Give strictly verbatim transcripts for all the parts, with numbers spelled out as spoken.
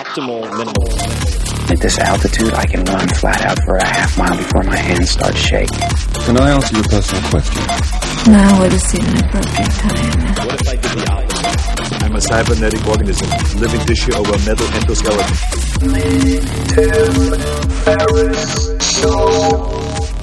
optimal minimal. At this altitude, I can run flat out for a half mile before my hands start shaking. Can I ask you a personal question? Now would seem an appropriate time. What if I did the opposite? I'm a cybernetic organism, living tissue over metal endoskeleton. Tim Ferriss Show.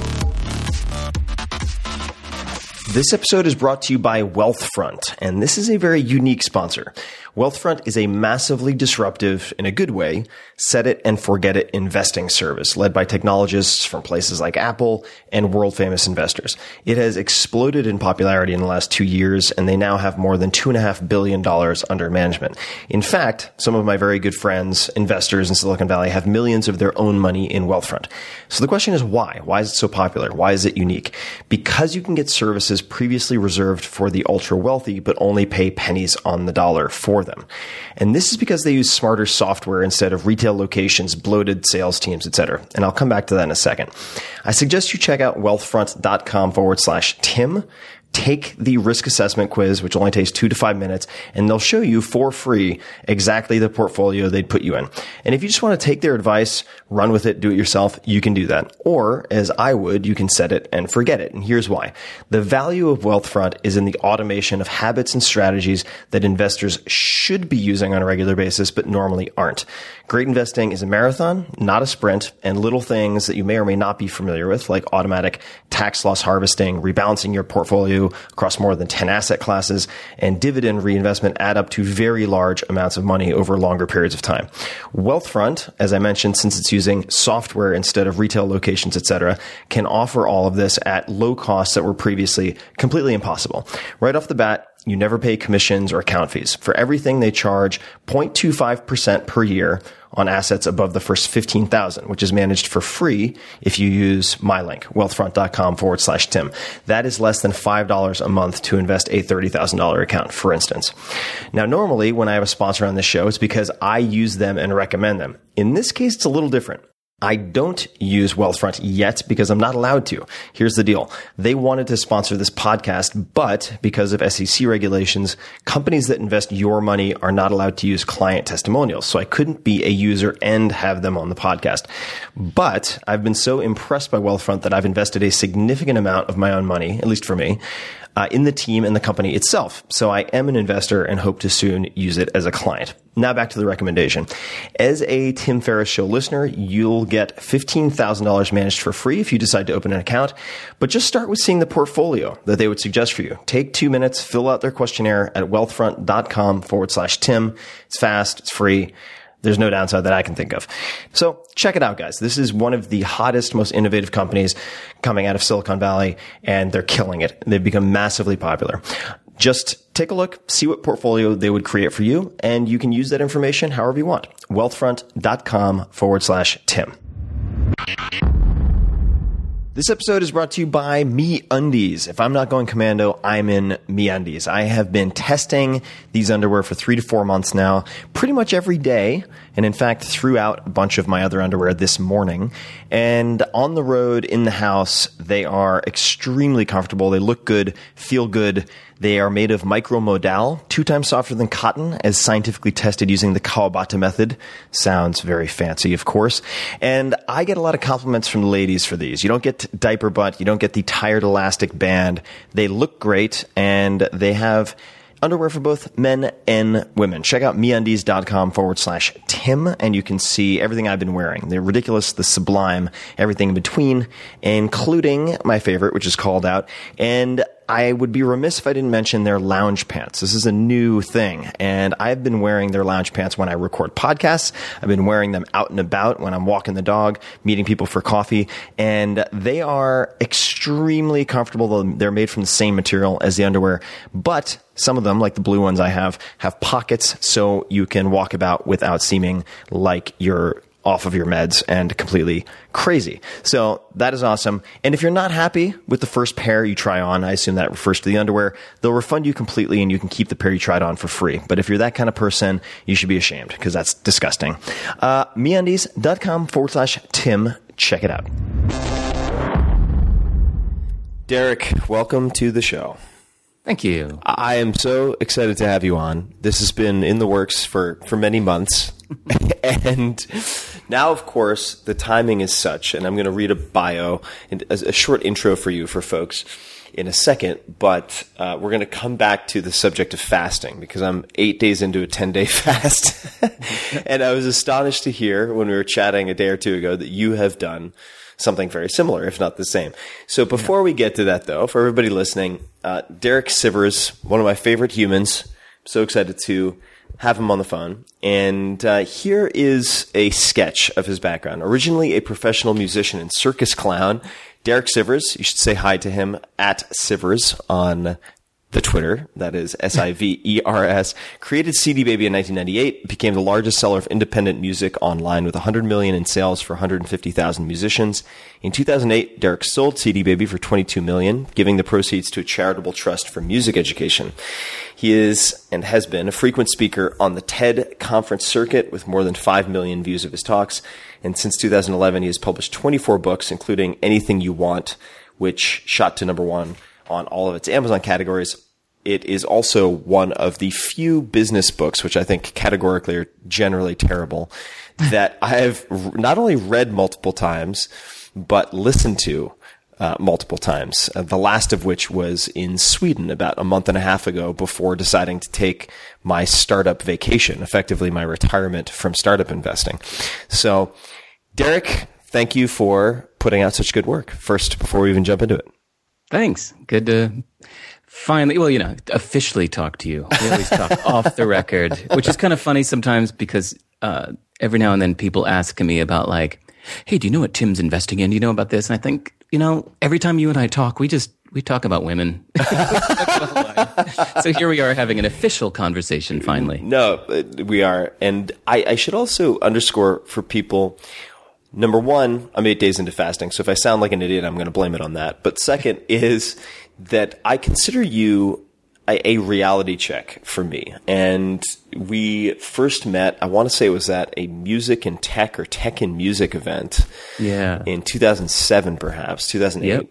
This episode is brought to you by Wealthfront, and this is a very unique sponsor. Wealthfront is a massively disruptive, in a good way, set it and forget it investing service led by technologists from places like Apple and world famous investors. It has exploded in popularity in the last two years, and they now have more than two and a half billion dollars under management. In fact, some of my very good friends, investors in Silicon Valley, have millions of their own money in Wealthfront. So the question is why? Why is it so popular? Why is it unique? Because you can get services previously reserved for the ultra wealthy, but only pay pennies on the dollar for them. And this is because they use smarter software instead of retail locations, bloated sales teams, et cetera. And I'll come back to that in a second. I suggest you check out wealthfront.com forward slash Tim. Take the risk assessment quiz, which only takes two to five minutes, and they'll show you for free exactly the portfolio they'd put you in. And if you just want to take their advice, run with it, do it yourself, you can do that. Or, as I would, you can set it and forget it. And here's why. The value of Wealthfront is in the automation of habits and strategies that investors should be using on a regular basis, but normally aren't. Great investing is a marathon, not a sprint, and little things that you may or may not be familiar with, like automatic tax loss harvesting, rebalancing your portfolio across more than ten asset classes, and dividend reinvestment add up to very large amounts of money over longer periods of time. Wealthfront, as I mentioned, since it's using software instead of retail locations, et cetera, can offer all of this at low costs that were previously completely impossible. Right off the bat, you never pay commissions or account fees. For everything, they charge zero point two five percent per year on assets above the first fifteen thousand, which is managed for free if you use my link, wealthfront.com forward slash Tim. That is less than five dollars a month to invest a thirty thousand dollars account, for instance. Now, normally when I have a sponsor on this show, it's because I use them and recommend them. In this case, it's a little different. I don't use Wealthfront yet because I'm not allowed to. Here's the deal. They wanted to sponsor this podcast, but because of S E C regulations, companies that invest your money are not allowed to use client testimonials. So I couldn't be a user and have them on the podcast. But I've been so impressed by Wealthfront that I've invested a significant amount of my own money, at least for me, uh, in the team and the company itself. So I am an investor and hope to soon use it as a client. Now back to the recommendation. As a Tim Ferriss Show listener, you'll get fifteen thousand dollars managed for free if you decide to open an account. But just start with seeing the portfolio that they would suggest for you. Take two minutes, fill out their questionnaire at wealthfront.com forward slash Tim. It's fast, it's free. There's no downside that I can think of. So check it out, guys. This is one of the hottest, most innovative companies coming out of Silicon Valley, and they're killing it. They've become massively popular. Just take a look, see what portfolio they would create for you, and you can use that information however you want. Wealthfront.com forward slash Tim. This episode is brought to you by MeUndies. If I'm not going commando, I'm in MeUndies. I have been testing these underwear for three to four months now, pretty much every day, and in fact threw out a bunch of my other underwear this morning. And on the road, in the house, they are extremely comfortable. They look good, feel good. They are made of micromodal, two times softer than cotton, as scientifically tested using the Kawabata method. Sounds very fancy, of course. And I get a lot of compliments from the ladies for these. You don't get diaper butt. You don't get the tired elastic band. They look great, and they have underwear for both men and women. Check out MeUndies.com forward slash Tim, and you can see everything I've been wearing. The ridiculous, the sublime, everything in between, including my favorite, which is called out. And I would be remiss if I didn't mention their lounge pants. This is a new thing, and I've been wearing their lounge pants when I record podcasts. I've been wearing them out and about when I'm walking the dog, meeting people for coffee, and they are extremely comfortable. They're made from the same material as the underwear, but some of them, like the blue ones I have, have pockets so you can walk about without seeming like you're off of your meds and completely crazy. So that is awesome. And if you're not happy with the first pair you try on, I assume that refers to the underwear, they'll refund you completely and you can keep the pair you tried on for free. But if you're that kind of person, you should be ashamed because that's disgusting. Uh, MeUndies.com forward slash Tim. Check it out. Derek, welcome to the show. Thank you. I am so excited to have you on. This has been in the works for, for many months. And now, of course, the timing is such, and I'm going to read a bio, and a short intro for you for folks in a second, but uh, we're going to come back to the subject of fasting because I'm eight days into a ten-day fast. And I was astonished to hear when we were chatting a day or two ago that you have done something very similar, if not the same. So before we get to that, though, for everybody listening, uh, Derek Sivers, one of my favorite humans, so excited to have him on the phone. And uh, here is a sketch of his background. Originally a professional musician and circus clown, Derek Sivers, you should say hi to him at Sivers on the Twitter. That is S I V E R S. Created C D Baby in nineteen ninety-eight, became the largest seller of independent music online with one hundred million dollars in sales for one hundred fifty thousand musicians. In two thousand eight, Derek sold C D Baby for twenty-two million dollars, giving the proceeds to a charitable trust for music education. He is and has been a frequent speaker on the TED conference circuit with more than five million views of his talks. And since two thousand eleven, he has published twenty-four books, including Anything You Want, which shot to number one on all of its Amazon categories. It is also one of the few business books, which I think categorically are generally terrible, that I have not only read multiple times, but listened to uh, multiple times. Uh, the last of which was in Sweden about a month and a half ago before deciding to take my startup vacation, effectively my retirement from startup investing. So, Derek, thank you for putting out such good work. First, before we even jump into it. Thanks. Good to finally, well, you know, officially talk to you. We always talk off the record, which is kind of funny sometimes because uh, every now and then people ask me about like, hey, do you know what Tim's investing in? Do you know about this? And I think, you know, every time you and I talk, we just, we talk about women. So here we are having an official conversation finally. No, we are. And I, I should also underscore for people, number one, I'm eight days into fasting, so if I sound like an idiot, I'm going to blame it on that. But second is that I consider you a, a reality check for me. And we first met, I want to say it was at a music and tech or tech and music event. Yeah. In two thousand seven, perhaps, two thousand eight. Yep.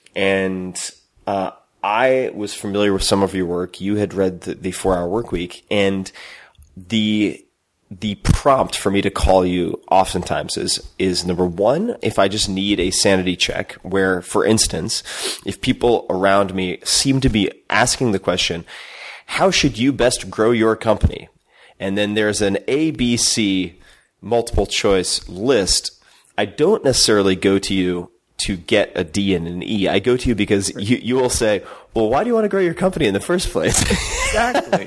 And uh, I was familiar with some of your work. You had read the, the four hour Work Week, and the the prompt for me to call you oftentimes is, is number one, if I just need a sanity check where, for instance, if people around me seem to be asking the question, how should you best grow your company? And then there's an A, B, C multiple choice list. I don't necessarily go to you to get a D and an E. I go to you because you, you will say, well, why do you want to grow your company in the first place? Exactly.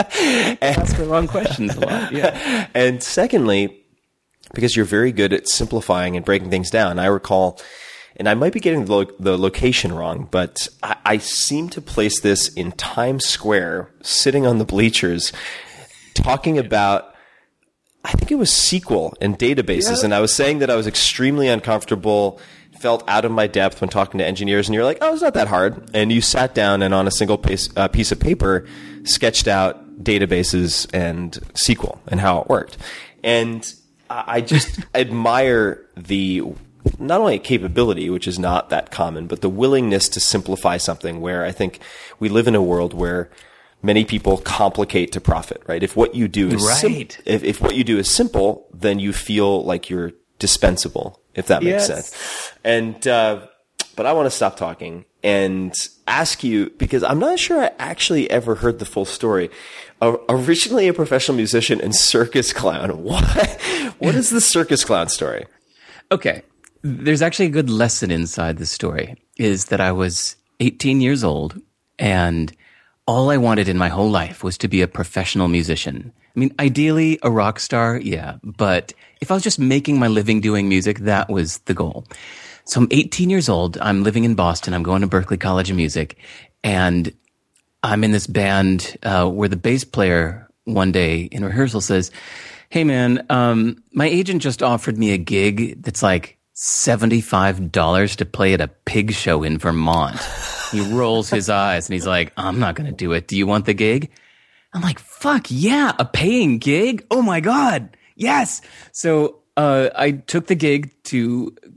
Ask the wrong questions a lot. Yeah. And secondly, because you're very good at simplifying and breaking things down. I recall, and I might be getting the, lo- the location wrong, but I, I seem to place this in Times Square, sitting on the bleachers, talking about, I think it was S Q L and databases. Yeah. And I was saying that I was extremely uncomfortable, felt out of my depth when talking to engineers, and you're like, oh, it's not that hard. And you sat down and on a single piece, uh, piece of paper sketched out databases and S Q L and how it worked. And I just admire the, not only capability, which is not that common, but the willingness to simplify something where I think we live in a world where many people complicate to profit, right? If what you do is right. sim- if, if what you do is simple, then you feel like you're dispensable, if that makes yes. sense. And, uh, but I want to stop talking and ask you, because I'm not sure I actually ever heard the full story. Uh, originally a professional musician and circus clown. What, what is the circus clown story? Okay. There's actually a good lesson inside the story, is that I was eighteen years old and all I wanted in my whole life was to be a professional musician. I mean, ideally a rock star, yeah, but if I was just making my living doing music, that was the goal. So I'm eighteen years old, I'm living in Boston, I'm going to Berklee College of Music, and I'm in this band uh, where the bass player one day in rehearsal says, hey man, um, my agent just offered me a gig that's like seventy-five dollars to play at a pig show in Vermont. He rolls his eyes and he's like, I'm not going to do it. Do you want the gig? I'm like, fuck yeah, a paying gig? Oh my God, yes. So uh, I took the gig to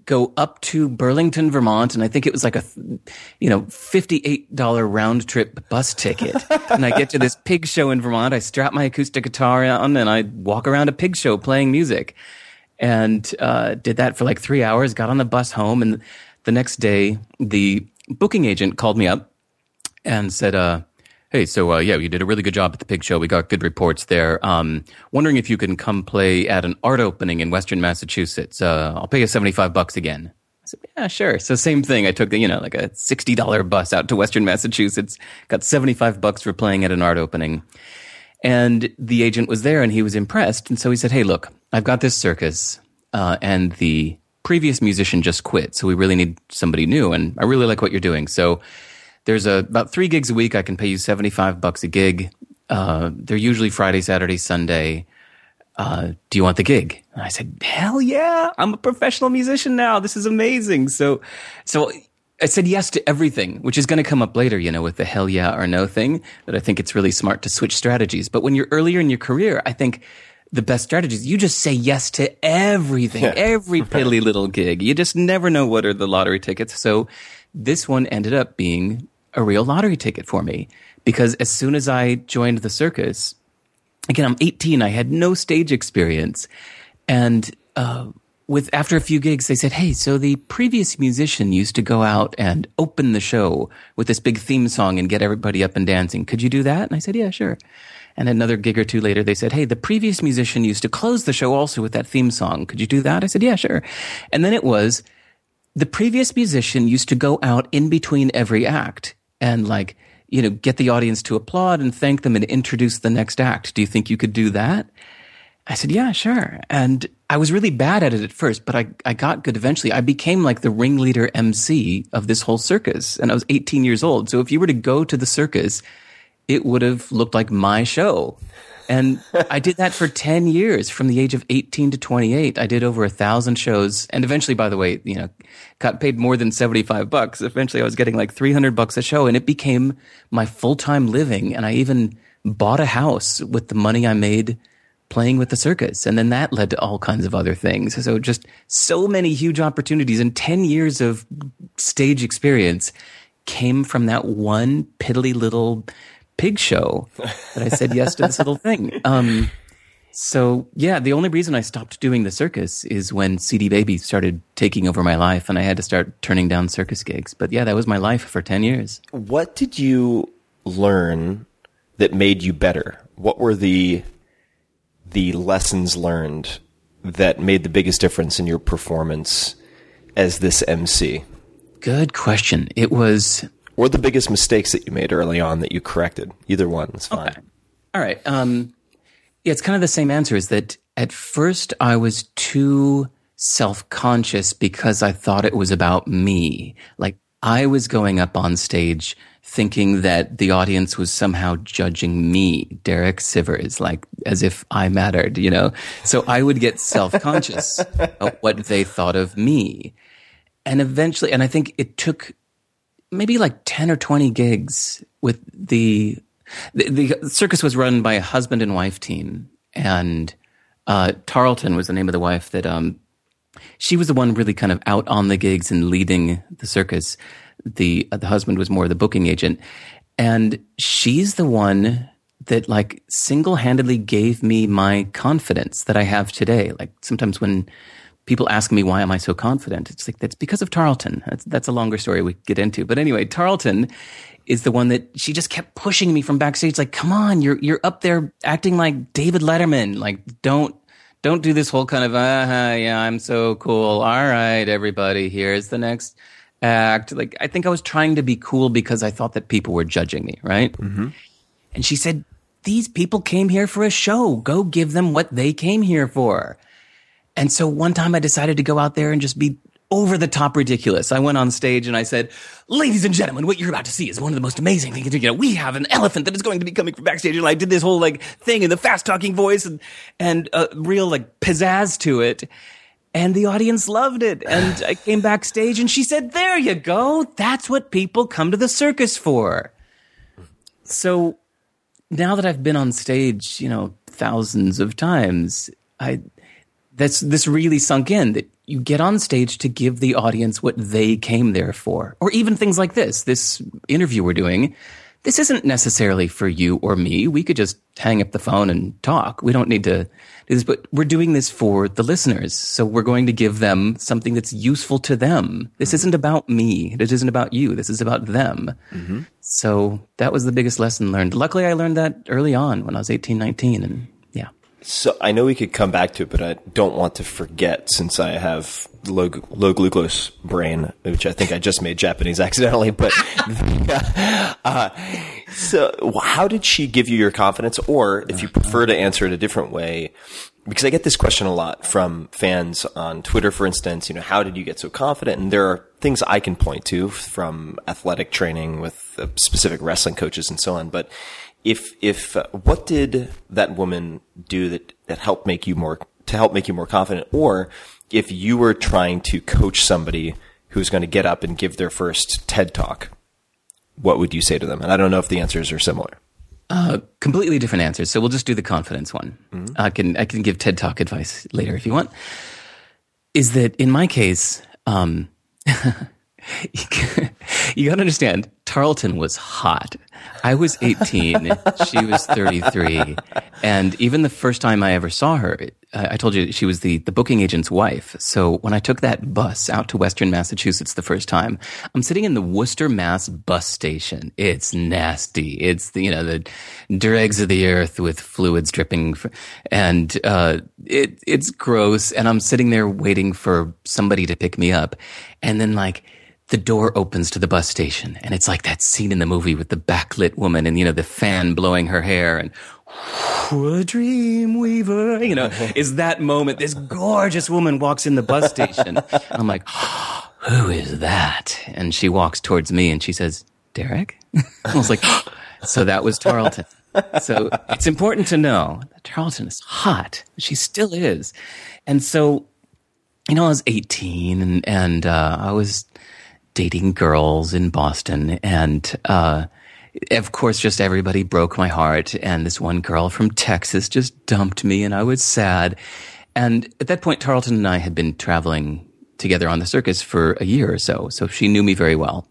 go up to Burlington, Vermont, and I think it was like a, you know, fifty-eight dollars round trip bus ticket. And I get to this pig show in Vermont. I strap my acoustic guitar on and I walk around a pig show playing music. And uh, did that for like three hours, got on the bus home. And the next day, the booking agent called me up and said, uh, hey, so uh, yeah, you did a really good job at the pig show. We got good reports there. Um, wondering if you can come play at an art opening in Western Massachusetts. Uh, I'll pay you seventy-five bucks again. I said, yeah, sure. So same thing. I took the, you know, like a sixty dollars bus out to Western Massachusetts, got seventy-five bucks for playing at an art opening. And the agent was there and he was impressed. And so he said, hey, look, I've got this circus uh, and the previous musician just quit. So we really need somebody new. And I really like what you're doing. So there's a, about three gigs a week. I can pay you seventy-five bucks a gig. Uh, they're usually Friday, Saturday, Sunday. Uh, do you want the gig? And I said, hell yeah. I'm a professional musician now. This is amazing. So, so I said yes to everything, which is going to come up later, you know, with the hell yeah or no thing, that I think it's really smart to switch strategies. But when you're earlier in your career, I think the best strategy is you just say yes to everything, yeah. every piddly little gig. You just never know what are the lottery tickets. So this one ended up being a real lottery ticket for me, because as soon as I joined the circus, again, I'm eighteen, I had no stage experience. And, uh, With after a few gigs, they said, hey, so the previous musician used to go out and open the show with this big theme song and get everybody up and dancing. Could you do that? And I said, yeah, sure. And another gig or two later, they said, hey, the previous musician used to close the show also with that theme song. Could you do that? I said, yeah, sure. And then it was, the previous musician used to go out in between every act and like, you know, get the audience to applaud and thank them and introduce the next act. Do you think you could do that? I said, yeah, sure. And I was really bad at it at first, but I, I got good eventually. I became like the ringleader M C of this whole circus, and I was eighteen years old. So if you were to go to the circus, it would have looked like my show. And I did that for ten years, from the age of eighteen to twenty-eight. I did over a thousand shows. And eventually, by the way, you know, got paid more than seventy-five bucks. Eventually I was getting like three hundred bucks a show, and it became my full-time living. And I even bought a house with the money I made playing with the circus. And then that led to all kinds of other things. So just so many huge opportunities, and ten years of stage experience came from that one piddly little pig show that I said yes to this little thing. Um, so yeah, the only reason I stopped doing the circus is when C D Baby started taking over my life, and I had to start turning down circus gigs. But yeah, that was my life for ten years. What did you learn that made you better? What were the the lessons learned that made the biggest difference in your performance as this M C? Good question. It was... Or the biggest mistakes that you made early on that you corrected. Either one is fine. Okay. All right. Um, yeah, it's kind of the same answer, is that at first I was too self-conscious because I thought it was about me. Like, I was going up on stage thinking that the audience was somehow judging me, Derek Sivers, like as if I mattered, you know? So I would get self-conscious of what they thought of me. And eventually, and I think it took maybe like ten or twenty gigs with the, the, the circus was run by a husband and wife team. And uh, Tarleton was the name of the wife that, um, she was the one really kind of out on the gigs and leading the circus. The uh, the husband was more the booking agent. And she's the one that like single-handedly gave me my confidence that I have today. Like sometimes when people ask me, why am I so confident? It's like, that's because of Tarleton. That's, that's a longer story we get into. But anyway, Tarleton is the one that she just kept pushing me from backstage. Like, come on, you're you're up there acting like David Letterman. Like, don't, Don't do this whole kind of, uh, yeah, I'm so cool. All right, everybody, here's the next act. Like, I think I was trying to be cool because I thought that people were judging me, right? Mm-hmm. And she said, these people came here for a show. Go give them what they came here for. And so one time I decided to go out there and just be over the top ridiculous. I went on stage and I said, ladies and gentlemen, what you're about to see is one of the most amazing things. You know, we have an elephant that is going to be coming from backstage. And I did this whole like thing in the fast talking voice and, and a real like pizzazz to it. And the audience loved it. And I came backstage and she said, there you go. That's what people come to the circus for. So now that I've been on stage, you know, thousands of times, I, That's this really sunk in that you get on stage to give the audience what they came there for. Or even things like this, this interview we're doing. This isn't necessarily for you or me. We could just hang up the phone and talk. We don't need to do this, but we're doing this for the listeners. So we're going to give them something that's useful to them. This mm-hmm. isn't about me. It isn't about you. This is about them. Mm-hmm. So that was the biggest lesson learned. Luckily, I learned that early on when I was eighteen, nineteen. And yeah. So I know we could come back to it, but I don't want to forget, since I have low, low glucose brain, which I think I just made Japanese accidentally. But uh, so how did she give you your confidence? Or if you prefer to answer it a different way, because I get this question a lot from fans on Twitter, for instance, you know, how did you get so confident? And there are things I can point to from athletic training with uh, specific wrestling coaches and so on. But If, if, uh, what did that woman do that, that helped make you more, to help make you more confident? Or if you were trying to coach somebody who's going to get up and give their first TED Talk, what would you say to them? And I don't know if the answers are similar. Uh, completely different answers. So we'll just do the confidence one. Mm-hmm. I can, I can give TED Talk advice later if you want. Is that in my case, um, you got to understand, Tarleton was hot. I was eighteen, she was thirty-three, and even the first time I ever saw her, I told you she was the, the booking agent's wife. So when I took that bus out to Western Massachusetts the first time, I'm sitting in the Worcester, Mass bus station. It's nasty. It's the, you know, the dregs of the earth with fluids dripping, and uh, it it's gross. And I'm sitting there waiting for somebody to pick me up, and then like, the door opens to the bus station, and it's like that scene in the movie with the backlit woman and, you know, the fan blowing her hair, and a dream weaver, you know, is that moment. This gorgeous woman walks in the bus station. I'm like, oh, who is that? And she walks towards me and she says, Derek? I was like, oh. So that was Tarleton. So it's important to know that Tarleton is hot. She still is. And so, you know, I was eighteen and, and, uh, I was dating girls in Boston, and uh of course just everybody broke my heart, and this one girl from Texas just dumped me, and I was sad. And at that point, Tarleton and I had been traveling together on the circus for a year or so, so she knew me very well.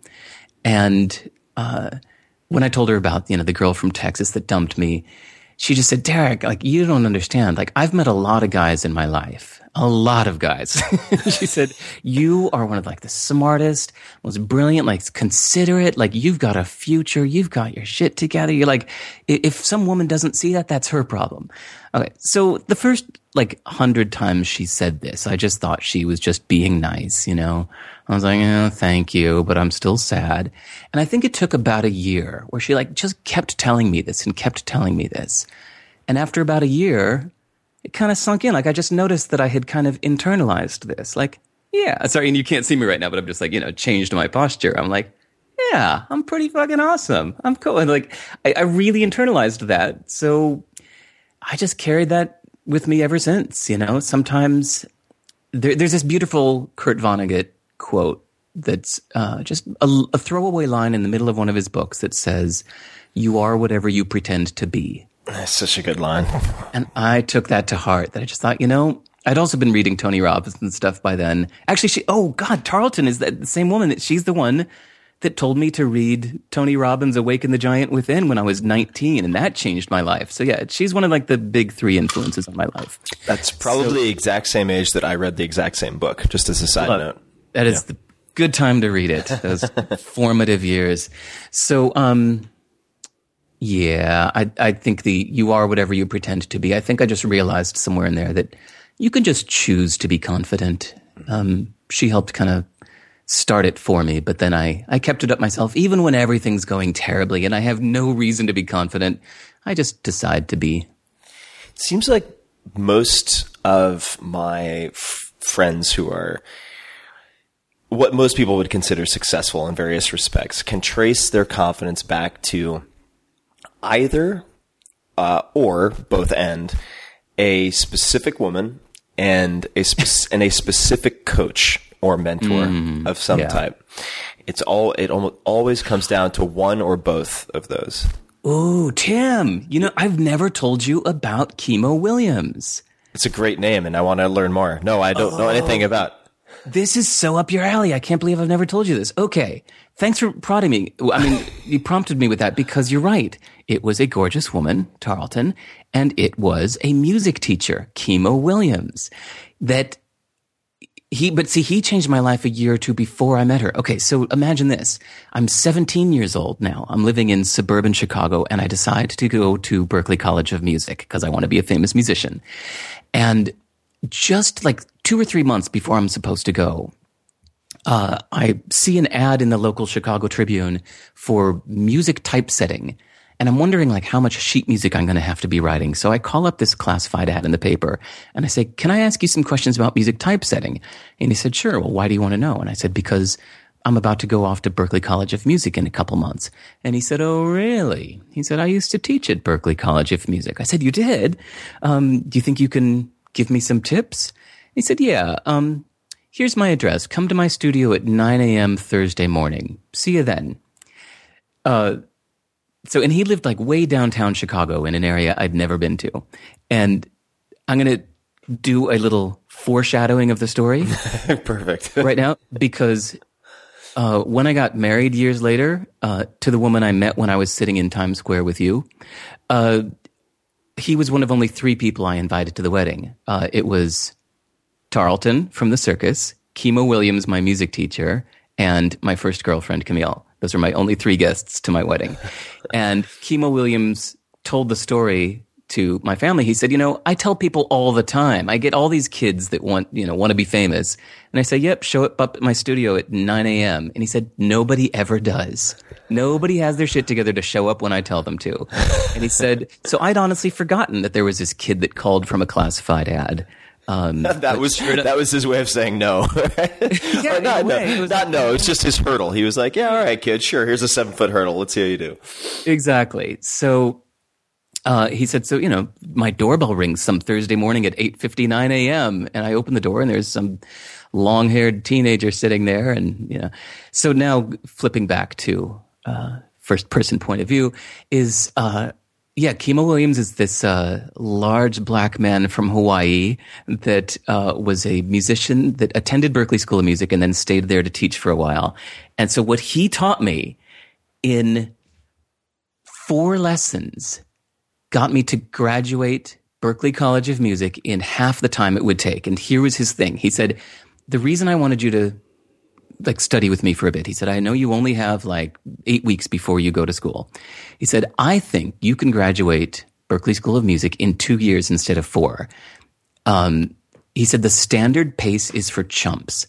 And uh when I told her about, you know, the girl from Texas that dumped me, she just said, Derek, like, you don't understand. Like, I've met a lot of guys in my life. A lot of guys. She said, you are one of like the smartest, most brilliant, like considerate, like you've got a future, you've got your shit together. You're like, if some woman doesn't see that, that's her problem. Okay. So the first like hundred times she said this, I just thought she was just being nice, you know? I was like, oh, thank you, but I'm still sad. And I think it took about a year where she like just kept telling me this and kept telling me this. And after about a year, it kind of sunk in. Like, I just noticed that I had kind of internalized this. Like, yeah, sorry, and you can't see me right now, but I'm just like, you know, changed my posture. I'm like, yeah, I'm pretty fucking awesome. I'm cool. And like, I, I really internalized that. So I just carried that with me ever since, you know. Sometimes there, there's this beautiful Kurt Vonnegut quote that's uh, just a, a throwaway line in the middle of one of his books that says, you are whatever you pretend to be. That's such a good line. And I took that to heart, that I just thought, you know, I'd also been reading Tony Robbins and stuff by then. Actually, she, oh God, Tarleton is that the same woman that she's the one that told me to read Tony Robbins' Awaken the Giant Within when I was nineteen. And that changed my life. So yeah, she's one of like the big three influences on my life. That's probably so, the exact same age that I read the exact same book, just as a side well, note. That is yeah. the good time to read it. Those formative years. So, um, yeah, I, I think the you are whatever you pretend to be. I think I just realized somewhere in there that you can just choose to be confident. Um, she helped kind of start it for me, but then I, I kept it up myself, even when everything's going terribly and I have no reason to be confident. I just decide to be. It seems like most of my f- friends who are what most people would consider successful in various respects can trace their confidence back to either uh, or both end a specific woman and a spe- and a specific coach or mentor mm, of some yeah. type. It's all it almost always comes down to one or both of those. Ooh, Tim, you know, I've never told you about Chemo Williams. It's a great name, and I want to learn more. No, I don't oh. know anything about. This is so up your alley. I can't believe I've never told you this. Okay. Thanks for prodding me. I mean, you prompted me with that because you're right. It was a gorgeous woman, Tarleton, and it was a music teacher, Kimo Williams, that he, but see, he changed my life a year or two before I met her. Okay. So imagine this. I'm seventeen years old now. I'm living in suburban Chicago, and I decide to go to Berklee College of Music because I want to be a famous musician. And just like two or three months before I'm supposed to go, uh, I see an ad in the local Chicago Tribune for music typesetting. And I'm wondering like how much sheet music I'm going to have to be writing. So I call up this classified ad in the paper and I say, can I ask you some questions about music typesetting? And he said, sure. Well, why do you want to know? And I said, because I'm about to go off to Berklee College of Music in a couple months. And he said, oh, really? He said, I used to teach at Berklee College of Music. I said, you did? Um, do you think you can give me some tips? He said, yeah, um, here's my address. Come to my studio at nine a.m. Thursday morning. See you then. Uh, so, and he lived like way downtown Chicago in an area I'd never been to. And I'm going to do a little foreshadowing of the story. Perfect. Right now, because uh, when I got married years later uh, to the woman I met when I was sitting in Times Square with you, uh, he was one of only three people I invited to the wedding. Uh, it was Tarleton from the circus, Kimo Williams, my music teacher, and my first girlfriend, Camille. Those are my only three guests to my wedding. And Kimo Williams told the story to my family. He said, you know, I tell people all the time, I get all these kids that want, you know, want to be famous. And I say, yep, show up up at my studio at nine a.m. And he said, nobody ever does. Nobody has their shit together to show up when I tell them to. And he said, so I'd honestly forgotten that there was this kid that called from a classified ad. Um, that was that was his way of saying no. Yeah, not, no, no, not no. It's just his hurdle. He was like, yeah, all right, kid, sure. Here's a seven foot hurdle. Let's see how you do. Exactly. So uh, he said, so, you know, my doorbell rings some Thursday morning at eight fifty-nine a.m. And I open the door and there's some long haired teenager sitting there. And, you know, so now flipping back to uh, first person point of view is, uh, yeah, Kimo Williams is this uh, large black man from Hawaii that uh, was a musician that attended Berklee School of Music and then stayed there to teach for a while. And so what he taught me in four lessons got me to graduate Berklee College of Music in half the time it would take. And here was his thing. He said, the reason I wanted you to like study with me for a bit. He said, I know you only have like eight weeks before you go to school. He said, I think you can graduate Berklee School of Music in two years instead of four. Um, he said, the standard pace is for chumps.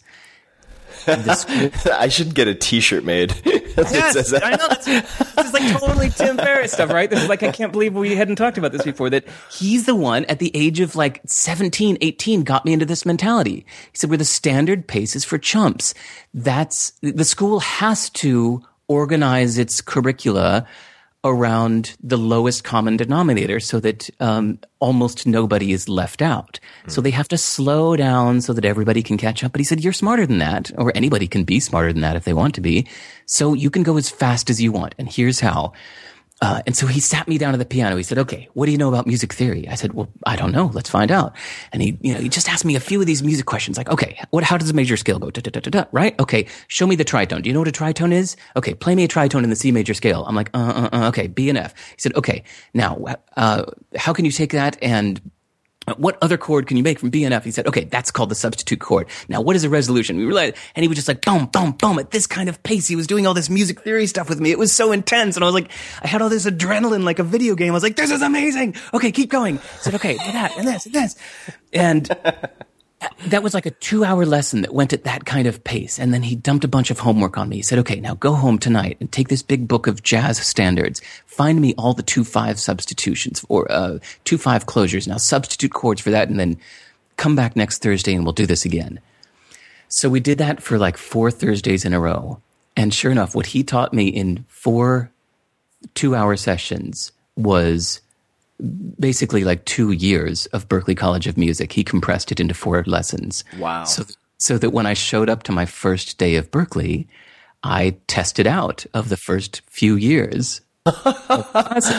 I should get a T-shirt made. Yes, says that. I know. That's, this is like totally Tim Ferriss stuff, right? This is like, I can't believe we hadn't talked about this before, that he's the one at the age of like seventeen, eighteen got me into this mentality. He said, where the standard pace is for chumps. That's, the school has to organize its curricula around the lowest common denominator so that um, almost nobody is left out. Mm. So they have to slow down so that everybody can catch up. But he said, you're smarter than that, or anybody can be smarter than that if they want to be. So you can go as fast as you want. And here's how. Uh, and so he sat me down at the piano. He said, okay, what do you know about music theory? I said, well, I don't know. Let's find out. And he, you know, he just asked me a few of these music questions like, okay, what, how does a major scale go? Da, da, da, da, da, right? Okay. Show me the tritone. Do you know what a tritone is? Okay. Play me a tritone in the C major scale. I'm like, uh, uh, uh okay. B and F. He said, okay. Now, uh, how can you take that and what other chord can you make from B and F? He said, okay, that's called the substitute chord. Now, what is a resolution? We realized, and he was just like, boom, boom, boom, at this kind of pace. He was doing all this music theory stuff with me. It was so intense. And I was like, I had all this adrenaline like a video game. I was like, this is amazing. Okay, keep going. I said, okay, and that, and this, and this. And that was like a two hour lesson that went at that kind of pace. And then he dumped a bunch of homework on me. He said, okay, now go home tonight and take this big book of jazz standards. Find me all the two five substitutions or uh, two five closures. Now substitute chords for that and then come back next Thursday and we'll do this again. So we did that for like four Thursdays in a row. And sure enough, what he taught me in four two hour sessions was basically like two years of Berklee College of Music. He compressed it into four lessons. Wow. So, so that when I showed up to my first day of Berklee, I tested out of the first few years of classes.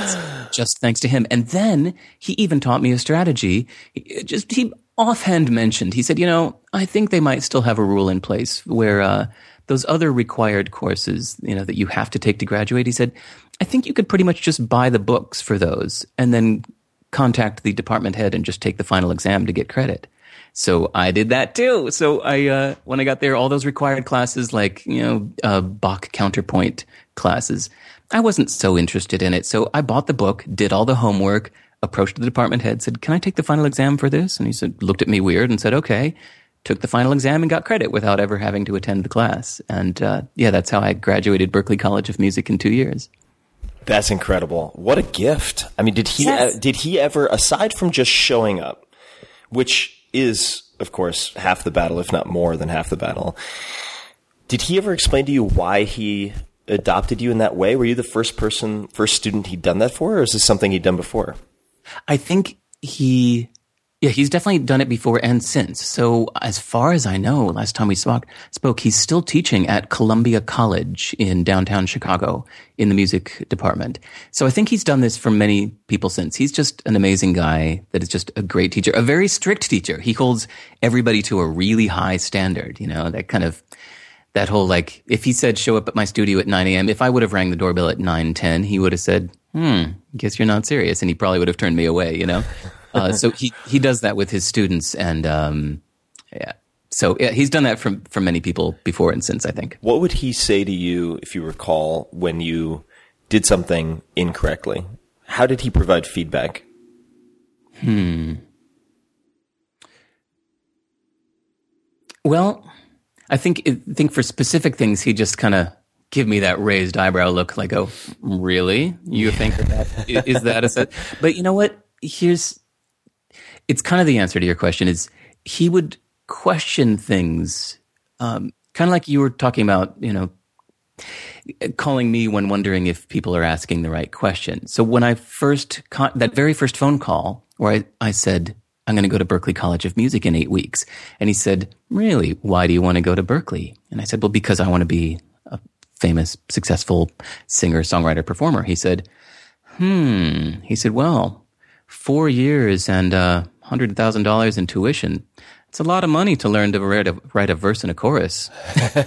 just thanks to him. And then he even taught me a strategy. He, just he offhand mentioned, he said, you know, I think they might still have a rule in place where uh, those other required courses, you know, that you have to take to graduate. He said, I think you could pretty much just buy the books for those and then contact the department head and just take the final exam to get credit. So I did that too. So I, uh, when I got there, all those required classes like, you know, uh, Bach counterpoint classes, I wasn't so interested in it. So I bought the book, did all the homework, approached the department head, said, can I take the final exam for this? And he said, looked at me weird and said, okay. Took the final exam and got credit without ever having to attend the class. And uh, yeah, that's how I graduated Berklee College of Music in two years. That's incredible. What a gift. I mean, did he, Yes. uh, did he ever, aside from just showing up, which is, of course, half the battle, if not more than half the battle, did he ever explain to you why he adopted you in that way? Were you the first person, first student he'd done that for, or is this something he'd done before? I think he, yeah, he's definitely done it before and since. So as far as I know, last time we spoke, spoke, he's still teaching at Columbia College in downtown Chicago in the music department. So I think he's done this for many people since. He's just an amazing guy that is just a great teacher, a very strict teacher. He holds everybody to a really high standard, you know, that kind of, that whole like, if he said show up at my studio at nine a.m., if I would have rang the doorbell at nine ten, he would have said, hmm, guess you're not serious. And he probably would have turned me away, you know? Uh, so he, he does that with his students. And, um, yeah. So yeah, he's done that from, from many people before and since, I think. What would he say to you, if you recall, when you did something incorrectly? How did he provide feedback? Hmm. Well, I think, I think for specific things, he just kind of give me that raised eyebrow look like, oh, really? You think that, is that a set? But you know what? Here's, it's kind of the answer to your question is he would question things, um, kind of like you were talking about, you know, calling me when wondering if people are asking the right question. So when I first, con- that very first phone call where I, I said, I'm going to go to Berklee College of Music in eight weeks. And he said, really, why do you want to go to Berklee? And I said, well, because I want to be a famous, successful singer, songwriter, performer. He said, hmm. He said, well, four years and uh, one hundred thousand dollars in tuition. It's a lot of money to learn to write a, write a verse and a chorus. You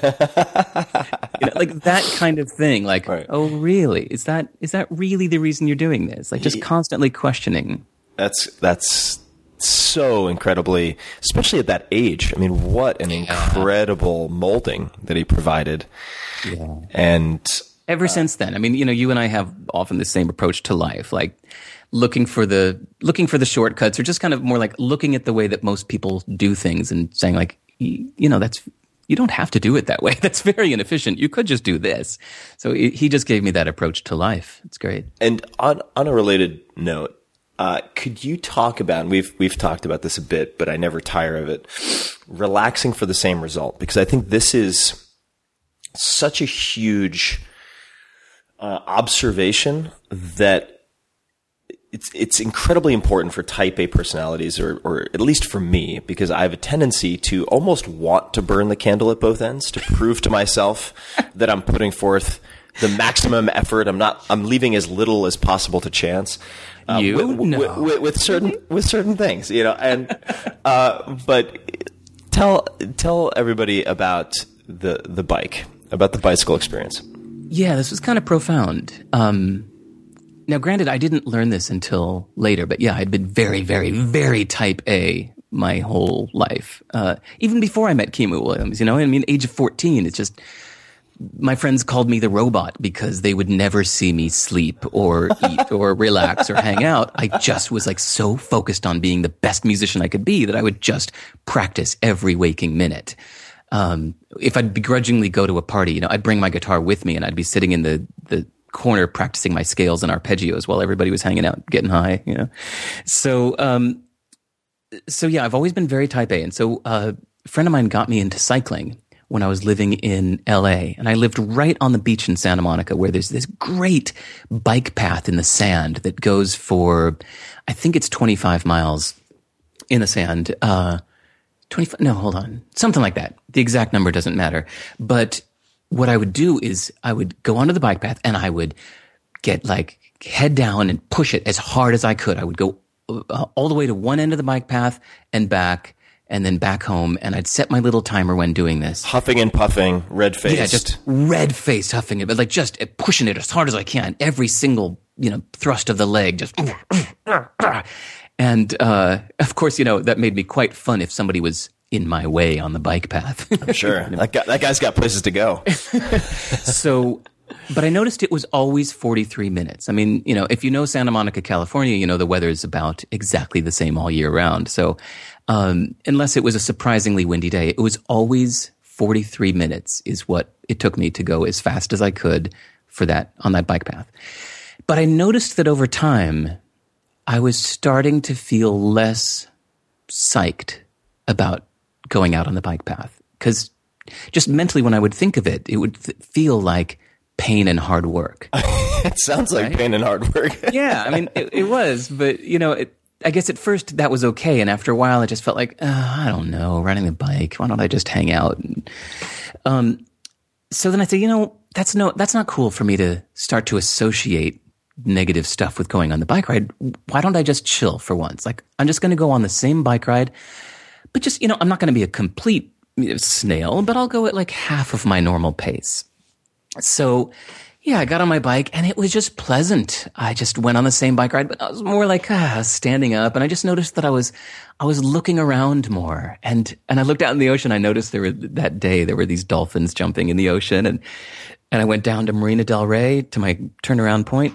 know, like that kind of thing. Like, right. Oh, really? Is that is that really the reason you're doing this? Like, just he, constantly questioning. That's that's so incredibly, especially at that age. I mean, what an yeah. incredible molding that he provided. Yeah. And ever uh, since then, I mean, you know, you and I have often the same approach to life, like looking for the looking for the shortcuts, or just kind of more like looking at the way that most people do things and saying, like, you know, that's you don't have to do it that way. That's very inefficient. You could just do this. So he just gave me that approach to life. It's great. And on on a related note, uh, could you talk about, and we've we've talked about this a bit, but I never tire of it, relaxing for the same result, because I think this is such a huge uh, observation that it's it's incredibly important for type A personalities, or or at least for me, because I have a tendency to almost want to burn the candle at both ends to prove to myself that I'm putting forth the maximum effort. I'm not. I'm leaving as little as possible to chance. Uh, you with, no. with, with, with certain with certain things, you know. And uh, but tell tell everybody about the the bike, about the bicycle experience. Yeah, this was kind of profound. Um, Now, granted, I didn't learn this until later, but yeah, I'd been very, very, very type A my whole life. Uh, even before I met Kimu Williams, you know, I mean, age of fourteen, it's just, my friends called me the robot because they would never see me sleep or eat or relax or hang out. I just was like so focused on being the best musician I could be that I would just practice every waking minute. Um, if I'd begrudgingly go to a party, you know, I'd bring my guitar with me and I'd be sitting in the, the, corner practicing my scales and arpeggios while everybody was hanging out, getting high, you know. So, um, so yeah, I've always been very type A. And so uh, a friend of mine got me into cycling when I was living in L A. And I lived right on the beach in Santa Monica, where there's this great bike path in the sand that goes for, I think it's twenty-five miles in the sand. Uh, twenty-five, no, hold on. Something like that. The exact number doesn't matter. But what I would do is I would go onto the bike path and I would get like head down and push it as hard as I could. I would go uh, all the way to one end of the bike path and back, and then back home. And I'd set my little timer when doing this. Huffing and puffing, red-faced. Yeah, just red-faced huffing it, but like just pushing it as hard as I can. Every single, you know, thrust of the leg, just. And uh, of course, you know, that made me quite fun if somebody was in my way on the bike path. I'm sure. that, guy, that guy's got places to go. So, but I noticed it was always forty-three minutes. I mean, you know, if you know Santa Monica, California, you know the weather is about exactly the same all year round. So um, unless it was a surprisingly windy day, it was always forty-three minutes is what it took me to go as fast as I could for that on that bike path. But I noticed that over time, I was starting to feel less psyched about going out on the bike path. Because just mentally when I would think of it, it would th- feel like pain and hard work. It sounds like right? pain and hard work. Yeah, I mean, it, it was. But, you know, it, I guess at first that was okay. And after a while, I just felt like, oh, I don't know, riding the bike. Why don't I just hang out? And, um, so then I said, you know, that's no, that's not cool for me to start to associate negative stuff with going on the bike ride. Why don't I just chill for once? Like, I'm just going to go on the same bike ride, but just, you know, I'm not going to be a complete you know, snail, but I'll go at like half of my normal pace. So yeah, I got on my bike and it was just pleasant. I just went on the same bike ride, but I was more like ah, standing up. And I just noticed that I was, I was looking around more. And, and I looked out in the ocean. I noticed there were that day, there were these dolphins jumping in the ocean. And, and I went down to Marina del Rey to my turnaround point.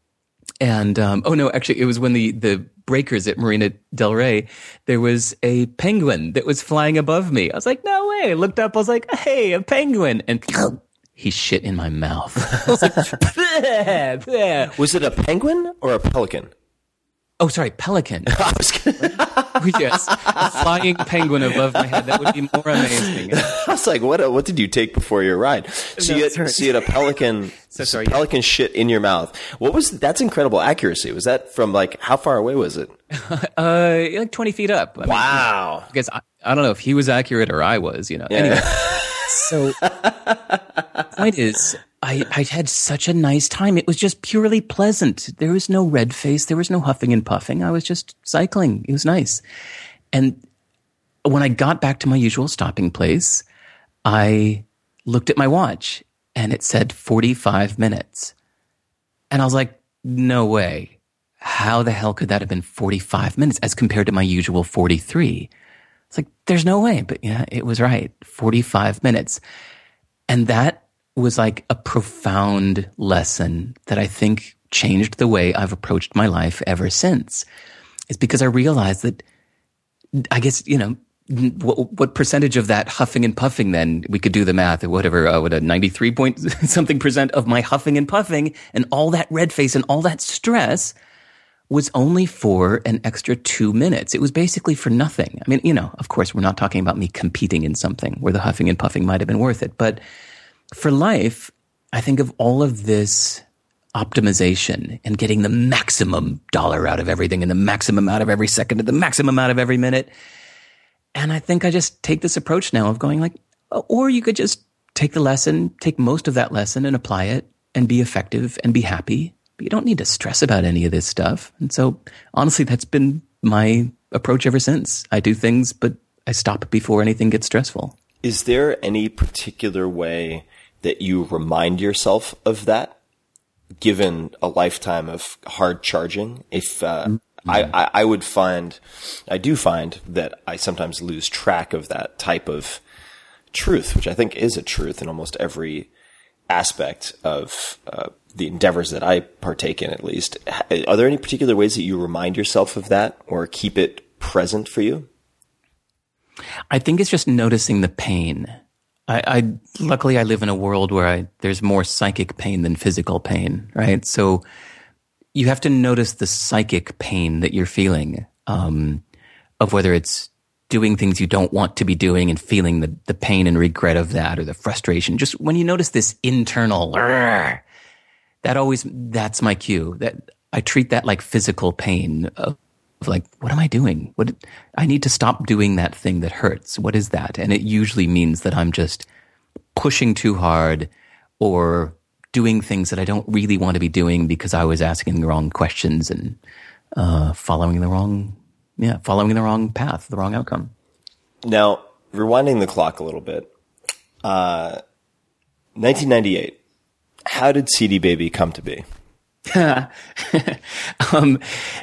And, um, oh no, actually it was when the, the breakers at Marina del Rey, there was a penguin that was flying above me. I was like, no way. I looked up. I was like, hey, a penguin. And he shit in my mouth. I was like, bleh, bleh. Was it a penguin or a pelican? Oh, sorry, pelican. I was gonna... Yes, a flying penguin above my head. That would be more amazing. I was like, what What did you take before your ride? So, No, you, had, sorry. so you had a pelican, So sorry, pelican shit in your mouth. What was, that's incredible accuracy. Was that from like, how far away was it? Uh, like twenty feet up. I mean, Wow. I guess I, I don't know if he was accurate or I was, you know. Yeah. Anyway, so the point is, I, I had such a nice time. It was just purely pleasant. There was no red face. There was no huffing and puffing. I was just cycling. It was nice. And when I got back to my usual stopping place, I looked at my watch and it said forty-five minutes. And I was like, no way. How the hell could that have been forty-five minutes as compared to my usual forty-three? It's like, there's no way. But yeah, it was right. forty-five minutes. And that was like a profound lesson that I think changed the way I've approached my life ever since. It's because I realized that, I guess, you know, what, what percentage of that huffing and puffing then, we could do the math, or whatever, uh, what a ninety-three point something percent of my huffing and puffing and all that red face and all that stress was only for an extra two minutes. It was basically for nothing. I mean, you know, of course, we're not talking about me competing in something where the huffing and puffing might have been worth it. But for life, I think of all of this optimization and getting the maximum dollar out of everything and the maximum out of every second and the maximum out of every minute. And I think I just take this approach now of going like, or you could just take the lesson, take most of that lesson and apply it and be effective and be happy. But you don't need to stress about any of this stuff. And so honestly, that's been my approach ever since. I do things, but I stop before anything gets stressful. Is there any particular way that you remind yourself of that, given a lifetime of hard charging? If uh, mm-hmm. I, I, I would find, I do find that I sometimes lose track of that type of truth, which I think is a truth in almost every aspect of uh, the endeavors that I partake in, at least. Are there any particular ways that you remind yourself of that or keep it present for you? I think it's just noticing the pain. I, I luckily I live in a world where I, there's more psychic pain than physical pain, right? So you have to notice the psychic pain that you're feeling, um, of whether it's doing things you don't want to be doing and feeling the, the pain and regret of that, or the frustration. Just when you notice this internal, that always, that's my cue. That I treat that like physical pain of, of like, what am I doing? What I need to stop doing that thing that hurts. What is that? And it usually means that I'm just pushing too hard or doing things that I don't really want to be doing because I was asking the wrong questions and uh, following the wrong, yeah, following the wrong path, the wrong outcome. Now, rewinding the clock a little bit, uh, nineteen ninety-eight, how did C D Baby come to be? um,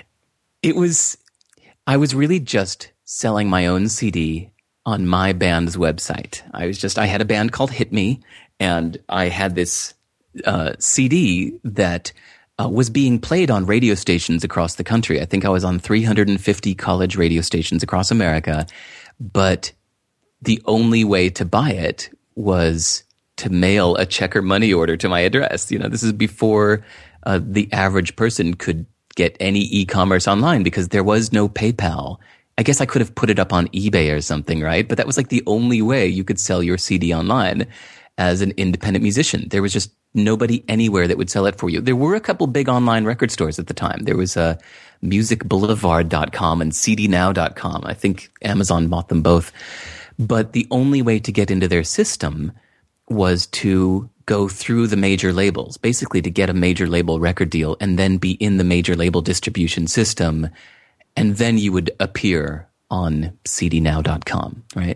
it was, I was really just selling my own C D on my band's website. I was just, I had a band called Hit Me, and I had this uh, C D that uh, was being played on radio stations across the country. I think I was on three hundred fifty college radio stations across America, but the only way to buy it was to mail a check or money order to my address. You know, this is before uh, the average person could get any e-commerce online because there was no PayPal. I guess I could have put it up on eBay or something, right? But that was like the only way you could sell your C D online as an independent musician. There was just nobody anywhere that would sell it for you. There were a couple big online record stores at the time. There was uh, music boulevard dot com and C D now dot com. I think Amazon bought them both. But the only way to get into their system was to go through the major labels, basically to get a major label record deal and then be in the major label distribution system. And then you would appear on C D now dot com, right?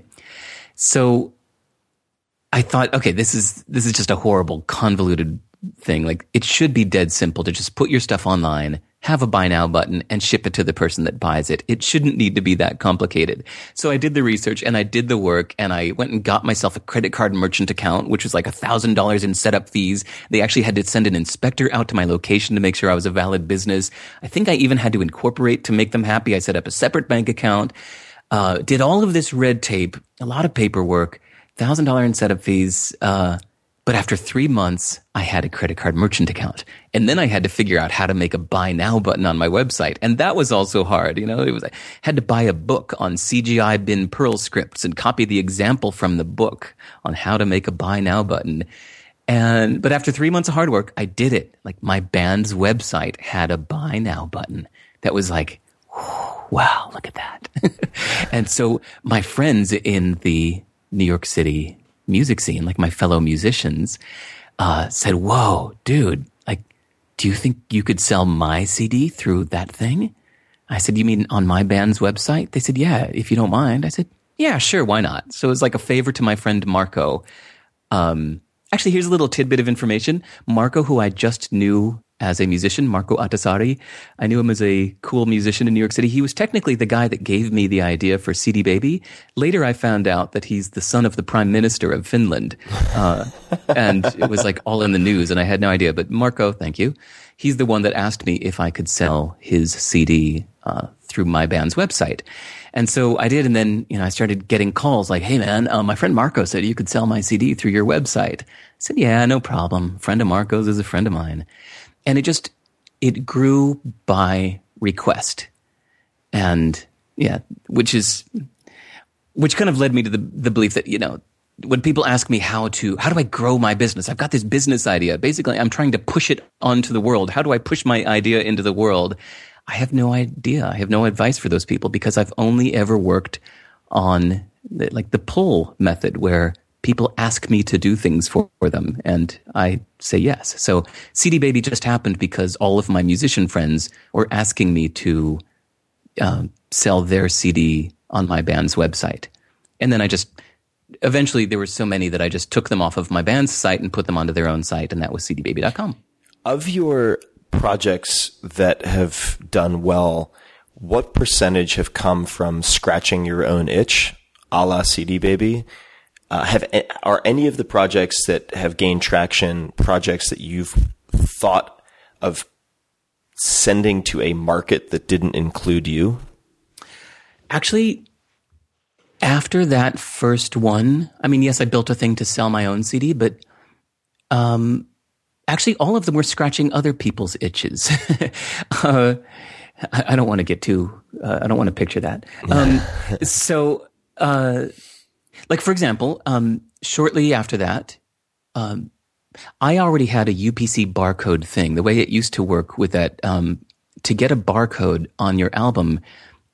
So I thought, okay, this is this is just a horrible, convoluted thing. Like, it should be dead simple to just put your stuff online, have a buy now button, and ship it to the person that buys it. It shouldn't need to be that complicated. So I did the research and I did the work, and I went and got myself a credit card merchant account, which was like a thousand dollars in setup fees. They actually had to send an inspector out to my location to make sure I was a valid business. I think I even had to incorporate to make them happy. I set up a separate bank account, uh, did all of this red tape, a lot of paperwork, thousand dollar in setup fees, uh, but after three months, I had a credit card merchant account. And then I had to figure out how to make a buy now button on my website. And that was also hard. You know, it was, I had to buy a book on C G I bin Perl scripts and copy the example from the book on how to make a buy now button. And, but after three months of hard work, I did it. Like, my band's website had a buy now button that was like, wow, look at that. And so my friends in the New York City music scene, like my fellow musicians, uh, said, whoa, dude, like, do you think you could sell my C D through that thing? I said, you mean on my band's website? They said, yeah, if you don't mind. I said, yeah, sure, why not? So it was like a favor to my friend Marco. Um, actually, here's a little tidbit of information. Marco, who I just knew as a musician, Marco Attasari, I knew him as a cool musician in New York City. He was technically the guy that gave me the idea for C D Baby. Later, I found out that he's the son of the Prime Minister of Finland. Uh, and it was like all in the news, and I had no idea. But Marco, thank you. He's the one that asked me if I could sell his C D uh, through my band's website. And so I did, and then, you know, I started getting calls like, hey, man, uh, my friend Marco said you could sell my C D through your website. I said, yeah, no problem. Friend of Marco's is a friend of mine. And it just, it grew by request. And yeah, which is, which kind of led me to the, the belief that, you know, when people ask me how to, how do I grow my business? I've got this business idea. Basically, I'm trying to push it onto the world. How do I push my idea into the world? I have no idea. I have no advice for those people because I've only ever worked on the, like the pull method where people ask me to do things for, for them, and I say yes. So C D Baby just happened because all of my musician friends were asking me to uh, sell their C D on my band's website. And then I just, eventually there were so many that I just took them off of my band's site and put them onto their own site, and that was C D baby dot com. Of your projects that have done well, what percentage have come from scratching your own itch, a la C D Baby? Uh, have are any of the projects that have gained traction projects that you've thought of sending to a market that didn't include you? Actually, after that first one, I mean, yes, I built a thing to sell my own C D, but um, actually all of them were scratching other people's itches. uh, I, I don't want to get too, uh, I don't want to picture that. Um, so, uh, like, for example, um, shortly after that, um, I already had a U P C barcode thing. The way it used to work with that, um, to get a barcode on your album,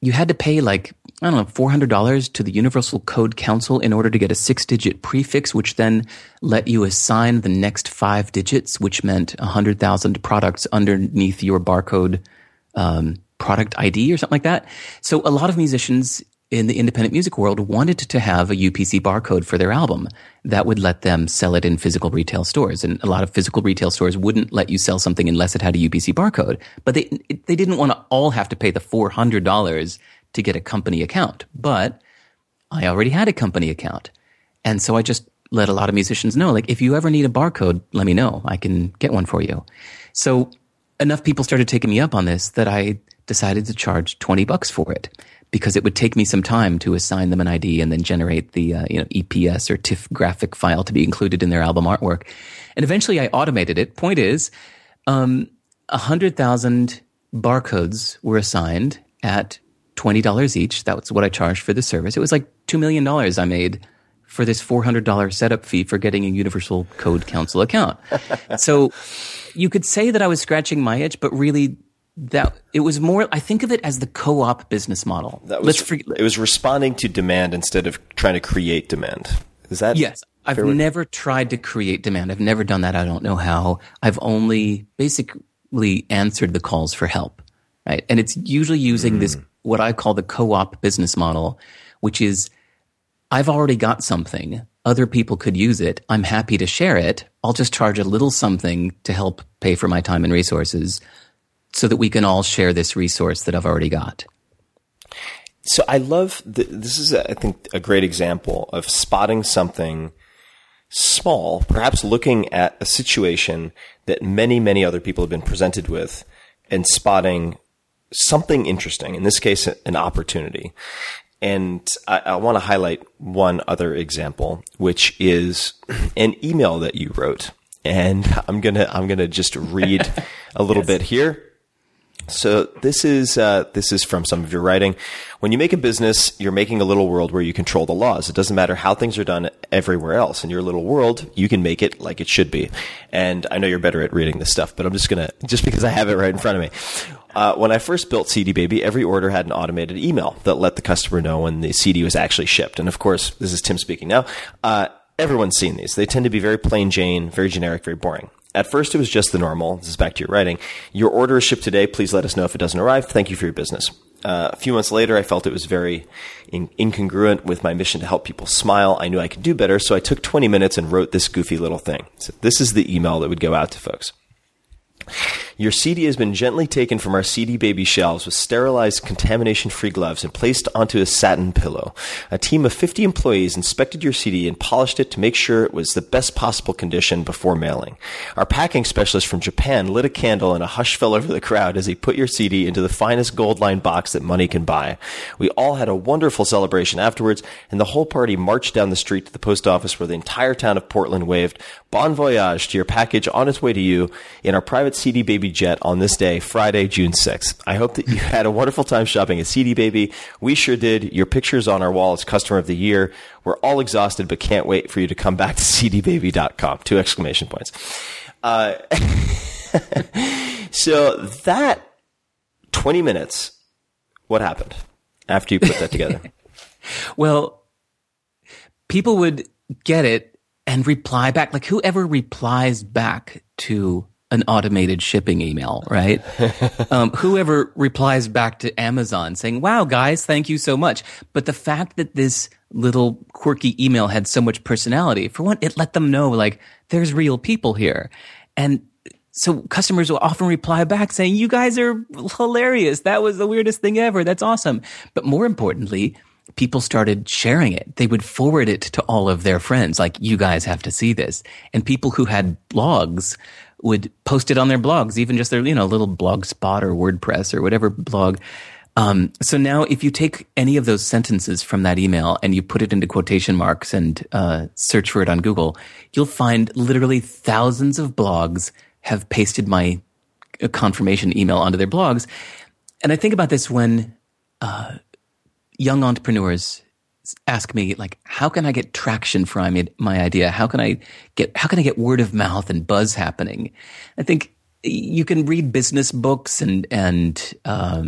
you had to pay like, I don't know, four hundred dollars to the Universal Code Council in order to get a six-digit prefix, which then let you assign the next five digits, which meant one hundred thousand products underneath your barcode um, product I D or something like that. So a lot of musicians in the independent music world wanted to have a U P C barcode for their album that would let them sell it in physical retail stores. And a lot of physical retail stores wouldn't let you sell something unless it had a U P C barcode. But they they didn't want to all have to pay the four hundred dollars to get a company account. But I already had a company account. And so I just let a lot of musicians know, like, if you ever need a barcode, let me know. I can get one for you. So enough people started taking me up on this that I decided to charge twenty bucks for it, because it would take me some time to assign them an I D and then generate the uh, you know E P S or TIFF graphic file to be included in their album artwork. And eventually I automated it. Point is, um, one hundred thousand barcodes were assigned at twenty dollars each. That was what I charged for the service. It was like two million dollars I made for this four hundred dollars setup fee for getting a Universal Code Council account. So you could say that I was scratching my itch, but really that it was more, I think of it as the co-op business model. That was, Let's forget, it was responding to demand instead of trying to create demand. Is that? Yes. I've fair? never tried to create demand. I've never done that. I don't know how. I've only basically answered the calls for help, right? And it's usually using mm. this, what I call the co-op business model, which is I've already got something. Other people could use it. I'm happy to share it. I'll just charge a little something to help pay for my time and resources, so that we can all share this resource that I've already got. So I love, the, this is, a, I think, a great example of spotting something small, perhaps looking at a situation that many, many other people have been presented with, and spotting something interesting, in this case, an opportunity. And I, I want to highlight one other example, which is an email that you wrote. And I'm going to, I'm going to just read a little yes. bit here. So this is uh, this is from some of your writing. When you make a business, you're making a little world where you control the laws. It doesn't matter how things are done everywhere else. In your little world, you can make it like it should be. And I know you're better at reading this stuff, but I'm just gonna just because I have it right in front of me. Uh, when I first built C D Baby, every order had an automated email that let the customer know when the C D was actually shipped. And of course, this is Tim speaking now. Uh, everyone's seen these. They tend to be very plain Jane, very generic, very boring. At first, it was just the normal. This is back to your writing. Your order is shipped today. Please let us know if it doesn't arrive. Thank you for your business. Uh, a few months later, I felt it was very in- incongruent with my mission to help people smile. I knew I could do better, so I took twenty minutes and wrote this goofy little thing. So this is the email that would go out to folks. Your C D has been gently taken from our C D Baby shelves with sterilized, contamination-free gloves and placed onto a satin pillow. A team of fifty employees inspected your C D and polished it to make sure it was the best possible condition before mailing. Our packing specialist from Japan lit a candle and a hush fell over the crowd as he put your C D into the finest gold-lined box that money can buy. We all had a wonderful celebration afterwards, and the whole party marched down the street to the post office where the entire town of Portland waved "Bon voyage" to your package on its way to you in our private C D Baby jet on this day, Friday, June sixth. I hope that you had a wonderful time shopping at C D Baby. We sure did. Your picture's on our wall as Customer of the Year. We're all exhausted, but can't wait for you to come back to c d baby dot com. Two exclamation points. Uh, so that twenty minutes, what happened after you put that together? Well, people would get it and reply back. Like, whoever replies back to an automated shipping email, right? um, whoever replies back to Amazon saying, "Wow, guys, thank you so much." But the fact that this little quirky email had so much personality, for one, it let them know, like, there's real people here. And so customers will often reply back saying, "You guys are hilarious. That was the weirdest thing ever. That's awesome." But more importantly, people started sharing it. They would forward it to all of their friends, like, "You guys have to see this." And people who had blogs would post it on their blogs, even just their, you know, little blog spot or WordPress or whatever blog. Um, so now if you take any of those sentences from that email and you put it into quotation marks and uh, search for it on Google, you'll find literally thousands of blogs have pasted my confirmation email onto their blogs. And I think about this when uh, young entrepreneurs ask me, like, how can I get traction for my, my idea? How can I get, how can I get word of mouth and buzz happening? I think you can read business books and, and, um,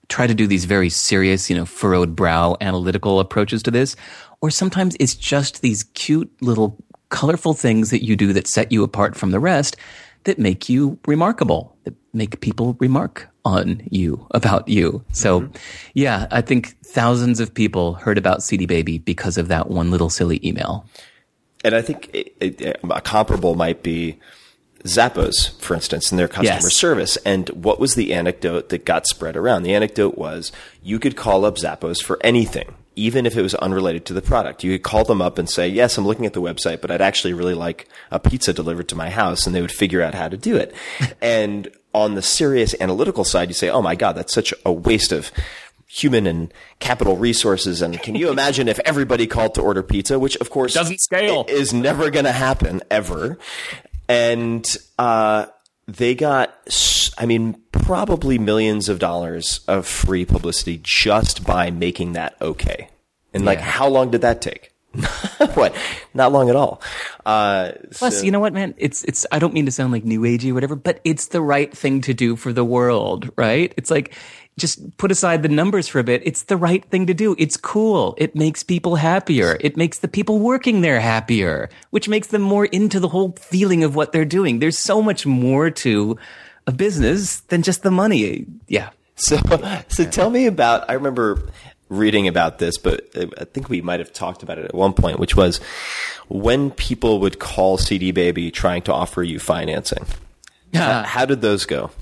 try to do these very serious, you know, furrowed brow analytical approaches to this, or sometimes it's just these cute little colorful things that you do that set you apart from the rest that make you remarkable, that make people remark on you, about you. So, mm-hmm. yeah, I think thousands of people heard about C D Baby because of that one little silly email. And I think it, it, a comparable might be Zappos, for instance, in their customer yes. service. And what was the anecdote that got spread around? The anecdote was you could call up Zappos for anything, even if it was unrelated to the product. You could call them up and say, yes, I'm looking at the website, but I'd actually really like a pizza delivered to my house, and they would figure out how to do it. And on the serious analytical side, you say, oh my God, that's such a waste of human and capital resources. And can you imagine if everybody called to order pizza, which of course doesn't scale, is never going to happen ever. And, uh, they got, I mean, probably millions of dollars of free publicity just by making that okay. And like, yeah. how long did that take? What? Not long at all. Uh, Plus, so, you know what, man? It's, it's, I don't mean to sound like new agey or whatever, but it's the right thing to do for the world, right? It's like, just put aside the numbers for a bit. It's the right thing to do. It's cool. It makes people happier. It makes the people working there happier, which makes them more into the whole feeling of what they're doing. There's so much more to a business than just the money. Yeah. So, so tell me about, I remember reading about this, but I think we might have talked about it at one point, which was when people would call C D Baby trying to offer you financing. Yeah. How, how did those go?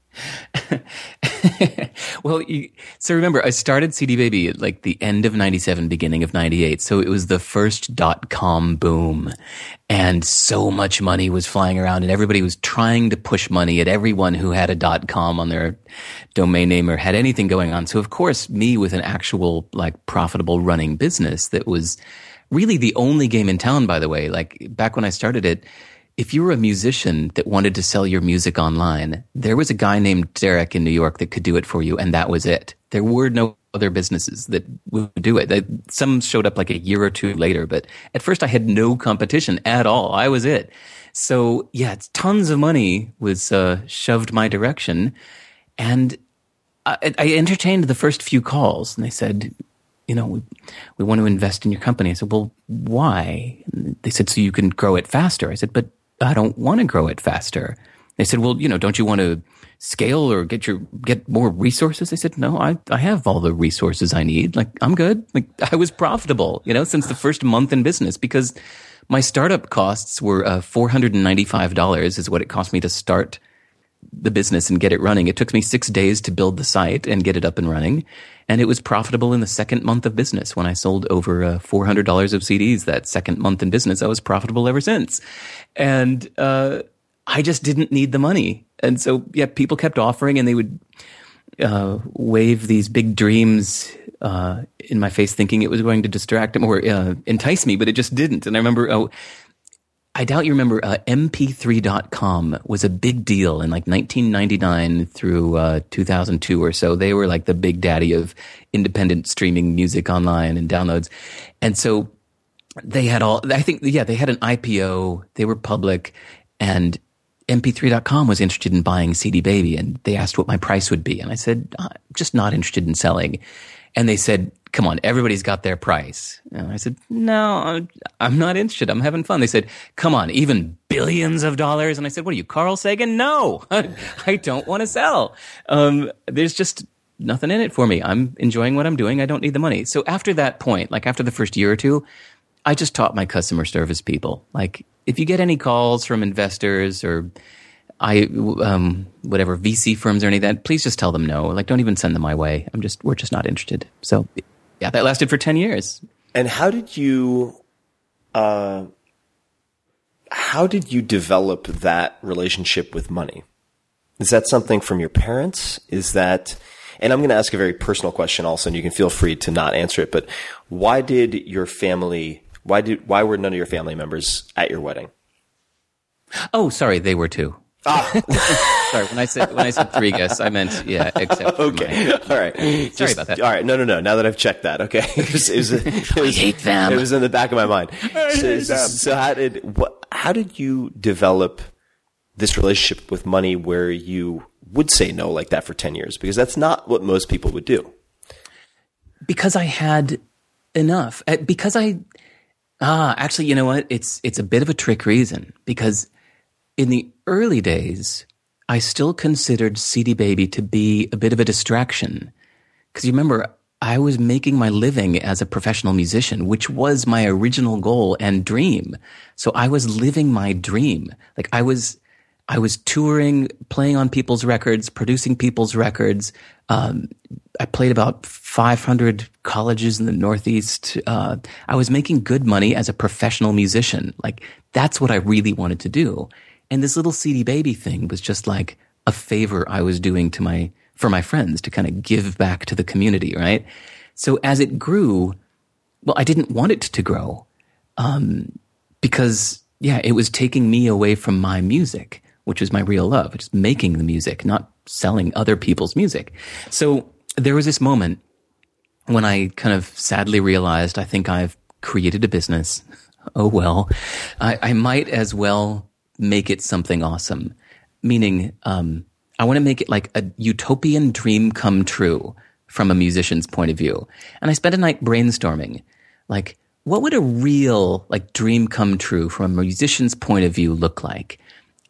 Well, you, so remember, I started C D Baby at like the end of ninety-seven, beginning of ninety-eight. So it was the first dot-com boom. And so much money was flying around, and everybody was trying to push money at everyone who had a dot-com on their domain name or had anything going on. So of course, me with an actual like profitable running business that was really the only game in town, by the way. Like back when I started it, if you were a musician that wanted to sell your music online, there was a guy named Derek in New York that could do it for you, and that was it. There were no other businesses that would do it. Some showed up like a year or two later, but at first I had no competition at all. I was it. So yeah, it's tons of money was uh, shoved my direction, and I, I entertained the first few calls, and they said, you know, we, we want to invest in your company. I said, well, why? And they said, so you can grow it faster. I said, but I don't want to grow it faster. They said, well, you know, don't you want to scale or get your, get more resources? I said, no, I, I have all the resources I need. Like, I'm good. Like, I was profitable, you know, since the first month in business, because my startup costs were uh, four hundred ninety-five dollars is what it cost me to start the business and get it running. It took me six days to build the site and get it up and running. And it was profitable in the second month of business. When I sold over uh, four hundred dollars of C Ds that second month in business, I was profitable ever since. And uh, I just didn't need the money. And so, yeah, people kept offering, and they would uh, wave these big dreams uh, in my face, thinking it was going to distract them or uh, entice me, but it just didn't. And I remember, oh, I doubt you remember, uh, M P three dot com was a big deal in like nineteen ninety-nine through uh, two thousand two or so. They were like the big daddy of independent streaming music online and downloads. And so they had all, I think, yeah, they had an I P O. They were public, and M P three dot com was interested in buying C D Baby, and they asked what my price would be. And I said, I'm just not interested in selling. And they said, come on, everybody's got their price. And I said, no, I'm not interested. I'm having fun. They said, come on, even billions of dollars. And I said, what are you, Carl Sagan? No, I don't want to sell. Um, there's just nothing in it for me. I'm enjoying what I'm doing. I don't need the money. So after that point, like after the first year or two, I just taught my customer service people, like, if you get any calls from investors or I, um, whatever V C firms or any of that, please just tell them no. Like, don't even send them my way. I'm just, we're just not interested. So yeah, that lasted for ten years. And how did you, uh, how did you develop that relationship with money? Is that something from your parents? Is that, and I'm going to ask a very personal question also, and you can feel free to not answer it, but why did your family, why did, why were none of your family members at your wedding? Oh, sorry. They were too. Ah. Sorry, when I said when I said three guests, I meant yeah. Except okay, my, all right. Sorry Just, about that. All right, no, no, no. Now that I've checked that, okay. It was, it was, it was, I hate them. It was in the back of my mind. I so, hate them. so how did what? How did you develop this relationship with money where you would say no like that for ten years? Because that's not what most people would do. Because I had enough. Uh, Because I, ah, actually, you know what? It's, it's a bit of a trick reason. Because in the early days, I still considered C D Baby to be a bit of a distraction. Because you remember, I was making my living as a professional musician, which was my original goal and dream. So I was living my dream. Like I was, I was touring, playing on people's records, producing people's records. Um, I played about five hundred colleges in the Northeast. Uh, I was making good money as a professional musician. Like that's what I really wanted to do. And this little C D Baby thing was just like a favor I was doing to my, for my friends to kind of give back to the community, right? So as it grew, well, I didn't want it to grow, um, because yeah, it was taking me away from my music, which is my real love, which is making the music, not selling other people's music. So there was this moment when I kind of sadly realized, I think I've created a business. Oh, well, I, I might as well make it something awesome. Meaning, um, I want to make it like a utopian dream come true from a musician's point of view. And I spent a night brainstorming, like, what would a real, like, dream come true from a musician's point of view look like?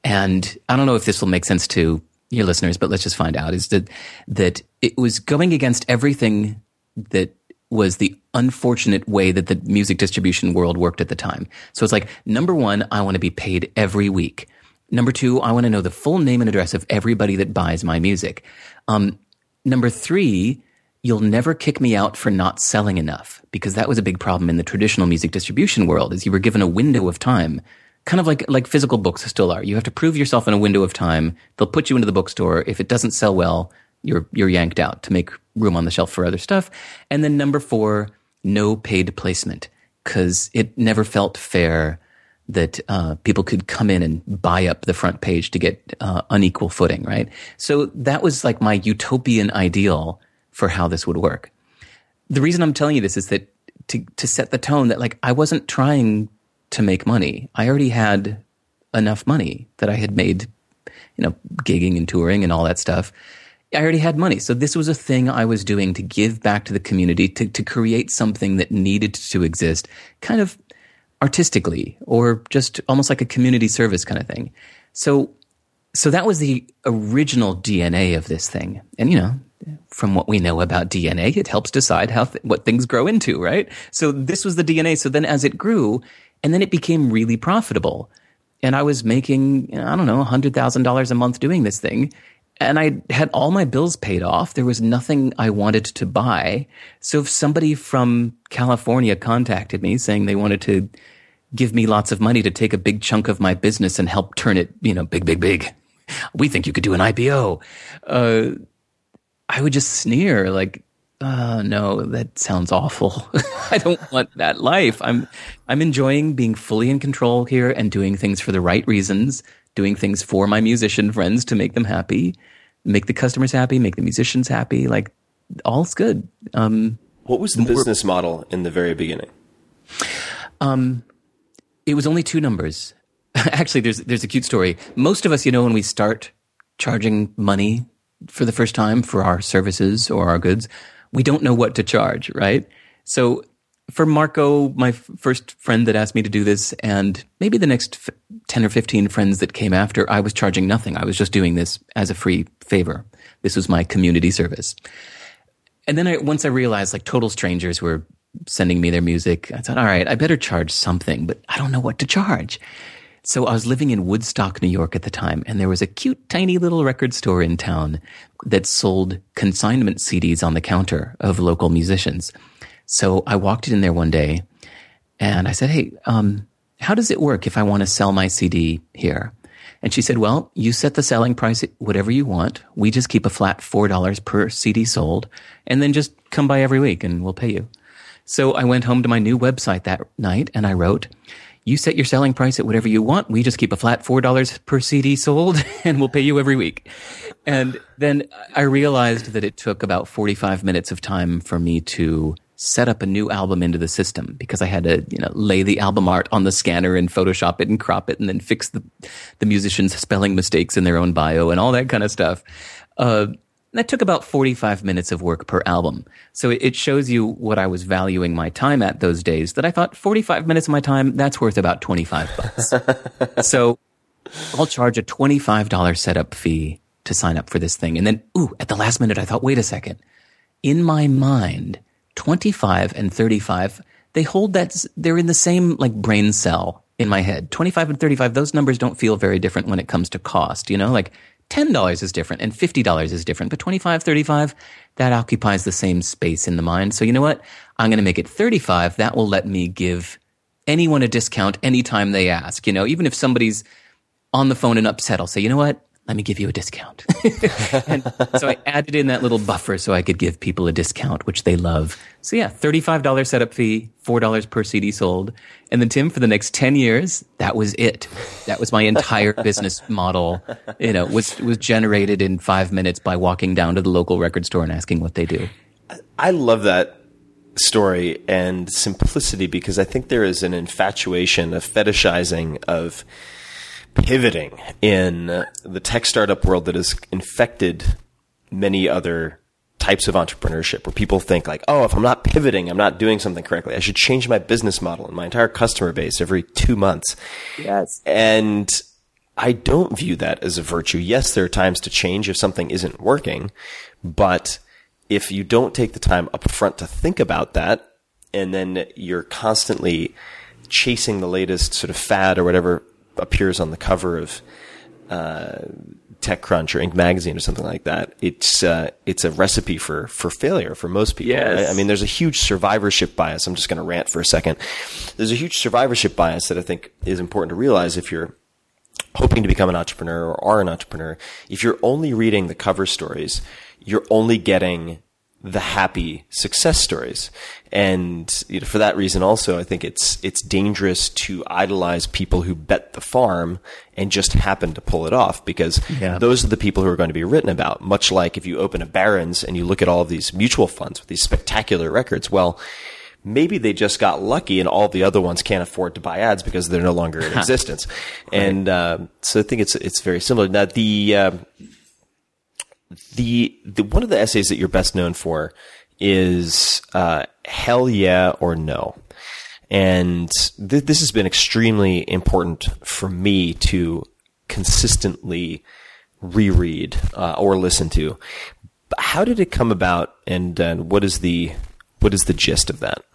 And I don't know if this will make sense to your listeners, but let's just find out, is that, that it was going against everything that was the unfortunate way that the music distribution world worked at the time. So it's like, number one, I want to be paid every week. Number two, I want to know the full name and address of everybody that buys my music. Um, number three, you'll never kick me out for not selling enough, because that was a big problem in the traditional music distribution world, is you were given a window of time, kind of like, like physical books still are. You have to prove yourself in a window of time. They'll put you into the bookstore. If it doesn't sell well, you're, you're yanked out to make room on the shelf for other stuff. And then number four, no paid placement, because it never felt fair that uh, people could come in and buy up the front page to get uh, unequal footing, right? So that was like my utopian ideal for how this would work. The reason I'm telling you this is that to to set the tone that like I wasn't trying to make money. I already had enough money that I had made, you know, gigging and touring and all that stuff. I already had money. So this was a thing I was doing to give back to the community, to, to create something that needed to exist, kind of artistically, or just almost like a community service kind of thing. So, so that was the original D N A of this thing. And, you know, from what we know about D N A, it helps decide how, th- what things grow into, right? So this was the D N A. So then as it grew, and then it became really profitable. And I was making, I don't know, one hundred thousand dollars a month doing this thing. And I had all my bills paid off. There was nothing I wanted to buy. So if somebody from California contacted me saying they wanted to give me lots of money to take a big chunk of my business and help turn it, you know, big, big, big, we think you could do an I P O. Uh, I would just sneer like, uh, no, that sounds awful. I don't want that life. I'm, I'm enjoying being fully in control here and doing things for the right reasons, doing things for my musician friends to make them happy, make the customers happy, make the musicians happy. Like, all's good. Um, what was the business model in the very beginning? Um, it was only two numbers. Actually, there's there's a cute story. Most of us, you know, when we start charging money for the first time for our services or our goods, we don't know what to charge, right? So for Marco, my f- first friend that asked me to do this, and maybe the next f- ten or fifteen friends that came after, I was charging nothing. I was just doing this as a free favor. This was my community service. And then I, once I realized, like, total strangers were sending me their music, I thought, all right, I better charge something, but I don't know what to charge. So I was living in Woodstock, New York at the time, and there was a cute, tiny little record store in town that sold consignment C Ds on the counter of local musicians. So I walked in there one day, and I said, hey, um, how does it work if I want to sell my C D here? And she said, well, you set the selling price at whatever you want. We just keep a flat four dollars per C D sold, and then just come by every week, and we'll pay you. So I went home to my new website that night, and I wrote, you set your selling price at whatever you want. We just keep a flat four dollars per C D sold, and we'll pay you every week. And then I realized that it took about forty-five minutes of time for me to set up a new album into the system because I had to, you know, lay the album art on the scanner and Photoshop it and crop it and then fix the the musicians' spelling mistakes in their own bio and all that kind of stuff. Uh, that took about forty-five minutes of work per album. So it, it shows you what I was valuing my time at those days, that I thought forty-five minutes of my time, that's worth about twenty-five bucks. So I'll charge a twenty-five dollars setup fee to sign up for this thing. And then, ooh, at the last minute, I thought, wait a second. In my mind, twenty-five and thirty-five, they hold that, they're in the same like brain cell in my head. twenty-five and thirty-five, those numbers don't feel very different when it comes to cost, you know, like ten dollars is different and fifty dollars is different, but twenty-five, thirty-five, that occupies the same space in the mind. So you know what? I'm going to make it thirty-five. That will let me give anyone a discount anytime they ask, you know, even if somebody's on the phone and upset, I'll say, you know what? Let me give you a discount. And so I added in that little buffer so I could give people a discount, which they love. So yeah, thirty-five dollars setup fee, four dollars per C D sold. And then Tim, for the next ten years, that was it. That was my entire business model. You know, was, was generated in five minutes by walking down to the local record store and asking what they do. I love that story and simplicity because I think there is an infatuation, a fetishizing of pivoting in the tech startup world that has infected many other types of entrepreneurship where people think like, oh, if I'm not pivoting, I'm not doing something correctly. I should change my business model and my entire customer base every two months. Yes. And I don't view that as a virtue. Yes, there are times to change if something isn't working, but if you don't take the time up front to think about that, and then you're constantly chasing the latest sort of fad or whatever appears on the cover of uh, TechCrunch or Inc magazine or something like that, it's uh, it's a recipe for for failure for most people. Yes. Right? I mean, there's a huge survivorship bias. I'm just going to rant for a second. There's a huge survivorship bias that I think is important to realize if you're hoping to become an entrepreneur or are an entrepreneur. If you're only reading the cover stories, you're only getting the happy success stories. And you know, for that reason also, I think it's it's dangerous to idolize people who bet the farm and just happen to pull it off, because yeah. those are the people who are going to be written about. Much like if you open a Barron's and you look at all of these mutual funds with these spectacular records, well, maybe they just got lucky and all the other ones can't afford to buy ads because they're no longer in existence. Right. And uh, so I think it's it's very similar. Now, the... Uh, The, the one of the essays that you're best known for is uh, Hell Yeah or No. And th- this has been extremely important for me to consistently reread uh, or listen to. But how did it come about, and uh, what is the what is the gist of that?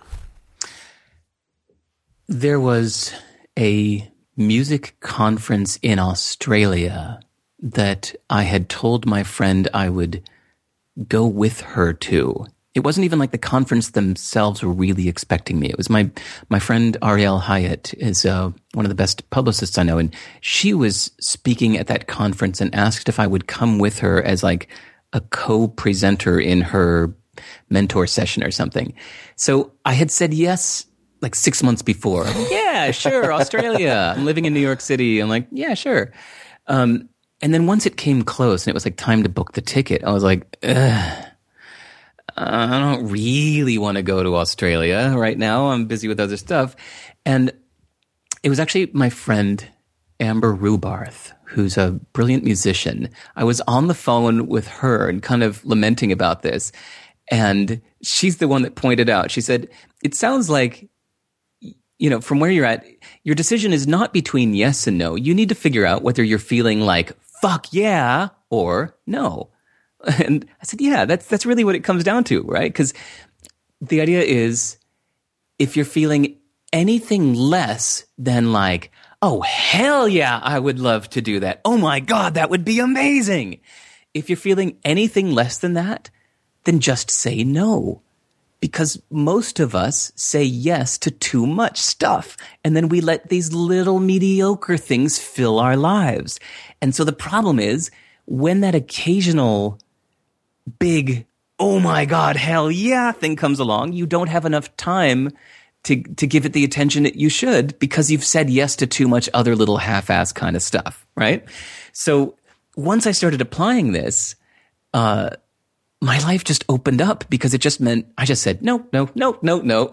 There was a music conference in Australia that I had told my friend I would go with her to. It wasn't even like the conference themselves were really expecting me. It was my my friend Ariel Hyatt is uh, one of the best publicists I know, and she was speaking at that conference and asked if I would come with her as like a co-presenter in her mentor session or something. So I had said yes like six months before. Yeah, sure, Australia. I'm living in New York City. I'm like, yeah, sure. Um, And then once it came close and it was like time to book the ticket, I was like, ugh, I don't really want to go to Australia right now. I'm busy with other stuff. And it was actually my friend Amber Rubarth, who's a brilliant musician. I was on the phone with her and kind of lamenting about this. And she's the one that pointed out, she said, it sounds like, you know, from where you're at, your decision is not between yes and no. You need to figure out whether you're feeling like, fuck yeah, or no. And I said, yeah, that's that's really what it comes down to, right? Because the idea is, if you're feeling anything less than like, oh, hell yeah, I would love to do that. Oh my God, that would be amazing. If you're feeling anything less than that, then just say no. Because most of us say yes to too much stuff. And then we let these little mediocre things fill our lives. And so the problem is, when that occasional big, oh my God, hell yeah thing comes along, you don't have enough time to, to give it the attention that you should, because you've said yes to too much other little half-ass kind of stuff, right? So once I started applying this, uh, my life just opened up because it just meant I just said, no, no, no, no, no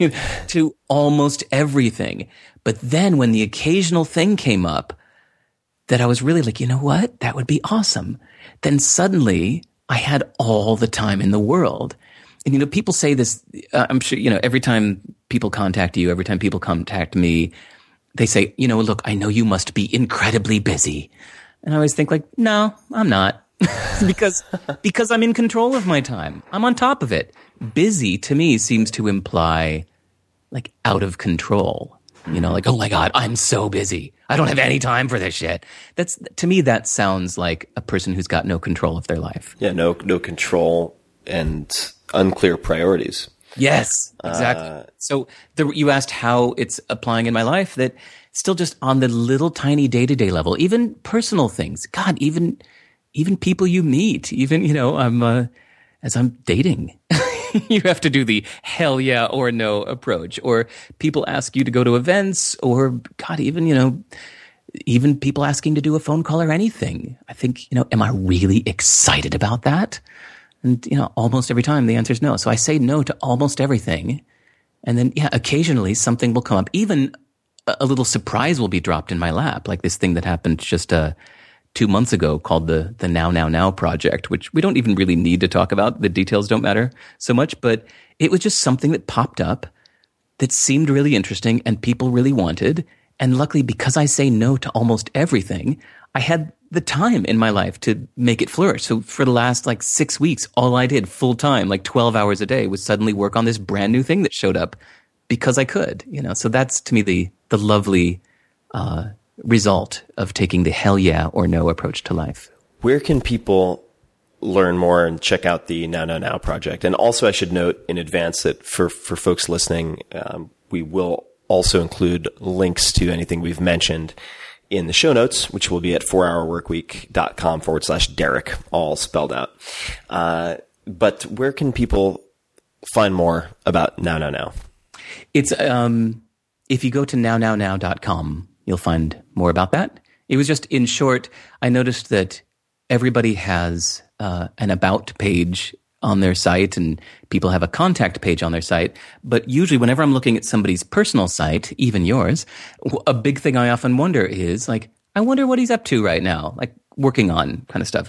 to almost everything. But then when the occasional thing came up that I was really like, you know what? That would be awesome. Then suddenly I had all the time in the world. And, you know, people say this, uh, I'm sure, you know, every time people contact you, every time people contact me, they say, you know, look, I know you must be incredibly busy. And I always think like, no, I'm not. because because I'm in control of my time. I'm on top of it. Busy to me seems to imply like out of control. You know, like, oh my God, I'm so busy. I don't have any time for this shit. That's to me, that sounds like a person who's got no control of their life. Yeah, no no control and unclear priorities. Yes, exactly. Uh, so the, you asked how it's applying in my life. That still just on the little tiny day-to-day level, even personal things. God, even even people you meet, even, you know, I'm uh, as I'm dating, you have to do the hell yeah or no approach. Or people ask you to go to events, or God, even, you know, even people asking to do a phone call or anything. I think, you know, am I really excited about that? And, you know, almost every time the answer is no. So I say no to almost everything. And then, yeah, occasionally something will come up. Even a, a little surprise will be dropped in my lap, like this thing that happened just uh, two months ago called the the Now, Now, Now project, which we don't even really need to talk about. The details don't matter so much. But it was just something that popped up that seemed really interesting and people really wanted. And luckily, because I say no to almost everything, I had the time in my life to make it flourish. So for the last like six weeks, all I did full time, like twelve hours a day, was suddenly work on this brand new thing that showed up because I could, you know. So that's to me the the lovely uh, result of taking the hell yeah or no approach to life. Where can people learn more and check out the Now, Now, Now project? And also, I should note in advance that for for folks listening, um, we will also include links to anything we've mentioned in the show notes, which will be at four hour work week dot com forward slash Derek, all spelled out. Uh, but where can people find more about Now, Now, Now? It's, um, if you go to now now now dot com, you'll find more about that. It was just, in short, I noticed that everybody has uh, an about page on their site, and people have a contact page on their site. But usually whenever I'm looking at somebody's personal site, even yours, a big thing I often wonder is like, I wonder what he's up to right now, like working on kind of stuff.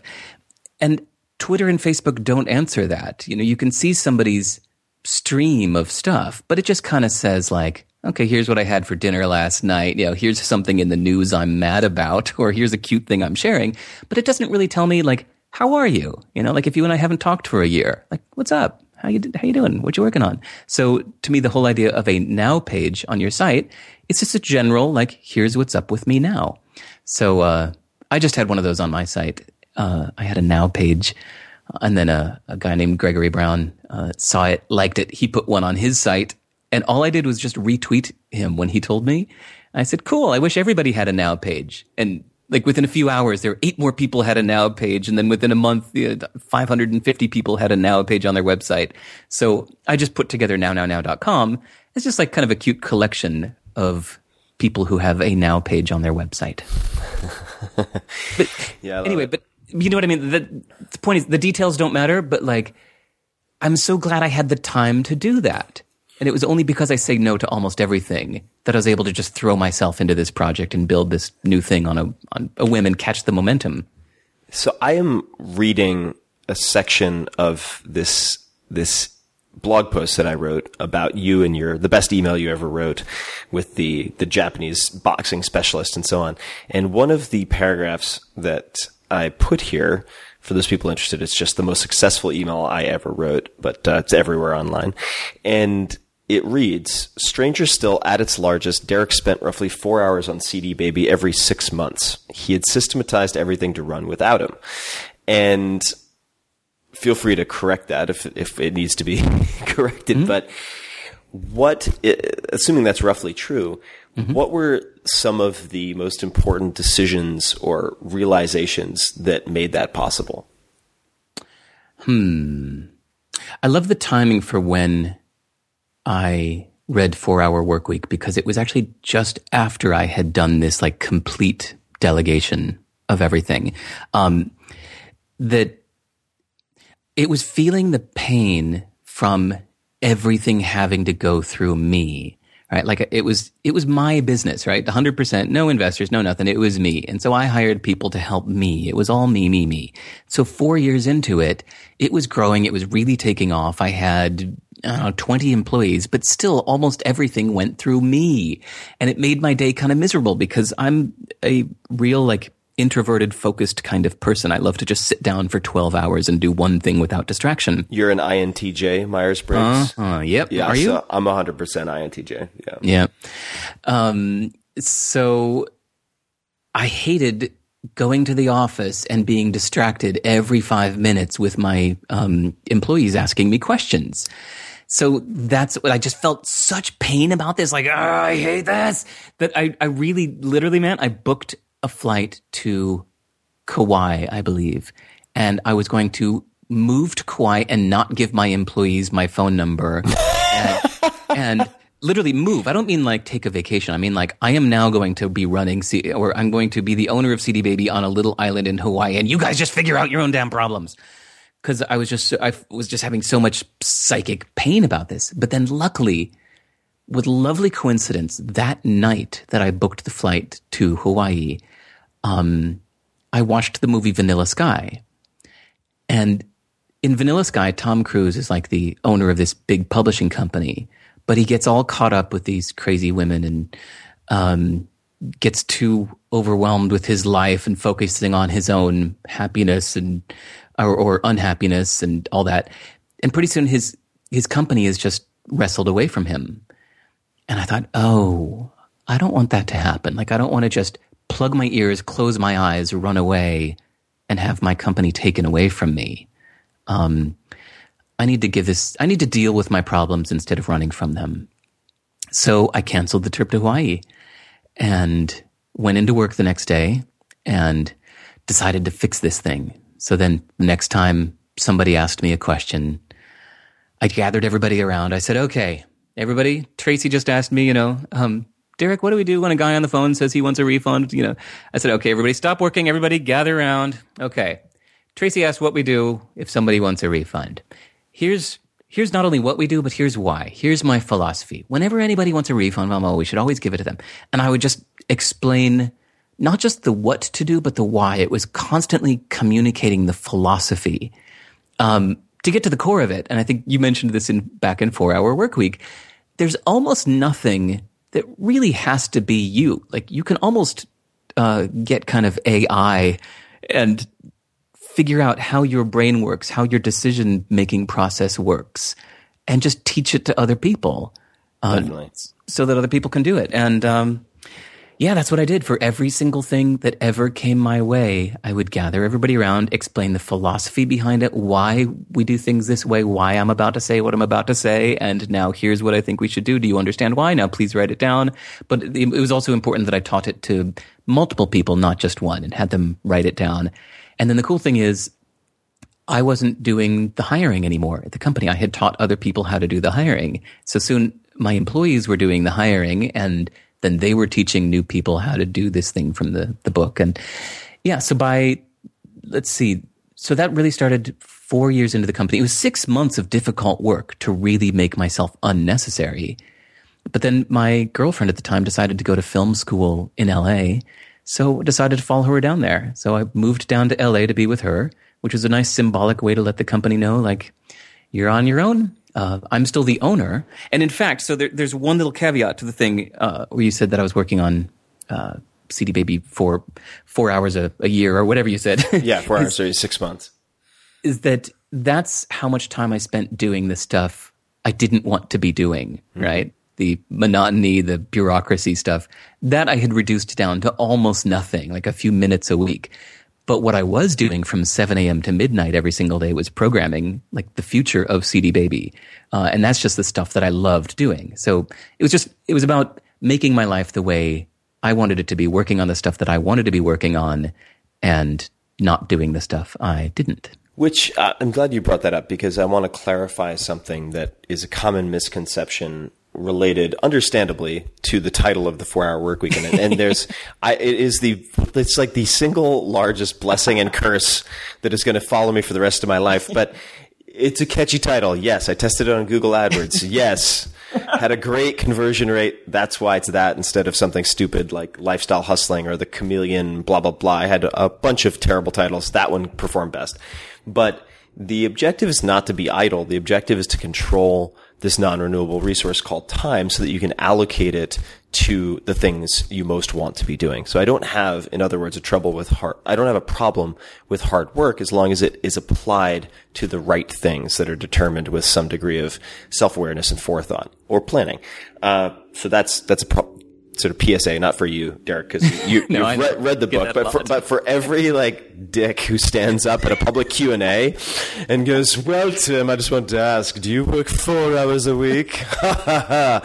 And Twitter and Facebook don't answer that. You know, you can see somebody's stream of stuff, but it just kind of says like, okay, here's what I had for dinner last night. You know, here's something in the news I'm mad about, or here's a cute thing I'm sharing. But it doesn't really tell me like, how are you? You know, like if you and I haven't talked for a year, like, what's up? How you how you doing? What you working on? So to me, the whole idea of a now page on your site, it's just a general, like, here's what's up with me now. So uh, I just had one of those on my site. Uh, I had a now page, and then a, a guy named Gregory Brown uh, saw it, liked it. He put one on his site, and all I did was just retweet him when he told me. I said, cool, I wish everybody had a now page. And like within a few hours, there were eight more people had a now page. And then within a month, five hundred fifty people had a now page on their website. So I just put together now now now dot com. It's just like kind of a cute collection of people who have a now page on their website. But yeah, anyway, it. but you know what I mean? The, the point is the details don't matter, but like, I'm so glad I had the time to do that. And it was only because I say no to almost everything that I was able to just throw myself into this project and build this new thing on a on a whim and catch the momentum. So I am reading a section of this this blog post that I wrote about you and your the best email you ever wrote with the the Japanese boxing specialist and so on. And one of the paragraphs that I put here, for those people interested, it's just the most successful email I ever wrote, but uh, it's everywhere online. And it reads, stranger still, at its largest, Derek spent roughly four hours on C D Baby every six months. He had systematized everything to run without him. And feel free to correct that if if it needs to be corrected. Mm-hmm. But what, assuming that's roughly true, mm-hmm. what were some of the most important decisions or realizations that made that possible? Hmm. I love the timing for when I read four hour Work Week, because it was actually just after I had done this like complete delegation of everything. Um, that it was feeling the pain from everything having to go through me, right? Like it was, it was my business, right? one hundred percent, no investors, no nothing. It was me. And so I hired people to help me. It was all me, me, me. So four years into it, it was growing. It was really taking off. I had, I don't know, twenty employees, but still almost everything went through me. And it made my day kind of miserable because I'm a real like introverted, focused kind of person. I love to just sit down for twelve hours and do one thing without distraction. You're an I N T J, Myers-Briggs? Uh, uh, yep. Yeah, Are you? So I'm one hundred percent I N T J. Yeah. Yeah. Um, so I hated going to the office and being distracted every five minutes with my um, employees asking me questions. So that's what I just felt such pain about this. Like, oh, I hate this. That I, I really, literally, man, I booked a flight to Kauai, I believe. And I was going to move to Kauai and not give my employees my phone number. and, and literally move. I don't mean like take a vacation. I mean like I am now going to be running, C- or I'm going to be the owner of C D Baby on a little island in Hawaii. And you guys just figure out your own damn problems. Because I was just, I was just having so much psychic pain about this. But then luckily, with lovely coincidence, that night that I booked the flight to Hawaii, um, I watched the movie Vanilla Sky. And in Vanilla Sky, Tom Cruise is like the owner of this big publishing company, but he gets all caught up with these crazy women and um, gets too overwhelmed with his life and focusing on his own happiness and or, or unhappiness and all that. And pretty soon his his company is just wrestled away from him. And I thought, oh, I don't want that to happen. Like, I don't want to just plug my ears, close my eyes, run away, and have my company taken away from me. Um, I need to give this, I need to deal with my problems instead of running from them. So I canceled the trip to Hawaii and went into work the next day and decided to fix this thing. So then next time somebody asked me a question, I gathered everybody around. I said, okay, everybody, Tracy just asked me, you know, um, Derek, what do we do when a guy on the phone says he wants a refund? You know, I said, okay, everybody stop working. Everybody gather around. Okay. Tracy asked what we do if somebody wants a refund. Here's, here's not only what we do, but here's why. Here's my philosophy. Whenever anybody wants a refund, well, we should always give it to them. And I would just explain not just the what to do, but the why. It was constantly communicating the philosophy, um, to get to the core of it. And I think you mentioned this in back in Four Hour Work Week. There's almost nothing that really has to be you. Like you can almost uh, get kind of A I and figure out how your brain works, how your decision-making process works, and just teach it to other people. Um, so that other people can do it. And um, yeah, that's what I did for every single thing that ever came my way. I would gather everybody around, explain the philosophy behind it, why we do things this way, why I'm about to say what I'm about to say, and now here's what I think we should do. Do you understand why? Now please write it down. But it was also important that I taught it to multiple people, not just one, and had them write it down. And then the cool thing is, I wasn't doing the hiring anymore at the company. I had taught other people how to do the hiring. So soon my employees were doing the hiring, and then they were teaching new people how to do this thing from the, the book. And yeah, so by, let's see, so that really started four years into the company. It was six months of difficult work to really make myself unnecessary. But then my girlfriend at the time decided to go to film school in L A, so I decided to follow her down there. So I moved down to L A to be with her, which was a nice symbolic way to let the company know, like, you're on your own. Uh, I'm still the owner. And in fact, so there, there's one little caveat to the thing uh, where you said that I was working on uh, C D Baby for four hours a, a year or whatever you said. Yeah, four hours or six months. Is that that's how much time I spent doing the stuff I didn't want to be doing, mm-hmm. right? The monotony, the bureaucracy stuff, that I had reduced down to almost nothing, like a few minutes a week. But what I was doing from seven a.m. to midnight every single day was programming, like the future of C D Baby. Uh, and that's just the stuff that I loved doing. So it was just, it was about making my life the way I wanted it to be, working on the stuff that I wanted to be working on, and not doing the stuff I didn't. Which uh, I'm glad you brought that up, because I want to clarify something that is a common misconception related, understandably, to the title of the Four Hour Work Week, and, and there's, I, it is the, it's like the single largest blessing and curse that is going to follow me for the rest of my life. But it's a catchy title. Yes, I tested it on Google AdWords. Yes, had a great conversion rate. That's why it's that instead of something stupid like Lifestyle Hustling or The Chameleon. Blah blah blah. I had a, a bunch of terrible titles. That one performed best, but the objective is not to be idle. The objective is to control this non-renewable resource called time so that you can allocate it to the things you most want to be doing. So I don't have, in other words, a trouble with hard, I don't have a problem with hard work as long as it is applied to the right things that are determined with some degree of self-awareness and forethought or planning. Uh, so that's, that's a pro- sort of P S A, not for you, Derek, because you, no, you've read, read the book, but for, but for every like dick who stands up at a public Q and A and goes, well, Tim, I just want to ask, do you work four hours a week? And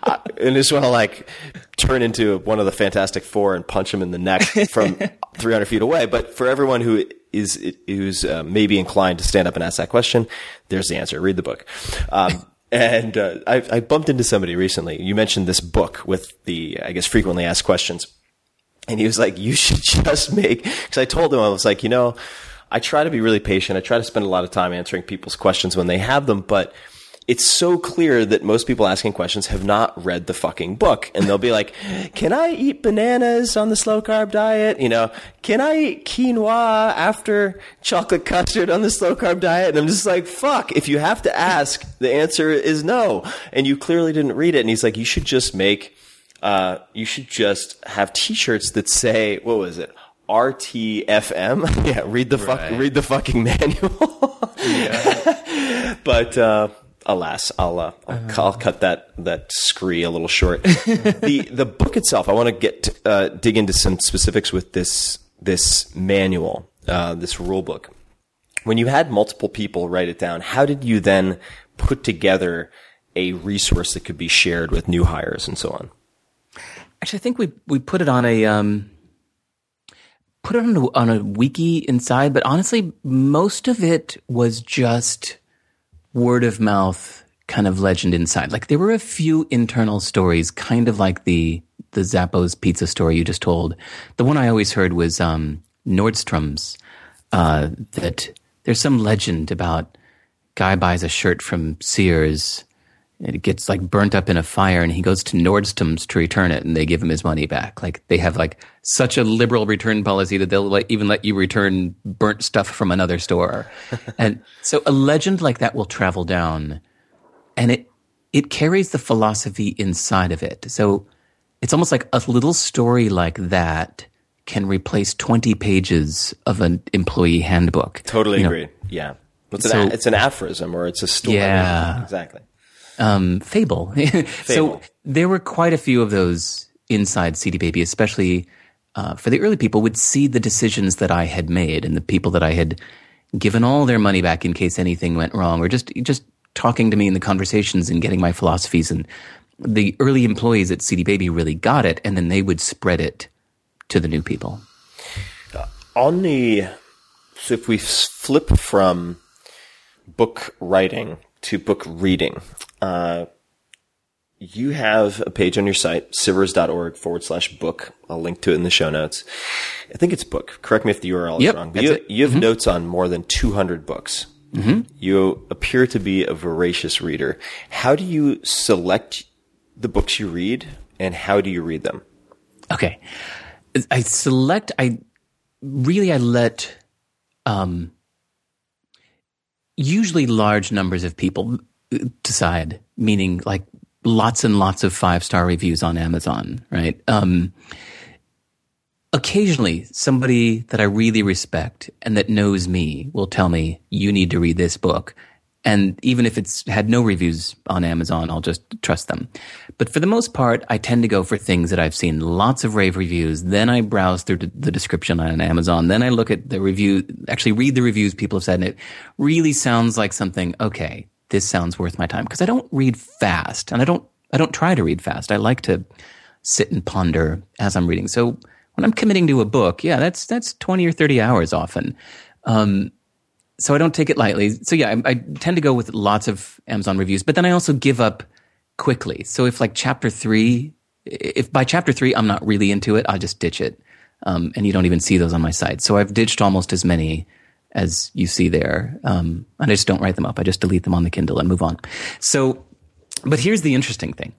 I just want to like turn into one of the Fantastic Four and punch him in the neck from three hundred feet away. But for everyone who is, who's uh, maybe inclined to stand up and ask that question, there's the answer. Read the book. Um, And uh, I, I bumped into somebody recently. You mentioned this book with the, I guess, frequently asked questions. And he was like, you should just make, because I told him, I was like, you know, I try to be really patient. I try to spend a lot of time answering people's questions when they have them, but it's so clear that most people asking questions have not read the fucking book. And they'll be like, can I eat bananas on the slow carb diet? You know, can I eat quinoa after chocolate custard on the slow carb diet? And I'm just like, fuck, if you have to ask, the answer is no. And you clearly didn't read it. And he's like, you should just make, uh, you should just have t-shirts that say, what was it? R T F M? Yeah, read the fuck, Right. read the fucking manual. Yeah. But, uh, alas, I'll, uh, I'll, uh, I'll cut that, that scree a little short. the, the book itself, I want to get, to, uh, dig into some specifics with this, this manual, uh, this rule book. When you had multiple people write it down, how did you then put together a resource that could be shared with new hires and so on? Actually, I think we, we put it on a, um, put it on a, on a wiki inside, but honestly, most of it was just word of mouth kind of legend inside. Like there were a few internal stories, kind of like the the Zappos pizza story you just told. The one I always heard was um, Nordstrom's, uh, that there's some legend about guy buys a shirt from Sears and it gets like burnt up in a fire and he goes to Nordstrom's to return it and they give him his money back. Like they have like such a liberal return policy that they'll like, even let you return burnt stuff from another store. And so a legend like that will travel down and it, it carries the philosophy inside of it. So it's almost like a little story like that can replace twenty pages of an employee handbook. Totally you agree. know? Yeah. It's, So- an, it's an aphorism or it's a story. Yeah. Exactly. Um, fable. So there were quite a few of those inside C D Baby, especially uh, for the early people, would see the decisions that I had made and the people that I had given all their money back in case anything went wrong, or just just talking to me in the conversations and getting my philosophies. And the early employees at C D Baby really got it, and then they would spread it to the new people. Uh, on the, so if we flip from book writing to book reading, uh, you have a page on your site, sivers.org forward slash book. I'll link to it in the show notes. I think it's book. Correct me if the U R L is Yep, wrong. But that's you, it. you have Mm-hmm. notes on more than two hundred books. Mm-hmm. You appear to be a voracious reader. How do you select the books you read, and how do you read them? Okay. I select, I really, I let, um, usually large numbers of people decide, meaning like lots and lots of five-star reviews on Amazon, right? Um, occasionally somebody that I really respect and that knows me will tell me, you need to read this book. And even if it's had no reviews on Amazon, I'll just trust them. But for the most part, I tend to go for things that I've seen lots of rave reviews. Then I browse through the description on Amazon. Then I look at the review, actually read the reviews people have said, and it really sounds like something, okay, this sounds worth my time. Because I don't read fast, and I don't, I don't try to read fast. I like to sit and ponder as I'm reading. So when I'm committing to a book, yeah, that's, that's twenty or thirty hours often. Um, So I don't take it lightly. So yeah, I, I tend to go with lots of Amazon reviews, but then I also give up quickly. So if like chapter three, if by chapter three I'm not really into it, I'll just ditch it. Um, and you don't even see those on my site. So I've ditched almost as many as you see there. Um, and I just don't write them up. I just delete them on the Kindle and move on. So, but here's the interesting thing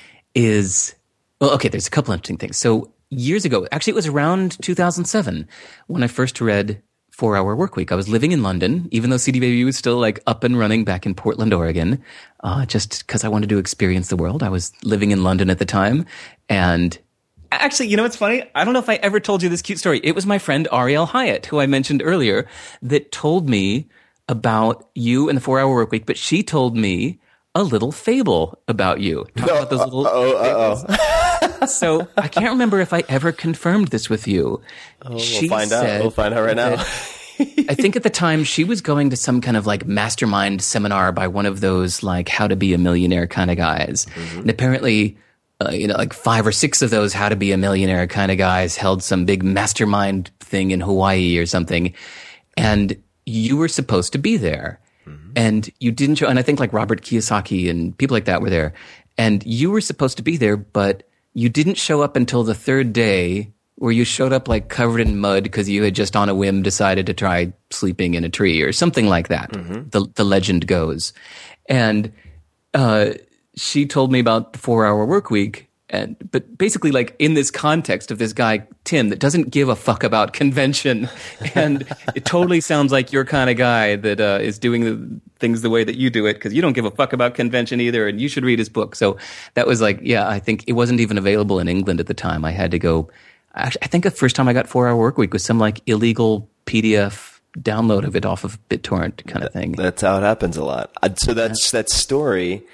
is, well, okay, there's a couple interesting things. So years ago, actually it was around two thousand seven when I first read Four Hour Workweek. I was living in London, even though C D Baby was still like up and running back in Portland, Oregon, uh, just because I wanted to experience the world. I was living in London at the time. And actually, you know what's funny? I don't know if I ever told you this cute story. It was my friend Ariel Hyatt, who I mentioned earlier, that told me about you and the Four Hour Workweek, but she told me a little fable about you. Talk about those little Oh, uh-oh. So I can't remember if I ever confirmed this with you. Oh, She we'll find out. said We'll find out right now. that- I think at the time she was going to some kind of like mastermind seminar by one of those like how to be a millionaire kind of guys. Mm-hmm. And apparently, uh, you know, like five or six of those how to be a millionaire kind of guys held some big mastermind thing in Hawaii or something. And you were supposed to be there. Mm-hmm. And you didn't show, and I think like Robert Kiyosaki and people like that were there. And you were supposed to be there, but you didn't show up until the third day, where you showed up like covered in mud because you had just on a whim decided to try sleeping in a tree or something like that. Mm-hmm. The the legend goes. And uh, she told me about the Four Hour Workweek. And, but basically, like in this context of this guy, Tim, that doesn't give a fuck about convention. And it totally sounds like your kind of guy that uh, is doing the things the way that you do it because you don't give a fuck about convention either. And you should read his book. So that was like, yeah, I think it wasn't even available in England at the time. I had to go. Actually, I think the first time I got Four Hour Workweek was some like illegal P D F download of it off of BitTorrent kind of thing. That's how it happens a lot. So that's that story,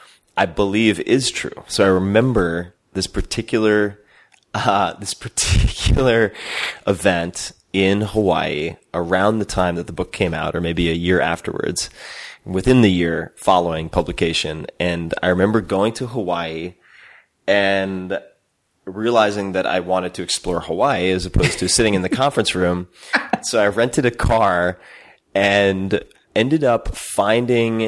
I believe, is true. So I remember this particular uh, this particular event in Hawaii around the time that the book came out, or maybe a year afterwards, within the year following publication. And I remember going to Hawaii and realizing that I wanted to explore Hawaii as opposed to sitting in the conference room. So I rented a car and ended up finding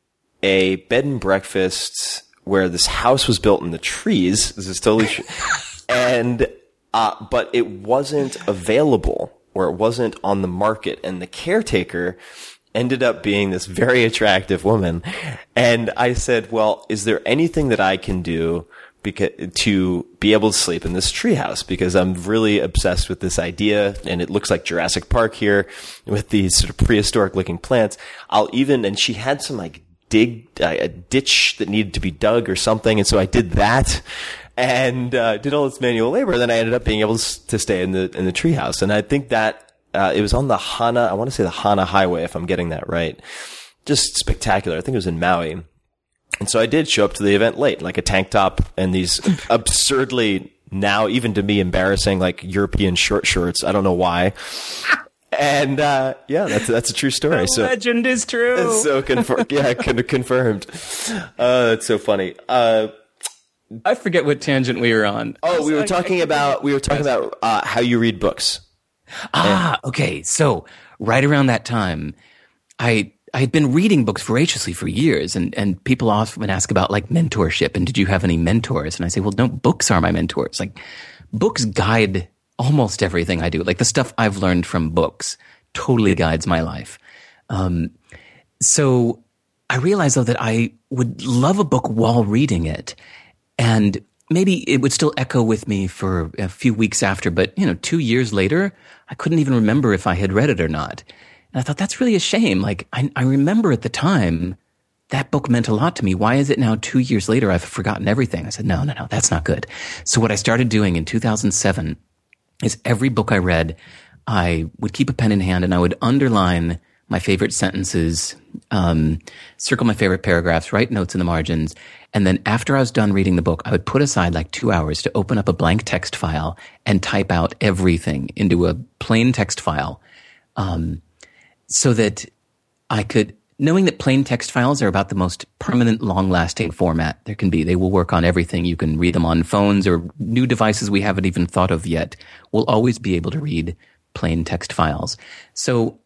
a bed and breakfast where this house was built in the trees. This is totally true. And, uh, but it wasn't available, or it wasn't on the market. And the caretaker ended up being this very attractive woman. And I said, well, is there anything that I can do because, to be able to sleep in this treehouse? Because I'm really obsessed with this idea, and it looks like Jurassic Park here with these sort of prehistoric looking plants. I'll even, and she had some like dig, uh, a ditch that needed to be dug or something. And so I did that and, uh, did all this manual labor. Then I ended up being able to, to stay in the, in the treehouse. And I think that, uh, it was on the Hana, I want to say the Hana Highway, if I'm getting that right. Just spectacular. I think it was in Maui. And so I did show up to the event late, like a tank top and these absurdly, now even to me, embarrassing, like European short shorts. I don't know why. And, uh, yeah, that's, that's a true story. The so legend is true. It's so confirmed. Yeah, kind of confirmed. Uh, that's so funny. Uh, I forget what tangent we were on. oh, we were talking about, we were talking about, uh, how you read books. Ah, okay. So right around that time, I, I had been reading books voraciously for years, and, and people often ask about like mentorship and did you have any mentors? And I say, well, no, books are my mentors. Like books guide almost everything I do. Like the stuff I've learned from books totally guides my life. Um, so I realized though that I would love a book while reading it, and maybe it would still echo with me for a few weeks after, but you know, two years later, I couldn't even remember if I had read it or not. And I thought that's really a shame. Like I, I remember at the time that book meant a lot to me. Why is it now two years later I've forgotten everything? I said, no, no, no, that's not good. So what I started doing in two thousand seven is every book I read, I would keep a pen in hand and I would underline my favorite sentences, um, circle my favorite paragraphs, write notes in the margins. And then after I was done reading the book, I would put aside like two hours to open up a blank text file and type out everything into a plain text file, um, so that I could, knowing that plain text files are about the most permanent, long-lasting format there can be. They will work on everything. You can read them on phones or new devices we haven't even thought of yet. We'll always be able to read plain text files. So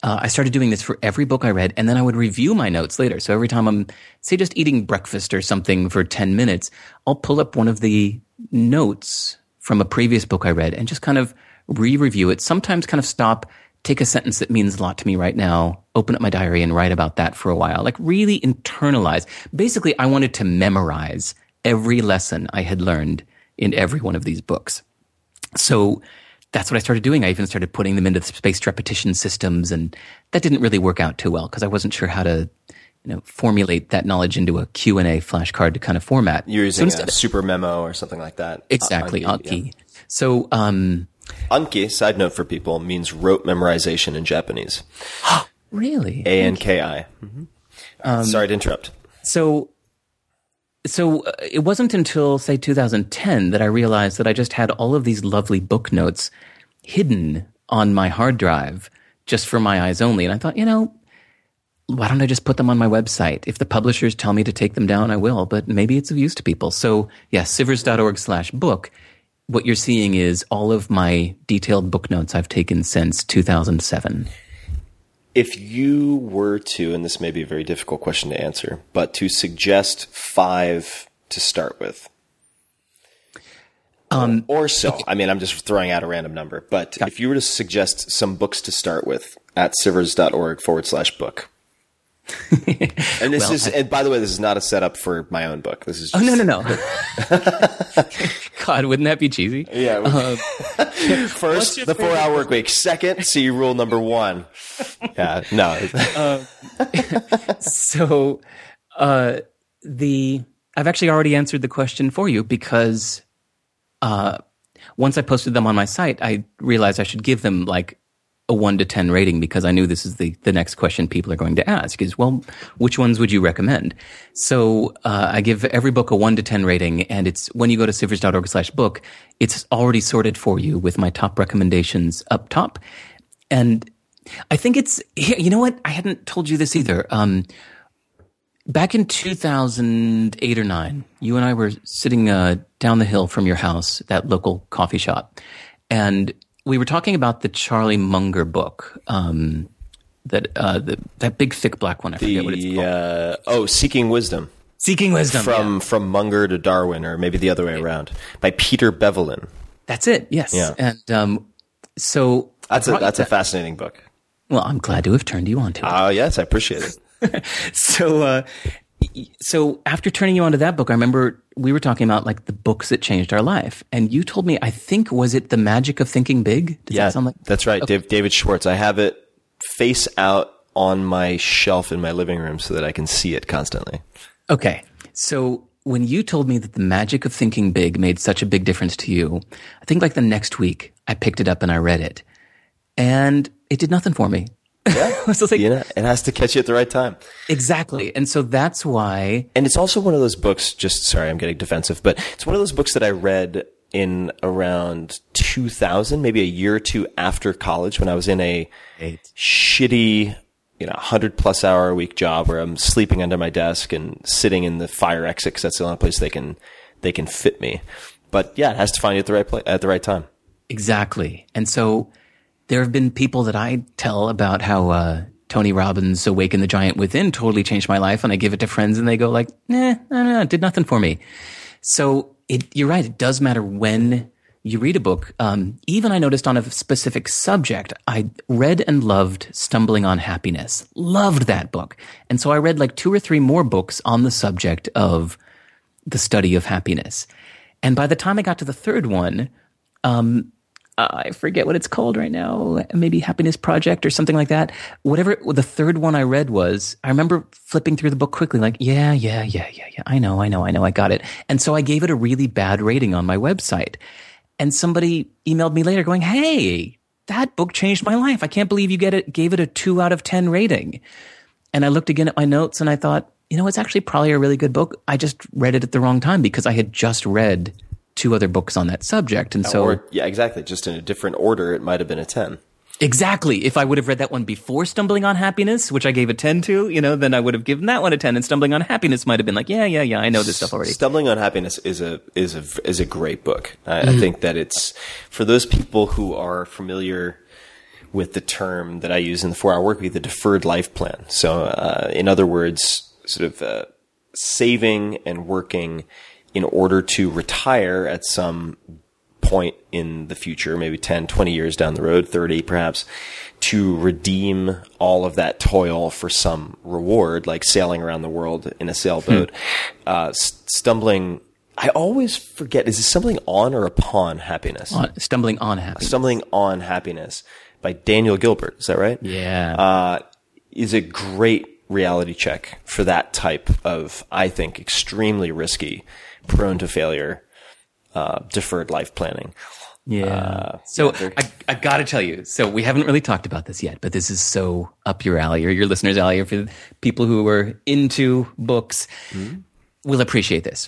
uh, I started doing this for every book I read, and then I would review my notes later. So every time I'm, say, just eating breakfast or something for ten minutes, I'll pull up one of the notes from a previous book I read and just kind of re-review it. Sometimes kind of stop, take a sentence that means a lot to me right now, open up my diary and write about that for a while. Like really internalize. Basically, I wanted to memorize every lesson I had learned in every one of these books. So that's what I started doing. I even started putting them into the spaced repetition systems, and that didn't really work out too well because I wasn't sure how to, you know, formulate that knowledge into a Q and A flashcard to kind of format. You're using so a super memo or something like that. Exactly, Anki. Anki. Yeah. So, um, Anki, side note for people, means rote memorization in Japanese. Really? A N K I. Mm-hmm. Um, Sorry to interrupt. So, so uh, it wasn't until, say, two thousand ten that I realized that I just had all of these lovely book notes hidden on my hard drive just for my eyes only. And I thought, you know, why don't I just put them on my website? If the publishers tell me to take them down, I will, but maybe it's of use to people. So, yes, sivers.org slash book. What you're seeing is all of my detailed book notes I've taken since two thousand seven. If you were to, and this may be a very difficult question to answer, but to suggest five to start with, um, or, or so, okay. I mean, I'm just throwing out a random number, but Got if you were to suggest some books to start with at sivers.org forward slash book. And this well, is, I, and by the way, this is not a setup for my own book. This is just, oh no no no! God, wouldn't that be cheesy? Yeah. Uh, First, the four-hour work week. Second, see rule number one. Yeah, no. uh, so, uh, the I've actually already answered the question for you because uh, once I posted them on my site, I realized I should give them like a one to ten rating because I knew this is the, the next question people are going to ask is, well, which ones would you recommend? So uh, I give every book a one to ten rating, and it's when you go to sivers.org slash book, it's already sorted for you with my top recommendations up top. And I think it's, you know what? I hadn't told you this either. Um, back in two thousand eight or nine, you and I were sitting uh, down the hill from your house, that local coffee shop, and we were talking about the Charlie Munger book, um, that uh, the, that big thick black one. I forget the, what it's called. Uh, oh, Seeking Wisdom. Seeking Wisdom. From yeah. from Munger to Darwin, or maybe the other way around, by Peter Bevelin. That's it. Yes. Yeah. And um, so that's a that's a fascinating book. Well, I'm glad to have turned you on to it. Oh, uh, yes, I appreciate it. so, uh, so after turning you on to that book, I remember we were talking about like the books that changed our life, and you told me, I think, was it The Magic of Thinking Big? Does yeah, that sound like? That's right, okay. Dave, David Schwartz. I have it face out on my shelf in my living room so that I can see it constantly. Okay, so when you told me that The Magic of Thinking Big made such a big difference to you, I think like the next week I picked it up and I read it, and it did nothing for me. Yeah, so like, you know, it has to catch you at the right time. Exactly. And so that's why. And it's also one of those books, just sorry, I'm getting defensive, but it's one of those books that I read in around two thousand, maybe a year or two after college, when I was in a Eight. shitty, you know, one hundred plus hour a week job where I'm sleeping under my desk and sitting in the fire exit because that's the only place they can, they can fit me. But yeah, it has to find you at the right place, at the right time. Exactly. And so there have been people that I tell about how uh, Tony Robbins' Awaken the Giant Within totally changed my life, and I give it to friends and they go like, nah, no, no, it did nothing for me. So it, you're right. It does matter when you read a book. Um, even I noticed on a specific subject, I read and loved Stumbling on Happiness. Loved that book. And so I read like two or three more books on the subject of the study of happiness. And by the time I got to the third one, um, I forget what it's called right now, maybe Happiness Project or something like that. Whatever the third one I read was, I remember flipping through the book quickly like, yeah, yeah, yeah, yeah, yeah, I know, I know, I know, I got it. And so I gave it a really bad rating on my website. And somebody emailed me later going, hey, that book changed my life. I can't believe you get it, gave it a two out of ten rating. And I looked again at my notes and I thought, you know, it's actually probably a really good book. I just read it at the wrong time because I had just read two other books on that subject. And so, or, yeah, exactly. Just in a different order, it might have been a ten. Exactly. If I would have read that one before Stumbling on Happiness, which I gave a ten to, you know, then I would have given that one a ten, and Stumbling on Happiness might have been like, yeah, yeah, yeah, I know this stuff already. Stumbling on Happiness is a, is a, is a great book. I, mm. I think that it's, for those people who are familiar with the term that I use in the four hour work week, the deferred life plan. So, uh, in other words, sort of, uh, saving and working in order to retire at some point in the future, maybe ten, twenty years down the road, thirty perhaps, to redeem all of that toil for some reward, like sailing around the world in a sailboat, hmm. uh, stumbling. I always forget, is it stumbling on or upon happiness? On, stumbling on happiness. Stumbling on Happiness by Daniel Gilbert. Is that right? Yeah. Uh, is a great reality check for that type of, I think, extremely risky, prone to failure, uh, deferred life planning. Yeah. Uh, so yeah, I, I got to tell you, so we haven't really talked about this yet, but this is so up your alley, or your listeners' alley, or for people who are into books mm-hmm. will appreciate this.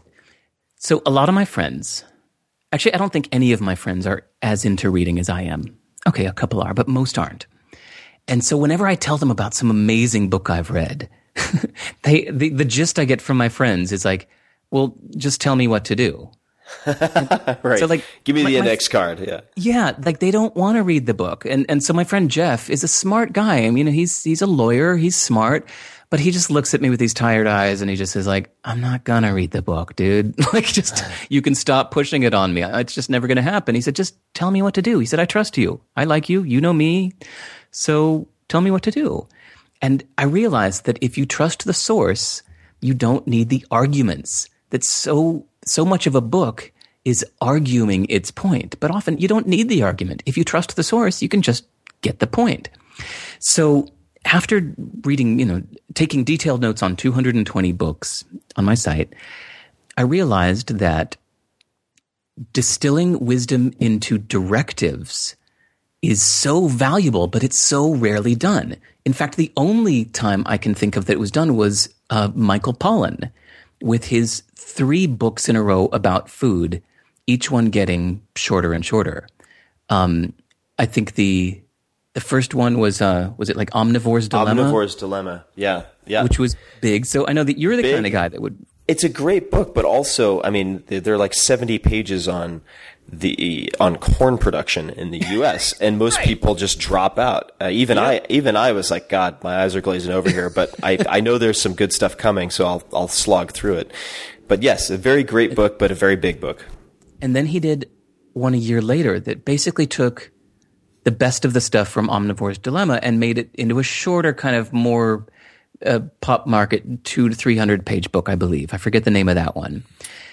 So a lot of my friends, actually, I don't think any of my friends are as into reading as I am. Okay, a couple are, but most aren't. And so whenever I tell them about some amazing book I've read, they the, the gist I get from my friends is like, well, just tell me what to do. Right. So like, give me my, the index my, card. Yeah. Yeah. Like they don't want to read the book. And, and so my friend Jeff is a smart guy. I mean, he's, he's a lawyer. He's smart, but he just looks at me with these tired eyes and he just says like, I'm not going to read the book, dude. Like just, you can stop pushing it on me. It's just never going to happen. He said, just tell me what to do. He said, I trust you. I like you. You know me. So tell me what to do. And I realized that if you trust the source, you don't need the arguments. That so, so much of a book is arguing its point. But often you don't need the argument. If you trust the source, you can just get the point. So after reading, you know, taking detailed notes on two hundred twenty books on my site, I realized that distilling wisdom into directives is so valuable, but it's so rarely done. In fact, the only time I can think of that it was done was uh, Michael Pollan with his three books in a row about food, each one getting shorter and shorter. Um, I think the the first one was, uh, was it like Omnivore's Dilemma? Omnivore's Dilemma, yeah, yeah. Which was big. So I know that you're the big. kind of guy that would... It's a great book, but also, I mean, there are like seventy pages on the on corn production in the U S and most right. people just drop out. Uh, even yeah. I, even I was like, God, my eyes are glazing over here. But I, I know there's some good stuff coming, so I'll I'll slog through it. But yes, a very great book, but a very big book. And then he did one a year later that basically took the best of the stuff from Omnivore's Dilemma and made it into a shorter, kind of more uh, pop market, two to three hundred page book, I believe. I forget the name of that one.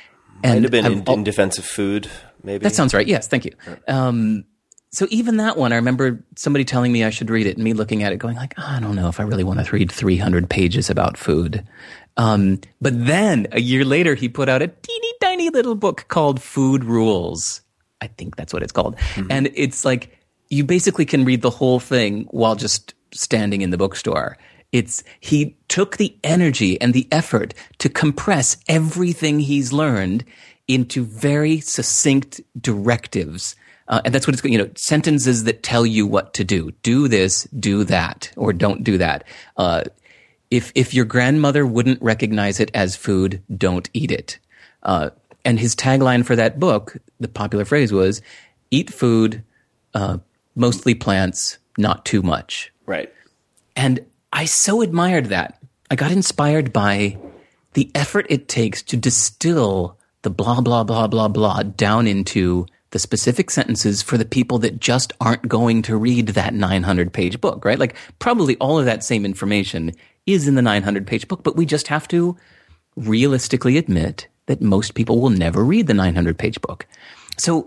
And Might have been in, in Defense of Food, maybe. That sounds right. Yes, thank you. Um, so even that one, I remember somebody telling me I should read it, and me looking at it, going like, oh, I don't know if I really want to read three hundred pages about food. Um, but then a year later, he put out a teeny tiny little book called Food Rules. I think that's what it's called. Mm-hmm. And it's like, you basically can read the whole thing while just standing in the bookstore. It's, he took the energy and the effort to compress everything he's learned into very succinct directives. Uh, and that's what it's, you know, sentences that tell you what to do. Do this, do that, or don't do that. Uh, if, if your grandmother wouldn't recognize it as food, don't eat it. Uh, and his tagline for that book, the popular phrase was, eat food, uh, mostly plants, not too much. Right. And I so admired that. I got inspired by the effort it takes to distill the blah, blah, blah, blah, blah down into the specific sentences for the people that just aren't going to read that nine hundred page book, right? Like probably all of that same information is in the nine hundred page book, but we just have to realistically admit that most people will never read the nine hundred page book. So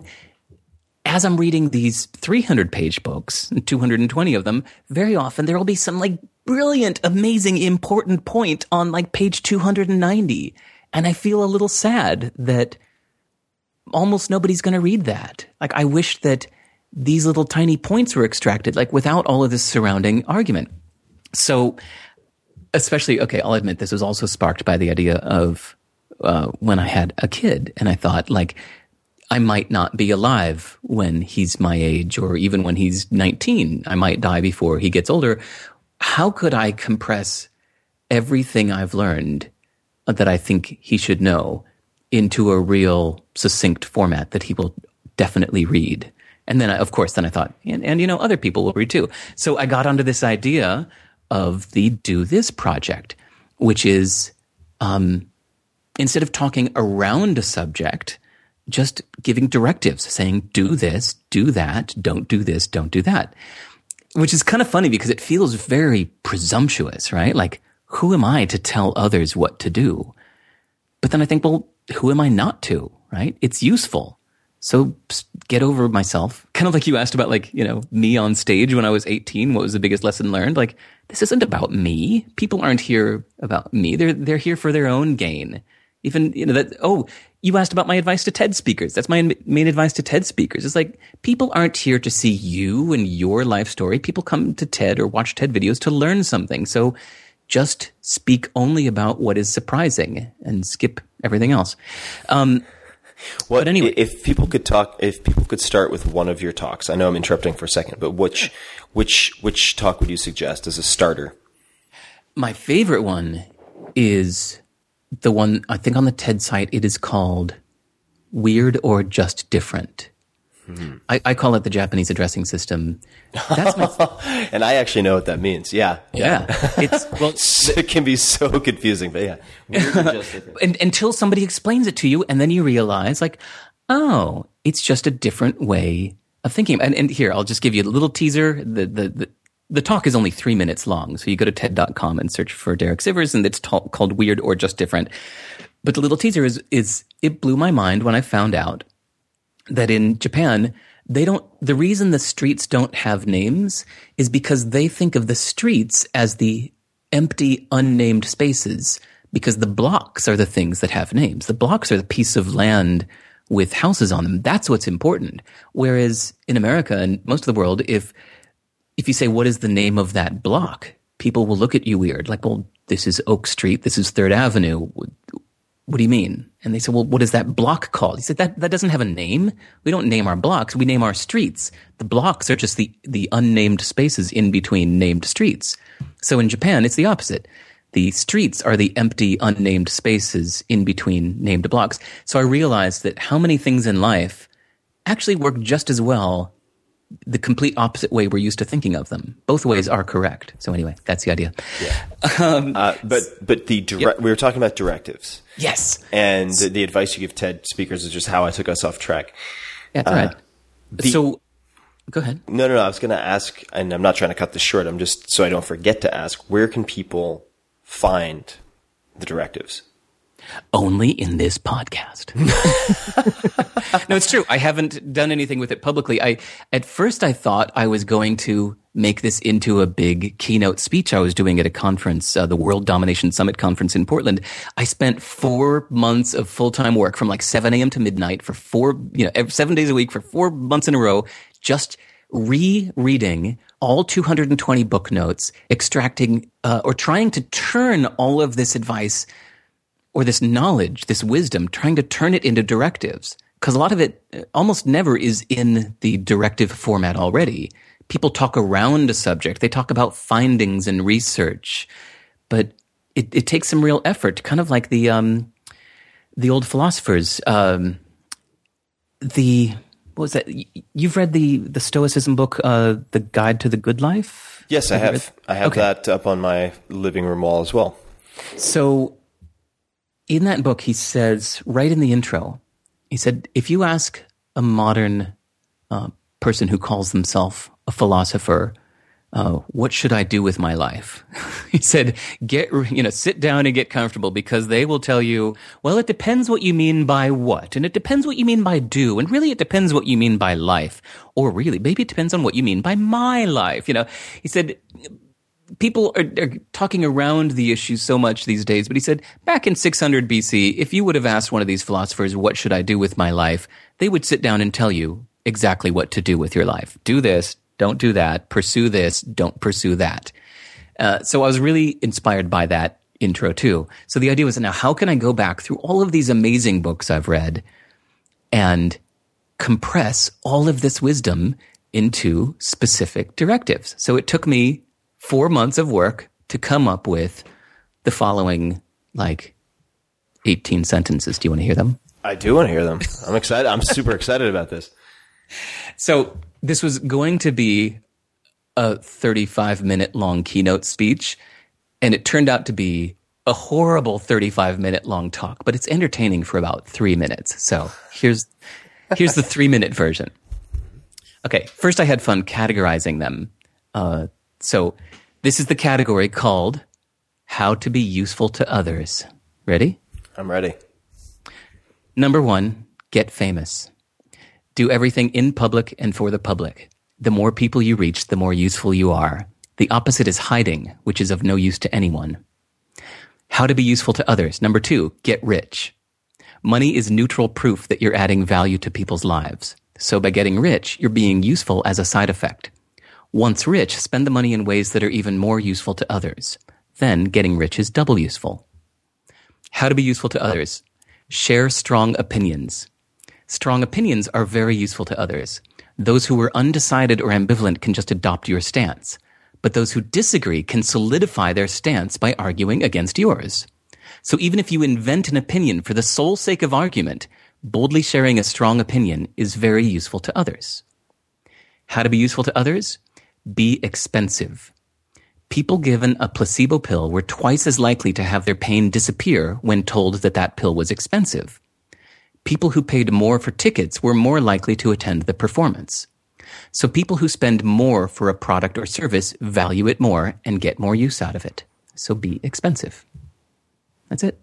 as I'm reading these three hundred page books, two hundred twenty of them, very often there will be some like brilliant, amazing, important point on like page two hundred ninety. And I feel a little sad that almost nobody's going to read that. Like I wish that these little tiny points were extracted, like without all of this surrounding argument. So especially, okay, I'll admit this was also sparked by the idea of uh, when I had a kid and I thought like, I might not be alive when he's my age, or even when he's nineteen. I might die before he gets older. How could I compress everything I've learned that I think he should know into a real succinct format that he will definitely read? And then, I, of course, then I thought, and, and, you know, other people will read too. So I got onto this idea of the Do This Project, which is, um, instead of talking around a subject, just giving directives, saying, do this, do that, don't do this, don't do that. Which is kind of funny because it feels very presumptuous, right? Like, who am I to tell others what to do? But then I think, well, who am I not to, right? It's useful. So get over myself. Kind of like you asked about, like, you know, me on stage when I was eighteen. What was the biggest lesson learned? Like, this isn't about me. People aren't here about me. They're they're here for their own gain. Even, you know, that, oh, you asked about my advice to TED speakers. That's my main advice to TED speakers. It's like, people aren't here to see you and your life story. People come to TED or watch TED videos to learn something. So just speak only about what is surprising and skip everything else. Um, What, but anyway, if people could talk, if people could start with one of your talks, I know I'm interrupting for a second, but which, which, which talk would you suggest as a starter? My favorite one is the one, I think on the TED site, it is called Weird or Just Different. Hmm. I, I call it the Japanese addressing system. That's my and I actually know what that means. Yeah. Yeah. It's, well, it can be so confusing, but yeah. Weird or just different. and, until somebody explains it to you, and then you realize, like, oh, it's just a different way of thinking. And, and here, I'll just give you a little teaser. The, the, the, the talk is only three minutes long. So you go to TED dot com and search for Derek Sivers, and it's ta- called Weird or Just Different. But the little teaser is, is, it blew my mind when I found out that in Japan, they don't, the reason the streets don't have names is because they think of the streets as the empty, unnamed spaces, because the blocks are the things that have names. The blocks are the piece of land with houses on them. That's what's important. Whereas in America and most of the world, if, if you say, what is the name of that block? People will look at you weird. Like, well, this is Oak Street. This is Third Avenue. What do you mean? And they said, well, what is that block called? He said, that, that doesn't have a name. We don't name our blocks. We name our streets. The blocks are just the, the unnamed spaces in between named streets. So in Japan, it's the opposite. The streets are the empty, unnamed spaces in between named blocks. So I realized that how many things in life actually work just as well the complete opposite way we're used to thinking of them. Both ways are correct. So anyway, that's the idea. Yeah. Um, uh, but but the dire- yep. we were talking about directives. Yes. And the, the advice you give TED speakers is just how I took us off track. Yeah, that's uh, right. The, so go ahead. No, no, no. I was going to ask, and I'm not trying to cut this short. I'm just so I don't forget to ask, where can people find the directives? Only in this podcast. No, it's true. I haven't done anything with it publicly. I at first I thought I was going to make this into a big keynote speech I was doing at a conference, uh, the World Domination Summit conference in Portland. I spent four months of full-time work from like seven a.m. to midnight for four, you know, seven days a week for four months in a row, just rereading all two hundred twenty book notes, extracting uh, or trying to turn all of this advice or this knowledge, this wisdom, trying to turn it into directives. Because a lot of it almost never is in the directive format already. People talk around a subject. They talk about findings and research. But it, it takes some real effort, kind of like the um, the old philosophers. Um, the, what was that? You've read the, the Stoicism book, uh, The Guide to the Good Life? Yes, I have. I have okay. that up on my living room wall as well. So in that book, he says, right in the intro, he said, if you ask a modern uh, person who calls themselves a philosopher, uh, what should I do with my life? He said, get, you know, sit down and get comfortable, because they will tell you, well, it depends what you mean by what, and it depends what you mean by do, and really it depends what you mean by life, or really, maybe it depends on what you mean by my life. You know, he said, people are, are talking around the issue so much these days, but he said, back in six hundred B C, if you would have asked one of these philosophers, what should I do with my life? They would sit down and tell you exactly what to do with your life. Do this, don't do that, pursue this, don't pursue that. Uh, so I was really inspired by that intro too. So the idea was, now how can I go back through all of these amazing books I've read and compress all of this wisdom into specific directives? So it took me four months of work to come up with the following, like, eighteen sentences. Do you want to hear them? I do want to hear them. I'm excited. I'm super excited about this. So this was going to be a thirty-five minute long keynote speech, and it turned out to be a horrible thirty-five minute long talk, but it's entertaining for about three minutes. So here's here's the three minute version. Okay, first I had fun categorizing them. Uh, so this is the category called How to Be Useful to Others. Ready? I'm ready. Number one, get famous. Do everything in public and for the public. The more people you reach, the more useful you are. The opposite is hiding, which is of no use to anyone. How to be useful to others. Number two, get rich. Money is neutral proof that you're adding value to people's lives. So by getting rich, you're being useful as a side effect. Once rich, spend the money in ways that are even more useful to others. Then getting rich is double useful. How to be useful to others. Share strong opinions. Strong opinions are very useful to others. Those who are undecided or ambivalent can just adopt your stance. But those who disagree can solidify their stance by arguing against yours. So even if you invent an opinion for the sole sake of argument, boldly sharing a strong opinion is very useful to others. How to be useful to others? Be expensive. People given a placebo pill were twice as likely to have their pain disappear when told that that pill was expensive. People who paid more for tickets were more likely to attend the performance. So people who spend more for a product or service value it more and get more use out of it. So be expensive. That's it.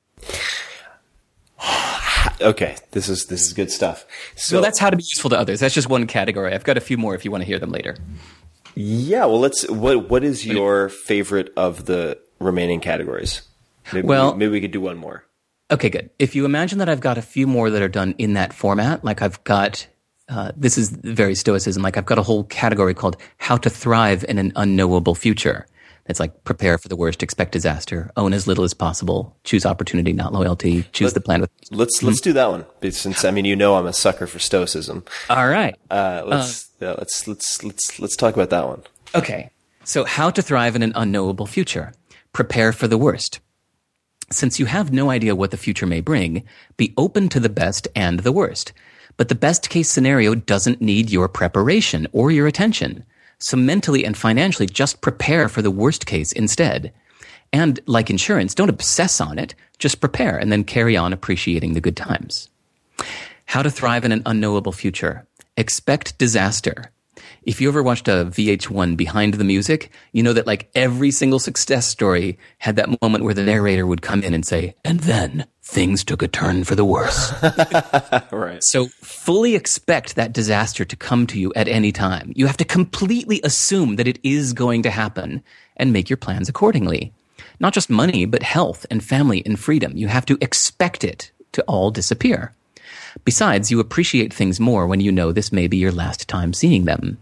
Okay, this is this is good stuff. So well, that's how to be useful to others. That's just one category. I've got a few more if you want to hear them later. Yeah, well, let's. What what is your favorite of the remaining categories? Maybe, well, maybe we could do one more. Okay, good. If you imagine that I've got a few more that are done in that format, like I've got, uh, this is very Stoicism, like I've got a whole category called How to Thrive in an Unknowable Future. It's like prepare for the worst, expect disaster, own as little as possible, choose opportunity, not loyalty, choose Let, the plan with. Let's let's do that one. Since I mean, you know, I'm a sucker for Stoicism. All right. Uh, let's uh, yeah, let's let's let's let's talk about that one. Okay. So, how to thrive in an unknowable future? Prepare for the worst. Since you have no idea what the future may bring, be open to the best and the worst. But the best case scenario doesn't need your preparation or your attention. So mentally and financially, just prepare for the worst case instead. And like insurance, don't obsess on it. Just prepare and then carry on appreciating the good times. How to thrive in an unknowable future. Expect disaster. If you ever watched a V H one Behind the Music, you know that like every single success story had that moment where the narrator would come in and say, and then things took a turn for the worse. Right. So fully expect that disaster to come to you at any time. You have to completely assume that it is going to happen and make your plans accordingly. Not just money, but health and family and freedom. You have to expect it to all disappear. Besides, you appreciate things more when you know this may be your last time seeing them.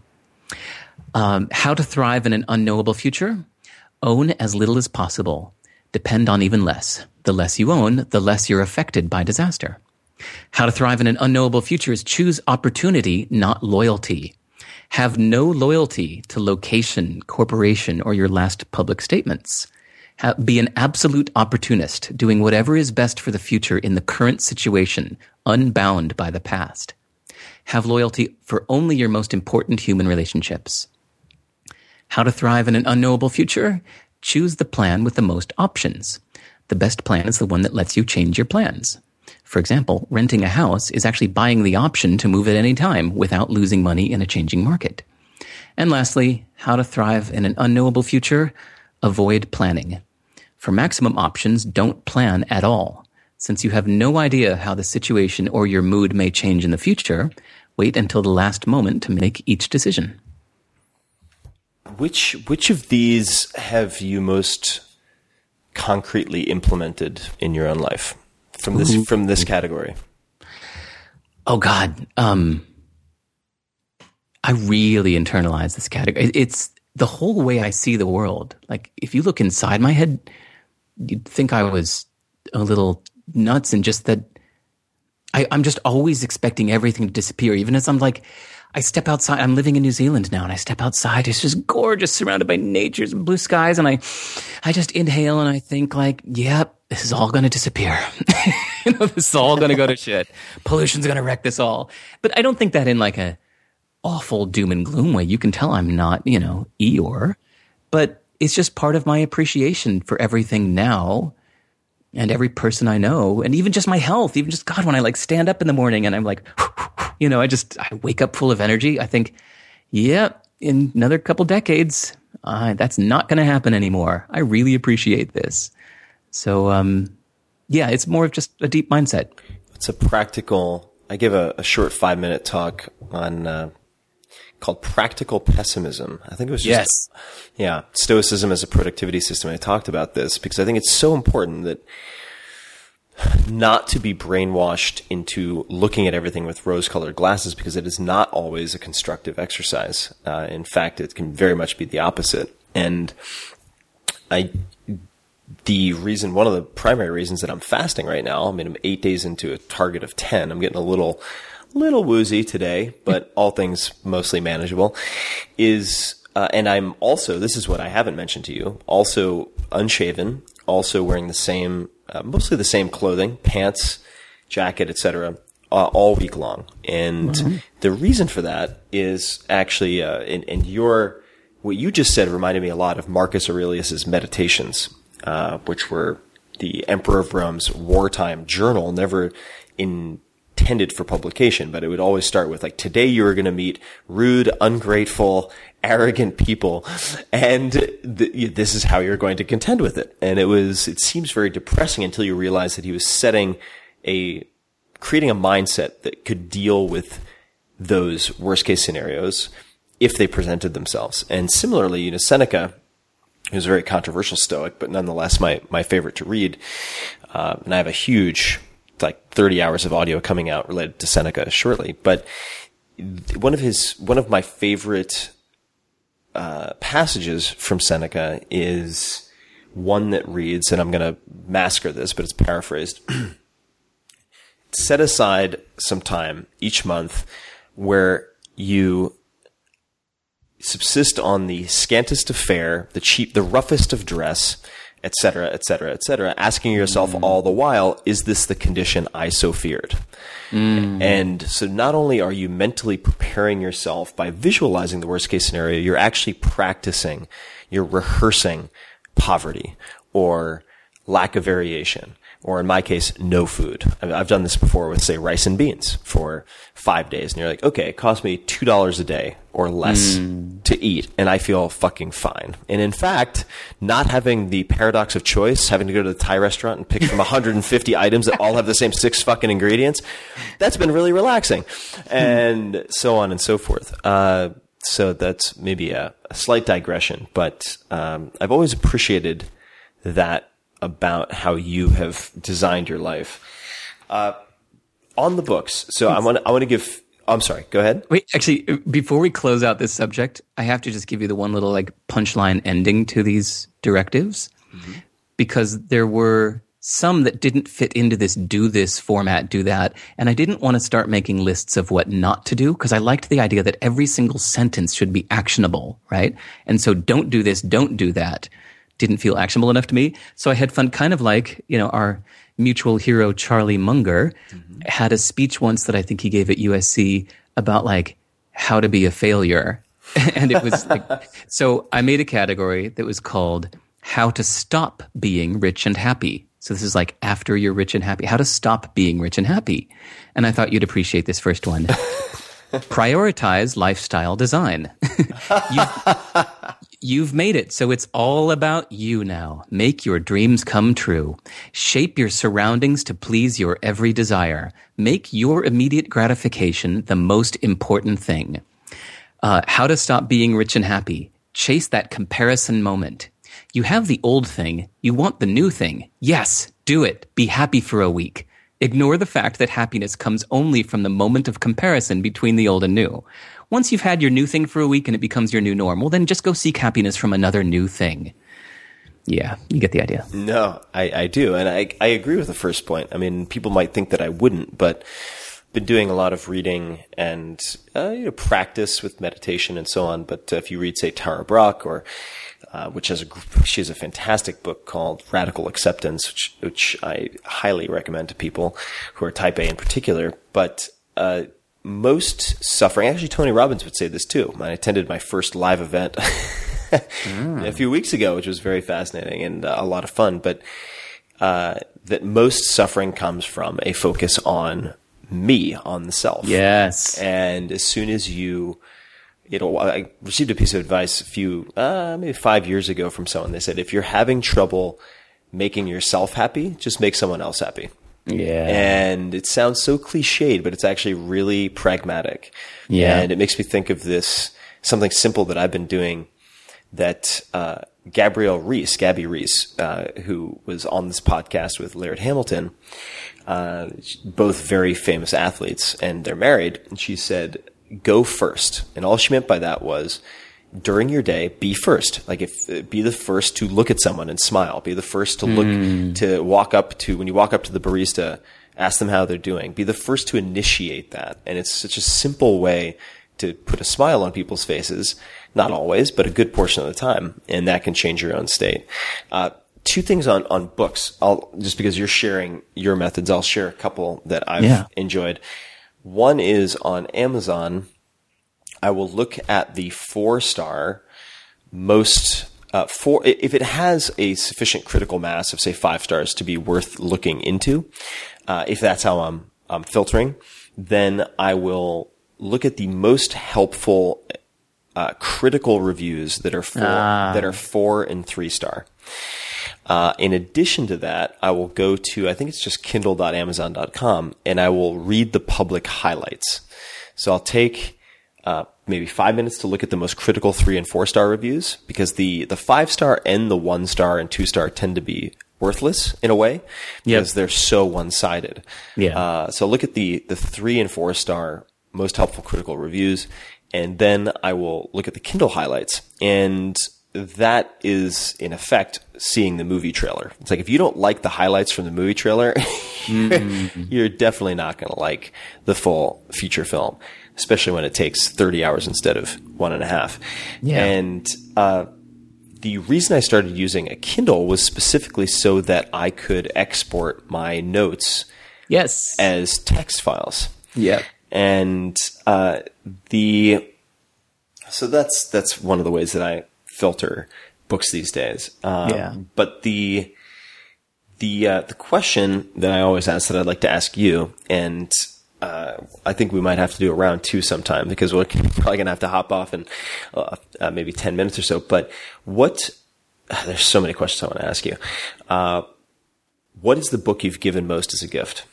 Um, how to thrive in an unknowable future? Own as little as possible. Depend on even less. The less you own, the less you're affected by disaster. How to thrive in an unknowable future is choose opportunity, not loyalty. Have no loyalty to location, corporation, or your last public statements. Have, be an absolute opportunist, doing whatever is best for the future in the current situation, unbound by the past. Have loyalty for only your most important human relationships. How to thrive in an unknowable future? Choose the plan with the most options. The best plan is the one that lets you change your plans. For example, renting a house is actually buying the option to move at any time without losing money in a changing market. And lastly, how to thrive in an unknowable future? Avoid planning. For maximum options, don't plan at all. Since you have no idea how the situation or your mood may change in the future, wait until the last moment to make each decision. Which which of these have you most concretely implemented in your own life from this Ooh. from this category? Oh God, um, I really internalize this category. It's the whole way I see the world. Like if you look inside my head, you'd think I was a little nuts, and just that I, I'm just always expecting everything to disappear. Even as I'm like, I step outside, I'm living in New Zealand now, and I step outside, it's just gorgeous, surrounded by nature's blue skies, and I, I just inhale and I think like, yep, this is all going to disappear. you know, this is all going to go to shit. Pollution's going to wreck this all. But I don't think that in like a awful doom and gloom way. You can tell I'm not, you know, Eeyore, but it's just part of my appreciation for everything now and every person I know, and even just my health, even just God, when I like stand up in the morning and I'm like, you know, I just, I wake up full of energy. I think, yeah, in another couple decades, uh, that's not going to happen anymore. I really appreciate this. So, um, yeah, it's more of just a deep mindset. It's a practical, I gave a, a short five minute talk on, uh, called Practical Pessimism. I think it was just, yes. yeah, Stoicism as a productivity system. I talked about this because I think it's so important that not to be brainwashed into looking at everything with rose-colored glasses, because it is not always a constructive exercise. Uh, in fact, it can very much be the opposite. And I, the reason, one of the primary reasons that I'm fasting right now, I mean, I'm eight days into a target of ten. I'm getting a little, little woozy today, but all things mostly manageable, is, uh, and I'm also, this is what I haven't mentioned to you, also unshaven, also wearing the same, uh, mostly the same clothing, pants, jacket, et cetera, uh, all week long. And mm-hmm. the reason for that is actually, uh, and, and your, what you just said reminded me a lot of Marcus Aurelius's Meditations, uh, which were the Emperor of Rome's wartime journal, never in, intended for publication, but it would always start with like, today you are going to meet rude, ungrateful, arrogant people, and th- this is how you're going to contend with it. And it was, it seems very depressing until you realize that he was setting a, creating a mindset that could deal with those worst case scenarios if they presented themselves. And similarly, you know, Seneca, who's a very controversial Stoic, but nonetheless my, my favorite to read, uh, and I have a huge, like thirty hours of audio coming out related to Seneca shortly. But one of his, one of my favorite, uh, passages from Seneca is one that reads, and I'm going to massacre this, but it's paraphrased. Set aside some time each month where you subsist on the scantest of fare, the cheap, the roughest of dress, et cetera, et cetera, et cetera, asking yourself mm. all the while, is this the condition I so feared? Mm. And so not only are you mentally preparing yourself by visualizing the worst case scenario, you're actually practicing, you're rehearsing poverty or lack of variation, or in my case, no food. I mean, I've done this before with, say, rice and beans for five days. And you're like, okay, it cost me two dollars a day or less mm. to eat, and I feel fucking fine. And in fact, not having the paradox of choice, having to go to the Thai restaurant and pick from one hundred fifty items that all have the same six fucking ingredients, that's been really relaxing. And so on and so forth. Uh, so that's maybe a, a slight digression, but um, I've always appreciated that about how you have designed your life. Uh, on the books. So I want to, I want to give, I'm sorry, go ahead. Wait, actually, before we close out this subject, I have to just give you the one little like punchline ending to these directives, mm-hmm. because there were some that didn't fit into this do this format, do that. And I didn't want to start making lists of what not to do, because I liked the idea that every single sentence should be actionable, right? And so don't do this, don't do that. Didn't feel actionable enough to me. So I had fun, kind of like, you know, our mutual hero, Charlie Munger, mm-hmm. had a speech once that I think he gave at U S C about like how to be a failure. And it was like, so I made a category that was called how to stop being rich and happy. So this is like after you're rich and happy, how to stop being rich and happy. And I thought you'd appreciate this first one. Prioritize lifestyle design. you've, you've made it, so it's all about you now. Make your dreams come true. Shape your surroundings to please your every desire. Make your immediate gratification the most important thing. Uh, how to stop being rich and happy. Chase that comparison moment. You have the old thing. You want the new thing. Yes, do it. Be happy for a week. Ignore the fact that happiness comes only from the moment of comparison between the old and new. Once you've had your new thing for a week and it becomes your new normal, then just go seek happiness from another new thing. Yeah, you get the idea. No, I, I do. And I, I agree with the first point. I mean, people might think that I wouldn't, but been doing a lot of reading and uh, you know, practice with meditation and so on. But uh, if you read, say, Tara Brach, or uh, which has a she has a fantastic book called Radical Acceptance, which, which I highly recommend to people who are Type A in particular. But uh, most suffering, actually, Tony Robbins would say this too. I attended my first live event mm. a few weeks ago, which was very fascinating and uh, a lot of fun. But uh, that most suffering comes from a focus on me, on the self. Yes. And as soon as you, you know, I received a piece of advice a few, uh, maybe five years ago from someone. They said, if you're having trouble making yourself happy, just make someone else happy. Yeah. And it sounds so cliched, but it's actually really pragmatic. Yeah. And it makes me think of this, something simple that I've been doing that, uh, Gabrielle Reese, Gabby Reese, uh, who was on this podcast with Laird Hamilton, uh, both very famous athletes, and they're married. And she said, go first. And all she meant by that was, during your day, be first. Like if, be the first to look at someone and smile. Be the first to look, mm. to walk up to, when you walk up to the barista, ask them how they're doing. Be the first to initiate that. And it's such a simple way to put a smile on people's faces. Not always, but a good portion of the time. And that can change your own state. Uh, two things on, on books. I'll, just because you're sharing your methods, I'll share a couple that I've yeah. enjoyed. One is on Amazon. I will look at the four star most, uh, four, if it has a sufficient critical mass of say five stars to be worth looking into, uh, if that's how I'm, I'm filtering, then I will look at the most helpful Uh, critical reviews that are four, ah. that are four and three star. Uh, in addition to that, I will go to, I think it's just kindle dot amazon dot com, and I will read the public highlights. So I'll take, uh, maybe five minutes to look at the most critical three and four star reviews, because the, the five star and the one star and two star tend to be worthless in a way, because yep. they're so one sided. Yeah. Uh, so look at the, the three and four star most helpful critical reviews. And then I will look at the Kindle highlights, and that is in effect seeing the movie trailer. It's like if you don't like the highlights from the movie trailer, mm-hmm. you're definitely not going to like the full feature film, especially when it takes thirty hours instead of one and a half. Yeah. And uh, the reason I started using a Kindle was specifically so that I could export my notes yes. as text files. Yeah. And, uh, the, so that's, that's one of the ways that I filter books these days. Um, yeah. But the, the, uh, the question that I always ask that I'd like to ask you, and, uh, I think we might have to do a round two sometime because we're probably going to have to hop off in, uh, uh, maybe ten minutes or so. But what, uh, there's so many questions I want to ask you. Uh, what is the book you've given most as a gift?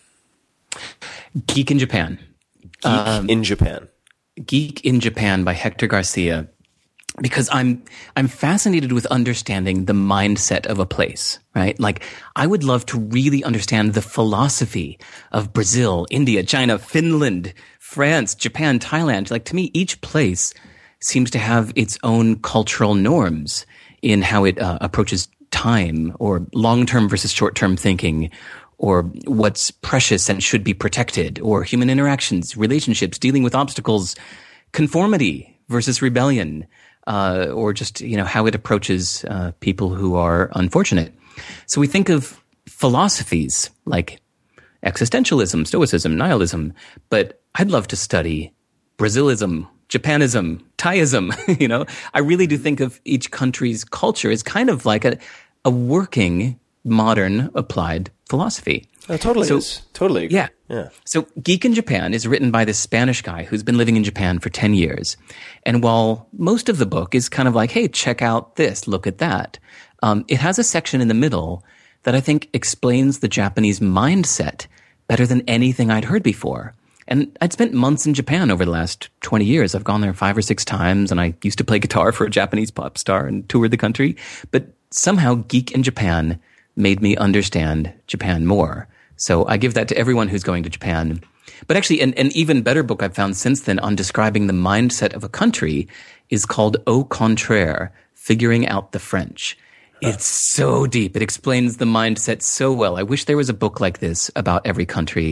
Geek in Japan. Geek um, in Japan. Geek in Japan by Hector Garcia. Because I'm, I'm fascinated with understanding the mindset of a place, right? Like, I would love to really understand the philosophy of Brazil, India, China, Finland, France, Japan, Thailand. Like, to me, each place seems to have its own cultural norms in how it uh, approaches time, or long-term versus short-term thinking, or what's precious and should be protected, or human interactions, relationships, dealing with obstacles, conformity versus rebellion, uh, or just, you know, how it approaches uh, people who are unfortunate. So we think of philosophies like existentialism, stoicism, nihilism, but I'd love to study Brazilism, Japanism, Thaiism. You know, I really do think of each country's culture as kind of like a, a working modern applied philosophy. Oh, totally so, is. Totally. Yeah. Yeah. So Geek in Japan is written by this Spanish guy who's been living in Japan for ten years. And while most of the book is kind of like, hey, check out this, look at that, um, it has a section in the middle that I think explains the Japanese mindset better than anything I'd heard before. And I'd spent months in Japan over the last twenty years. I've gone there five or six times, and I used to play guitar for a Japanese pop star and toured the country. But somehow Geek in Japan made me understand Japan more. So I give that to everyone who's going to Japan. But actually, an, an even better book I've found since then on describing the mindset of a country is called Au Contraire, Figuring Out the French. It's so deep. It explains the mindset so well. I wish there was a book like this about every country.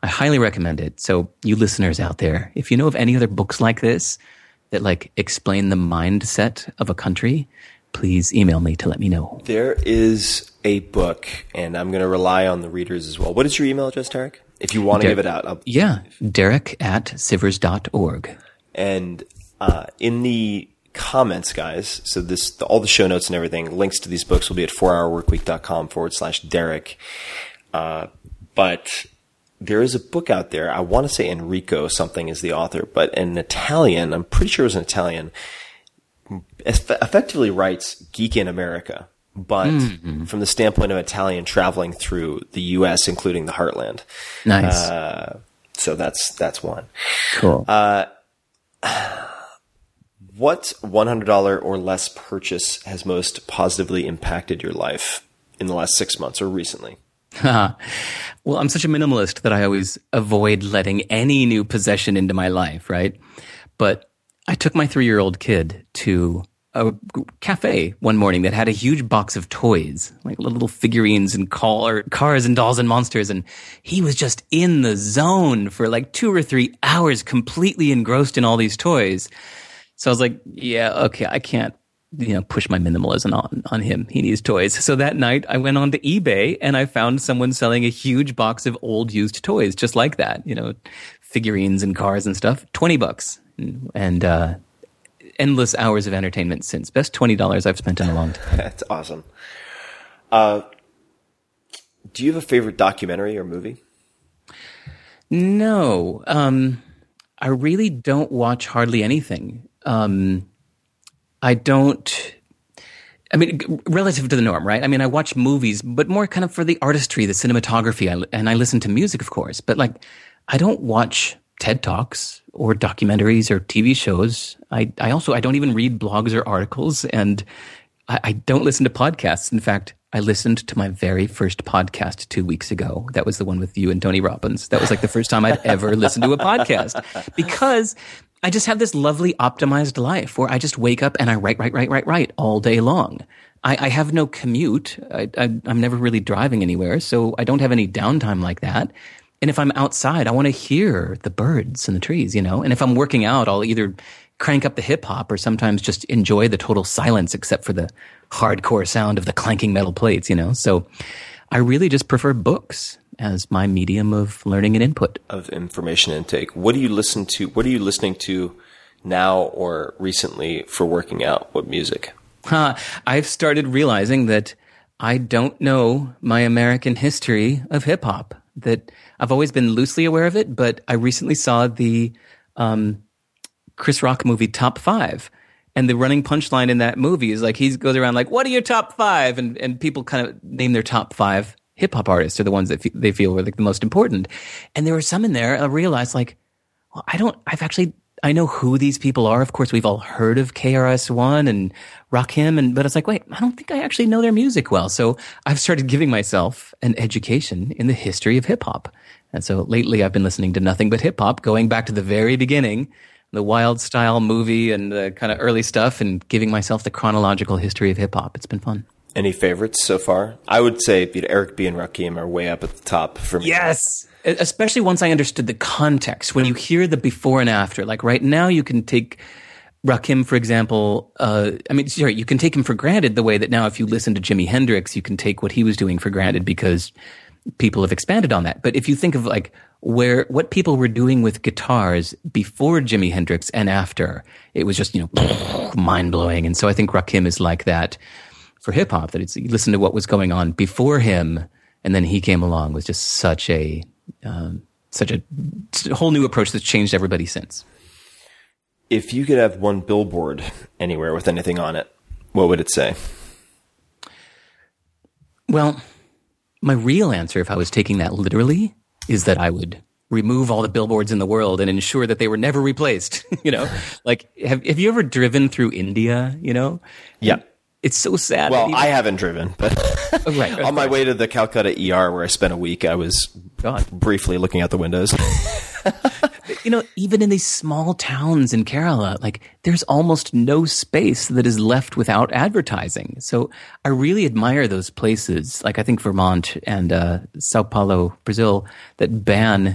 I highly recommend it. So you listeners out there, if you know of any other books like this that like explain the mindset of a country, please email me to let me know. There is a book, and I'm going to rely on the readers as well. What is your email address, Derek? If you want to Der- give it out. I'll- yeah, Derek at sivers dot org. And uh, in the comments, guys, so this the, all the show notes and everything, links to these books will be at four hour workweek dot com forward slash Derek. Uh, but there is a book out there. I want to say Enrico something is the author, but in Italian, I'm pretty sure it was in Italian, effectively writes Geek in America, but mm-hmm. from the standpoint of Italian traveling through the U S, including the Heartland. Nice. Uh, so that's, that's one. Cool. Uh, what one hundred dollars or less purchase has most positively impacted your life in the last six months or recently? Well, I'm such a minimalist that I always avoid letting any new possession into my life, right? But I took my three-year-old kid to a cafe one morning that had a huge box of toys, like little figurines and car, cars and dolls and monsters. And he was just in the zone for like two or three hours, completely engrossed in all these toys. So I was like, yeah, okay, I can't, you know, push my minimalism on, on him. He needs toys. So that night I went on to eBay and I found someone selling a huge box of old used toys, just like that, you know, figurines and cars and stuff, twenty bucks. And, uh, endless hours of entertainment since. Best twenty dollars I've spent in a long time. That's awesome. Uh, do you have a favorite documentary or movie? No. Um, I really don't watch hardly anything. Um, I don't, I mean, relative to the norm, right? I mean, I watch movies, but more kind of for the artistry, the cinematography, I, and I listen to music, of course. But like, I don't watch TED Talks or documentaries or T V shows. I, I also, I don't even read blogs or articles, and I, I don't listen to podcasts. In fact, I listened to my very first podcast two weeks ago. That was the one with you and Tony Robbins. That was like the first time I'd ever listened to a podcast, because I just have this lovely optimized life where I just wake up and I write, write, write, write, write all day long. I, I have no commute. I, I, I'm never really driving anywhere, so I don't have any downtime like that. And if I'm outside, I want to hear the birds and the trees, you know? And if I'm working out, I'll either crank up the hip hop or sometimes just enjoy the total silence except for the hardcore sound of the clanking metal plates, you know? So I really just prefer books as my medium of learning and input. Of information intake. What do you listen to? What are you listening to now or recently for working out? What music? Huh. I've started realizing that I don't know my American history of hip hop. That I've always been loosely aware of it, but I recently saw the um, Chris Rock movie Top Five, and the running punchline in that movie is like he goes around like, "What are your top five?" and and people kind of name their top five hip hop artists, or the ones that f- they feel were like the most important. And there were some in there I realized like, well, I don't. I've actually I know who these people are. Of course, we've all heard of K R S One and Rakim, and but it's like, wait, I don't think I actually know their music well. So I've started giving myself an education in the history of hip hop. And so lately I've been listening to nothing but hip hop, going back to the very beginning, the Wild Style movie and the kind of early stuff, and giving myself the chronological history of hip hop. It's been fun. Any favorites so far? I would say Eric B. and Rakim are way up at the top for me. Yes! Especially once I understood the context. When you hear the before and after, like right now you can take Rakim, for example, uh, I mean, sorry, you can take him for granted the way that now if you listen to Jimi Hendrix, you can take what he was doing for granted because people have expanded on that. But if you think of like where, what people were doing with guitars before Jimi Hendrix and after, it was just, you know, mind blowing. And so I think Rakim is like that for hip hop, that it's, you listen to what was going on before him and then he came along with just such a, um, such a whole new approach that's changed everybody since. If you could have one billboard anywhere with anything on it, what would it say? Well, my real answer, if I was taking that literally, is that I would remove all the billboards in the world and ensure that they were never replaced. You know, like, have, have you ever driven through India, you know? Yeah. It's so sad. Well, even, I haven't driven, but oh, right, on my way to the Calcutta E R where I spent a week, I was God. briefly looking out the windows. You know, even in these small towns in Kerala, like there's almost no space that is left without advertising. So I really admire those places, like I think Vermont and uh, Sao Paulo, Brazil, that ban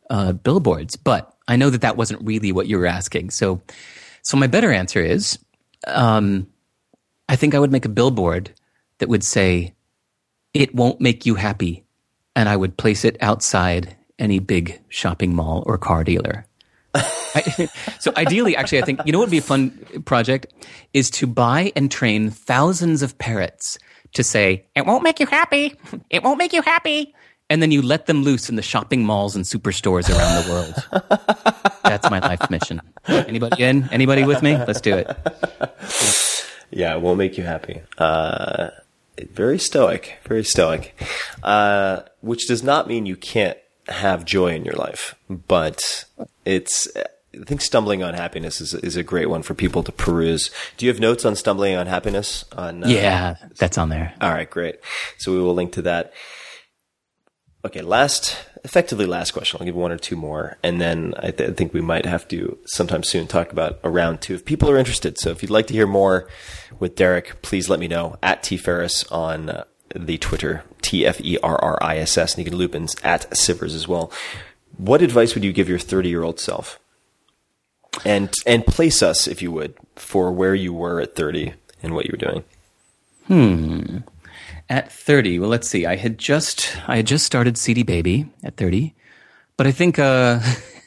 uh, billboards. But I know that that wasn't really what you were asking. So, so my better answer is, um, I think I would make a billboard that would say, "It won't make you happy," and I would place it outside any big shopping mall or car dealer. I, so ideally, actually, I think, you know what would be a fun project is to buy and train thousands of parrots to say, "It won't make you happy. It won't make you happy." And then you let them loose in the shopping malls and superstores around the world. That's my life mission. Anybody in? Anybody with me? Let's do it. Yeah, it won't make you happy. Uh, very stoic, very stoic. Uh, which does not mean you can't have joy in your life, but it's, I think stumbling on happiness is is a great one for people to peruse. Do you have notes on stumbling on happiness? On uh, yeah, that's on there. All right, great. So we will link to that. Okay, last, effectively last question. I'll give one or two more, and then I, th- I think we might have to sometime soon talk about a round two if people are interested. So if you'd like to hear more with Derek, please let me know at T Ferriss on uh, the Twitter, T F E R R I S S, and you can loop in at Sivers as well. What advice would you give your thirty-year-old self? And and place us, if you would, for where you were at thirty and what you were doing. Hmm. At thirty, well, let's see. I had just I had just started C D Baby at thirty, but I think uh,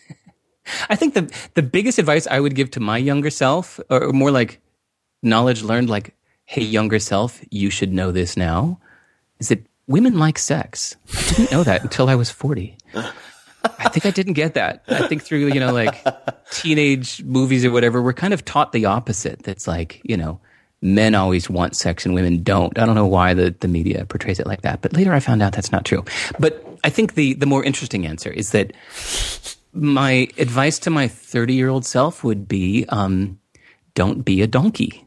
I think the the biggest advice I would give to my younger self, or more like knowledge learned, like, "Hey, younger self, you should know this now," is that women like sex. I didn't know that until I was forty. I think I didn't get that. I think through, you know, like teenage movies or whatever, we're kind of taught the opposite. That's like, you know, men always want sex and women don't. I don't know why the, the media portrays it like that, but later I found out that's not true. But I think the, the more interesting answer is that my advice to my thirty-year-old self would be, um, don't be a donkey.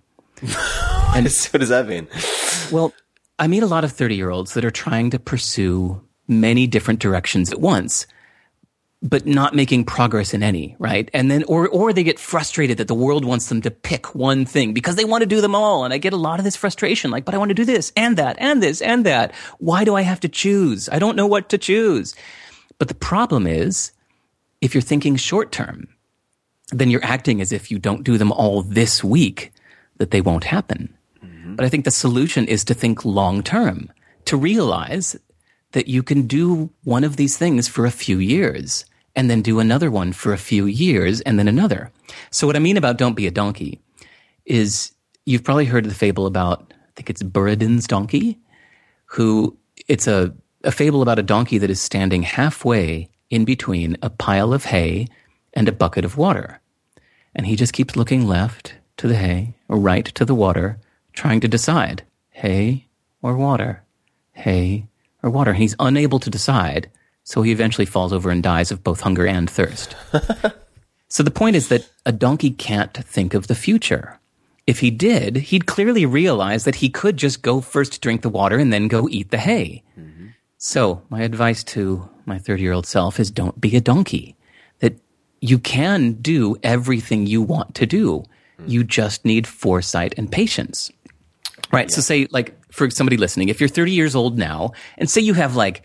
And what does that mean? Well, I meet a lot of thirty-year-olds that are trying to pursue many different directions at once, but not making progress in any, right? And then, or, or they get frustrated that the world wants them to pick one thing because they want to do them all. And I get a lot of this frustration, like, but I want to do this and that and this and that. Why do I have to choose? I don't know what to choose. But the problem is, if you're thinking short term, then you're acting as if you don't do them all this week, that they won't happen. Mm-hmm. But I think the solution is to think long term, to realize that you can do one of these things for a few years and then do another one for a few years and then another. So what I mean about don't be a donkey is you've probably heard the fable about, I think it's Buridan's donkey, who it's a, a fable about a donkey that is standing halfway in between a pile of hay and a bucket of water. And he just keeps looking left to the hay or right to the water, trying to decide hay or water, hay or water. And he's unable to decide, so he eventually falls over and dies of both hunger and thirst. So the point is that a donkey can't think of the future. If he did, he'd clearly realize that he could just go first drink the water and then go eat the hay. Mm-hmm. So my advice to my thirty-year-old self is don't be a donkey. That you can do everything you want to do. Mm-hmm. You just need foresight and patience. Right. Yeah. So say, like, for somebody listening, if you're thirty years old now, and say you have like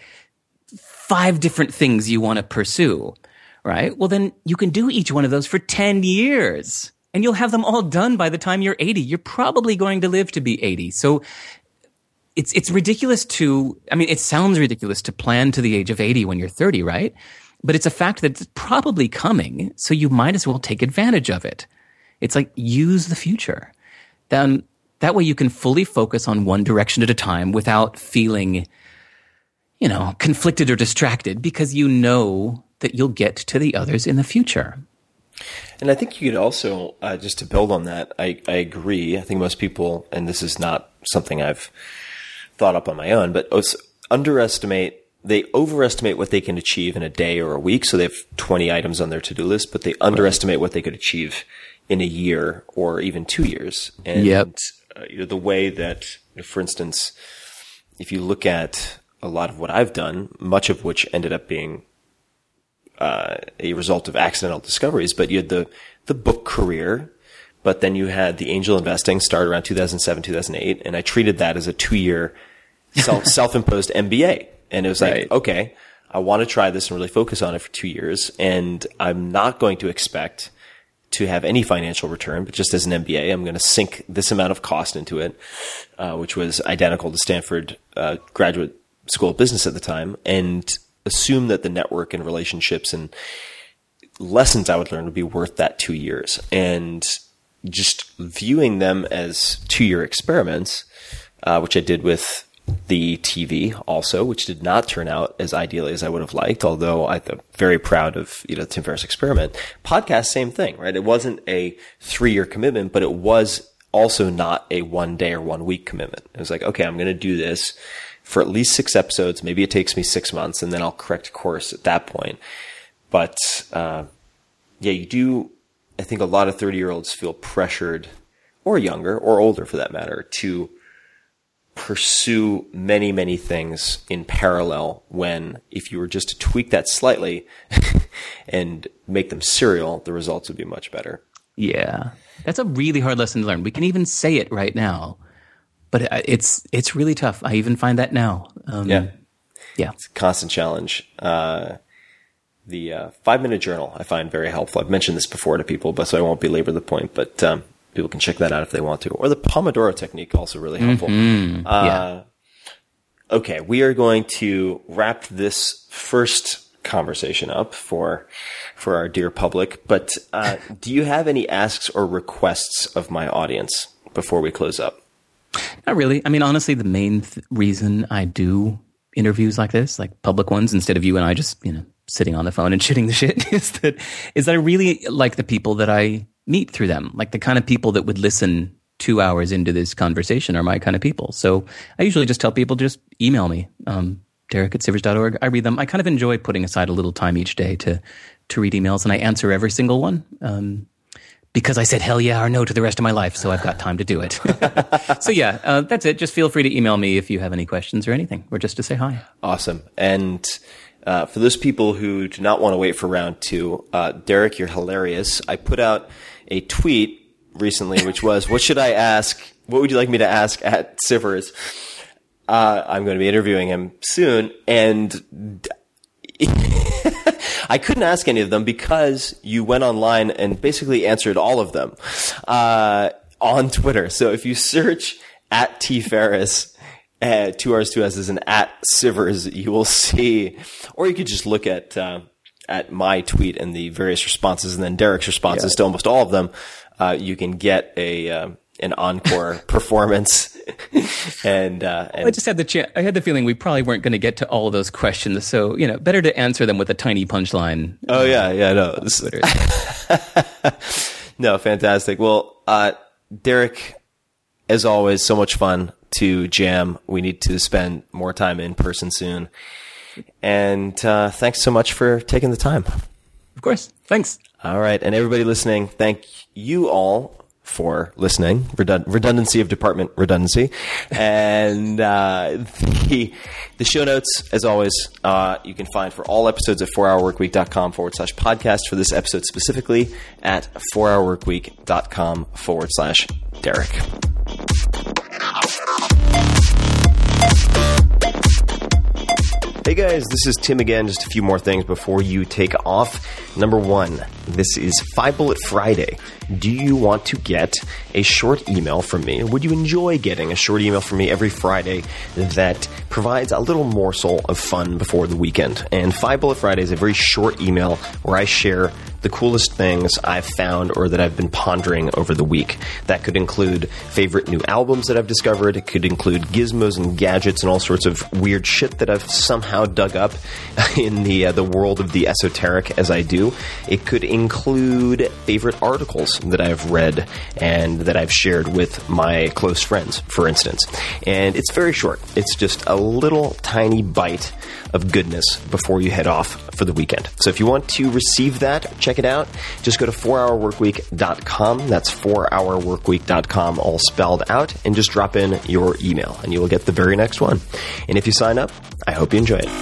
five different things you want to pursue, right? Well, then you can do each one of those for ten years and you'll have them all done by the time you're eighty. You're probably going to live to be eighty. So it's, it's ridiculous to, I mean, it sounds ridiculous to plan to the age of eighty when you're thirty, right? But it's a fact that it's probably coming. So you might as well take advantage of it. It's like, use the future. Then, that way you can fully focus on one direction at a time without feeling, you know, conflicted or distracted, because you know that you'll get to the others in the future. And I think you could also, uh, just to build on that, I, I agree. I think most people, and this is not something I've thought up on my own, but underestimate, they overestimate what they can achieve in a day or a week. So they have twenty items on their to-do list, but they underestimate what they could achieve in a year or even two years. And yep. uh, you know, the way that, you know, for instance, if you look at a lot of what I've done, much of which ended up being uh, a result of accidental discoveries, but you had the, the book career, but then you had the angel investing start around two thousand seven, two thousand eight. And I treated that as a two year self, self-imposed M B A. And it was like, right. okay, I want to try this and really focus on it for two years. And I'm not going to expect to have any financial return, but just as an M B A, I'm going to sink this amount of cost into it, uh, which was identical to Stanford uh, Graduate School of Business at the time, and assume that the network and relationships and lessons I would learn would be worth that two years. And just viewing them as two-year experiments, uh, which I did with the T V also, which did not turn out as ideally as I would have liked, although I'm very proud of, you know, the Tim Ferriss experiment. Podcast, same thing, right? It wasn't a three-year commitment, but it was also not a one day or one week commitment. It was like, okay, I'm going to do this for at least six episodes. Maybe it takes me six months and then I'll correct course at that point. But, uh, yeah, you do, I think a lot of thirty year olds feel pressured, or younger or older for that matter, to pursue many, many things in parallel, when if you were just to tweak that slightly and make them serial, the results would be much better. Yeah. That's a really hard lesson to learn. We can even say it right now, but it's it's really tough. I even find that now. Um, yeah. Yeah. It's a constant challenge. Uh, the uh, five-minute journal I find very helpful. I've mentioned this before to people, but so I won't belabor the point, but um, people can check that out if they want to. Or the Pomodoro technique, also really helpful. Mm-hmm. Uh, yeah. Okay, we are going to wrap this first conversation up for for our dear public, but uh, do you have any asks or requests of my audience before we close up? Not really. I mean, honestly, the main th- reason I do interviews like this, like public ones, instead of you and I just, you know, sitting on the phone and shooting the shit, is that is that I really like the people that I meet through them. Like the kind of people that would listen two hours into this conversation are my kind of people. So I usually just tell people, just email me, um, Derek at Sivers dot org. I read them. I kind of enjoy putting aside a little time each day to to read emails, and I answer every single one. Um, because I said hell yeah or no to the rest of my life, so I've got time to do it. So yeah, uh, that's it. Just feel free to email me if you have any questions or anything, or just to say hi. Awesome. And uh, for those people who do not want to wait for round two, uh, Derek, you're hilarious. I put out a tweet recently, which was, what should I ask? What would you like me to ask at Sivers? Uh, I'm going to be interviewing him soon, and I couldn't ask any of them because you went online and basically answered all of them uh, on Twitter. So if you search at T Ferriss, uh, two R's, two S's, and at Sivers, you will see, or you could just look at uh, at my tweet and the various responses, and then Derek's responses yeah. to almost all of them. Uh, you can get a um, an encore performance. and, uh, and I just had the ch- I had the feeling we probably weren't going to get to all of those questions, so you know, better to answer them with a tiny punchline. Oh yeah, yeah, no, this no, fantastic. Well, uh, Derek, as always, so much fun to jam. We need to spend more time in person soon, and uh, thanks so much for taking the time. Of course, thanks. All right, and everybody listening, thank you all for listening. Redund- redundancy of department redundancy. And uh, the the show notes, as always, uh, you can find for all episodes at four hour work week dot com forward slash podcast. For this episode specifically, at four hour work week dot com forward slash Derek. Hey guys, this is Tim again. Just a few more things before you take off. Number one, this is Five Bullet Friday. Do you want to get a short email from me? Would you enjoy getting a short email from me every Friday that provides a little morsel of fun before the weekend? And Five Bullet Friday is a very short email where I share the coolest things I've found or that I've been pondering over the week. That could include favorite new albums that I've discovered. It could include gizmos and gadgets and all sorts of weird shit that I've somehow dug up in the uh, the world of the esoteric as I do. It could include favorite articles that I've read and that I've shared with my close friends, for instance. And it's very short. It's just a little tiny bite of goodness before you head off for the weekend. So if you want to receive that, check it out. Just go to four hour work week dot com. That's four hour work week dot com, all spelled out, and just drop in your email, and you will get the very next one. And if you sign up, I hope you enjoy it.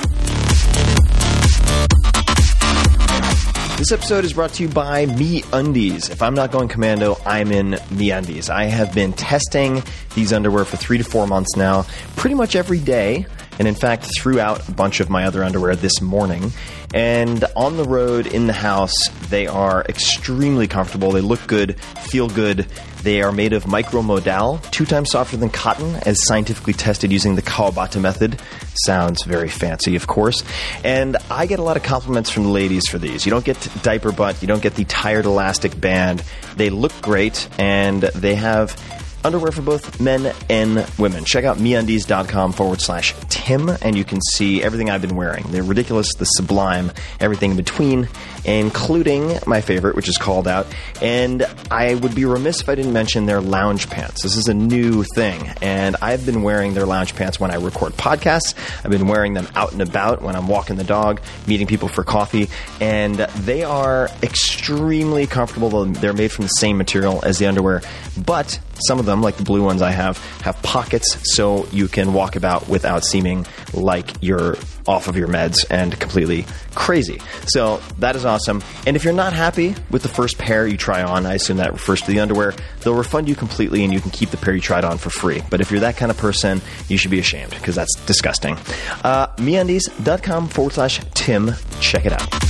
This episode is brought to you by MeUndies. If I'm not going commando, I'm in MeUndies. I have been testing these underwear for three to four months now, pretty much every day. and in fact threw out a bunch of my other underwear this morning. And on the road, in the house, they are extremely comfortable. They look good, feel good. They are made of micromodal, two times softer than cotton, as scientifically tested using the Kawabata method. Sounds very fancy, of course. And I get a lot of compliments from the ladies for these. You don't get diaper butt. You don't get the tired elastic band. They look great, and they have underwear for both men and women. Check out MeUndies.com forward slash Tim, and you can see everything I've been wearing. The ridiculous, the sublime, everything in between, including my favorite, which is called out. And I would be remiss if I didn't mention their lounge pants. This is a new thing, and I've been wearing their lounge pants when I record podcasts. I've been wearing them out and about when I'm walking the dog, meeting people for coffee, and they are extremely comfortable. They're made from the same material as the underwear, but some of them, like the blue ones I have, have pockets so you can walk about without seeming like you're off of your meds and completely crazy. So that is awesome. And if you're not happy with the first pair you try on, I assume that refers to the underwear, they'll refund you completely and you can keep the pair you tried on for free. But if you're that kind of person, you should be ashamed because that's disgusting. Uh, MeUndies.com forward slash Tim. Check it out.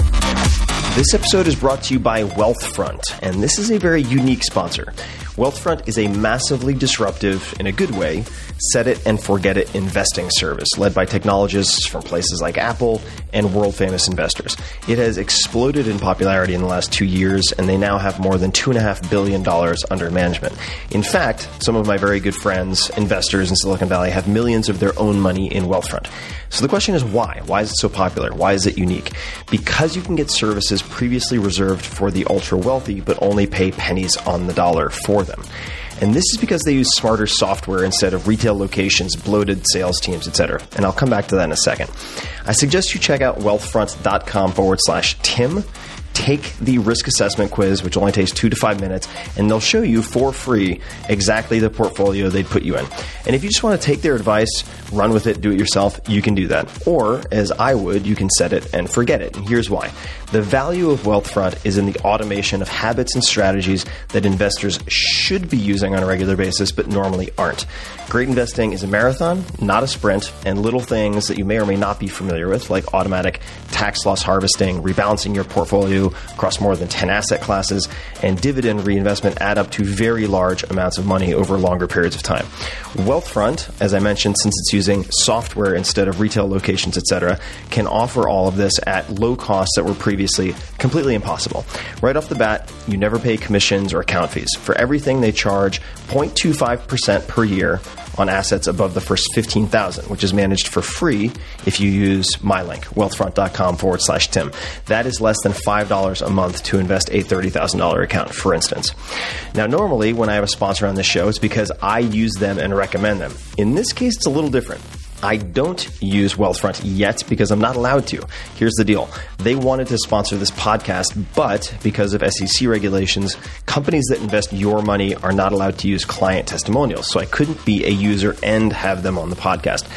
This episode is brought to you by Wealthfront, and this is a very unique sponsor. Wealthfront is a massively disruptive, in a good way, set-it-and-forget-it investing service led by technologists from places like Apple and world-famous investors. It has exploded in popularity in the last two years, and they now have more than two point five billion dollars under management. In fact, some of my very good friends, investors in Silicon Valley, have millions of their own money in Wealthfront. So the question is why? Why is it so popular? Why is it unique? Because you can get services previously reserved for the ultra-wealthy, but only pay pennies on the dollar for them. And this is because they use smarter software instead of retail locations, bloated sales teams, et cetera. And I'll come back to that in a second. I suggest you check out wealthfront.com forward slash Tim. Take the risk assessment quiz, which only takes two to five minutes, and they'll show you for free exactly the portfolio they'd put you in. And if you just want to take their advice, run with it, do it yourself, you can do that. Or, as I would, you can set it and forget it. And here's why. The value of Wealthfront is in the automation of habits and strategies that investors should be using on a regular basis, but normally aren't. Great investing is a marathon, not a sprint, and little things that you may or may not be familiar with, like automatic tax loss harvesting, rebalancing your portfolio across more than ten asset classes, and dividend reinvestment add up to very large amounts of money over longer periods of time. Wealthfront, as I mentioned, since it's using software instead of retail locations, et cetera, can offer all of this at low costs that were previously completely impossible. Right off the bat, you never pay commissions or account fees. For everything, they charge zero point two five percent per year on assets above the first fifteen thousand, which is managed for free if you use my link, wealthfront.com forward slash Tim. That is less than five dollars a month to invest a thirty thousand dollars account, for instance. Now, normally when I have a sponsor on this show, it's because I use them and recommend them. In this case, it's a little different. I don't use Wealthfront yet because I'm not allowed to. Here's the deal. They wanted to sponsor this podcast, but because of S E C regulations, companies that invest your money are not allowed to use client testimonials. So I couldn't be a user and have them on the podcast.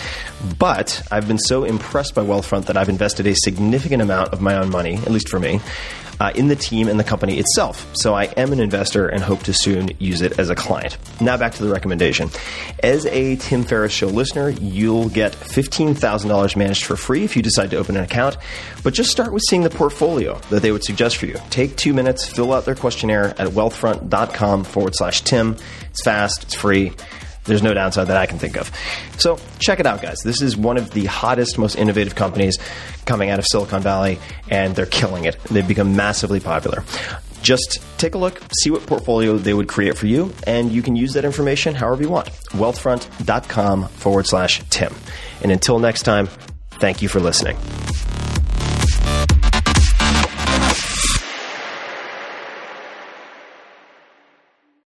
But I've been so impressed by Wealthfront that I've invested a significant amount of my own money, at least for me, Uh, in the team and the company itself. So I am an investor and hope to soon use it as a client. Now back to the recommendation. As a Tim Ferriss Show listener, you'll get fifteen thousand dollars managed for free if you decide to open an account. But just start with seeing the portfolio that they would suggest for you. Take two minutes, fill out their questionnaire at wealthfront.com forward slash Tim. It's fast, it's free. There's no downside that I can think of. So check it out, guys. This is one of the hottest, most innovative companies coming out of Silicon Valley, and they're killing it. They've become massively popular. Just take a look, see what portfolio they would create for you, and you can use that information however you want. Wealthfront.com forward slash Tim. And until next time, thank you for listening.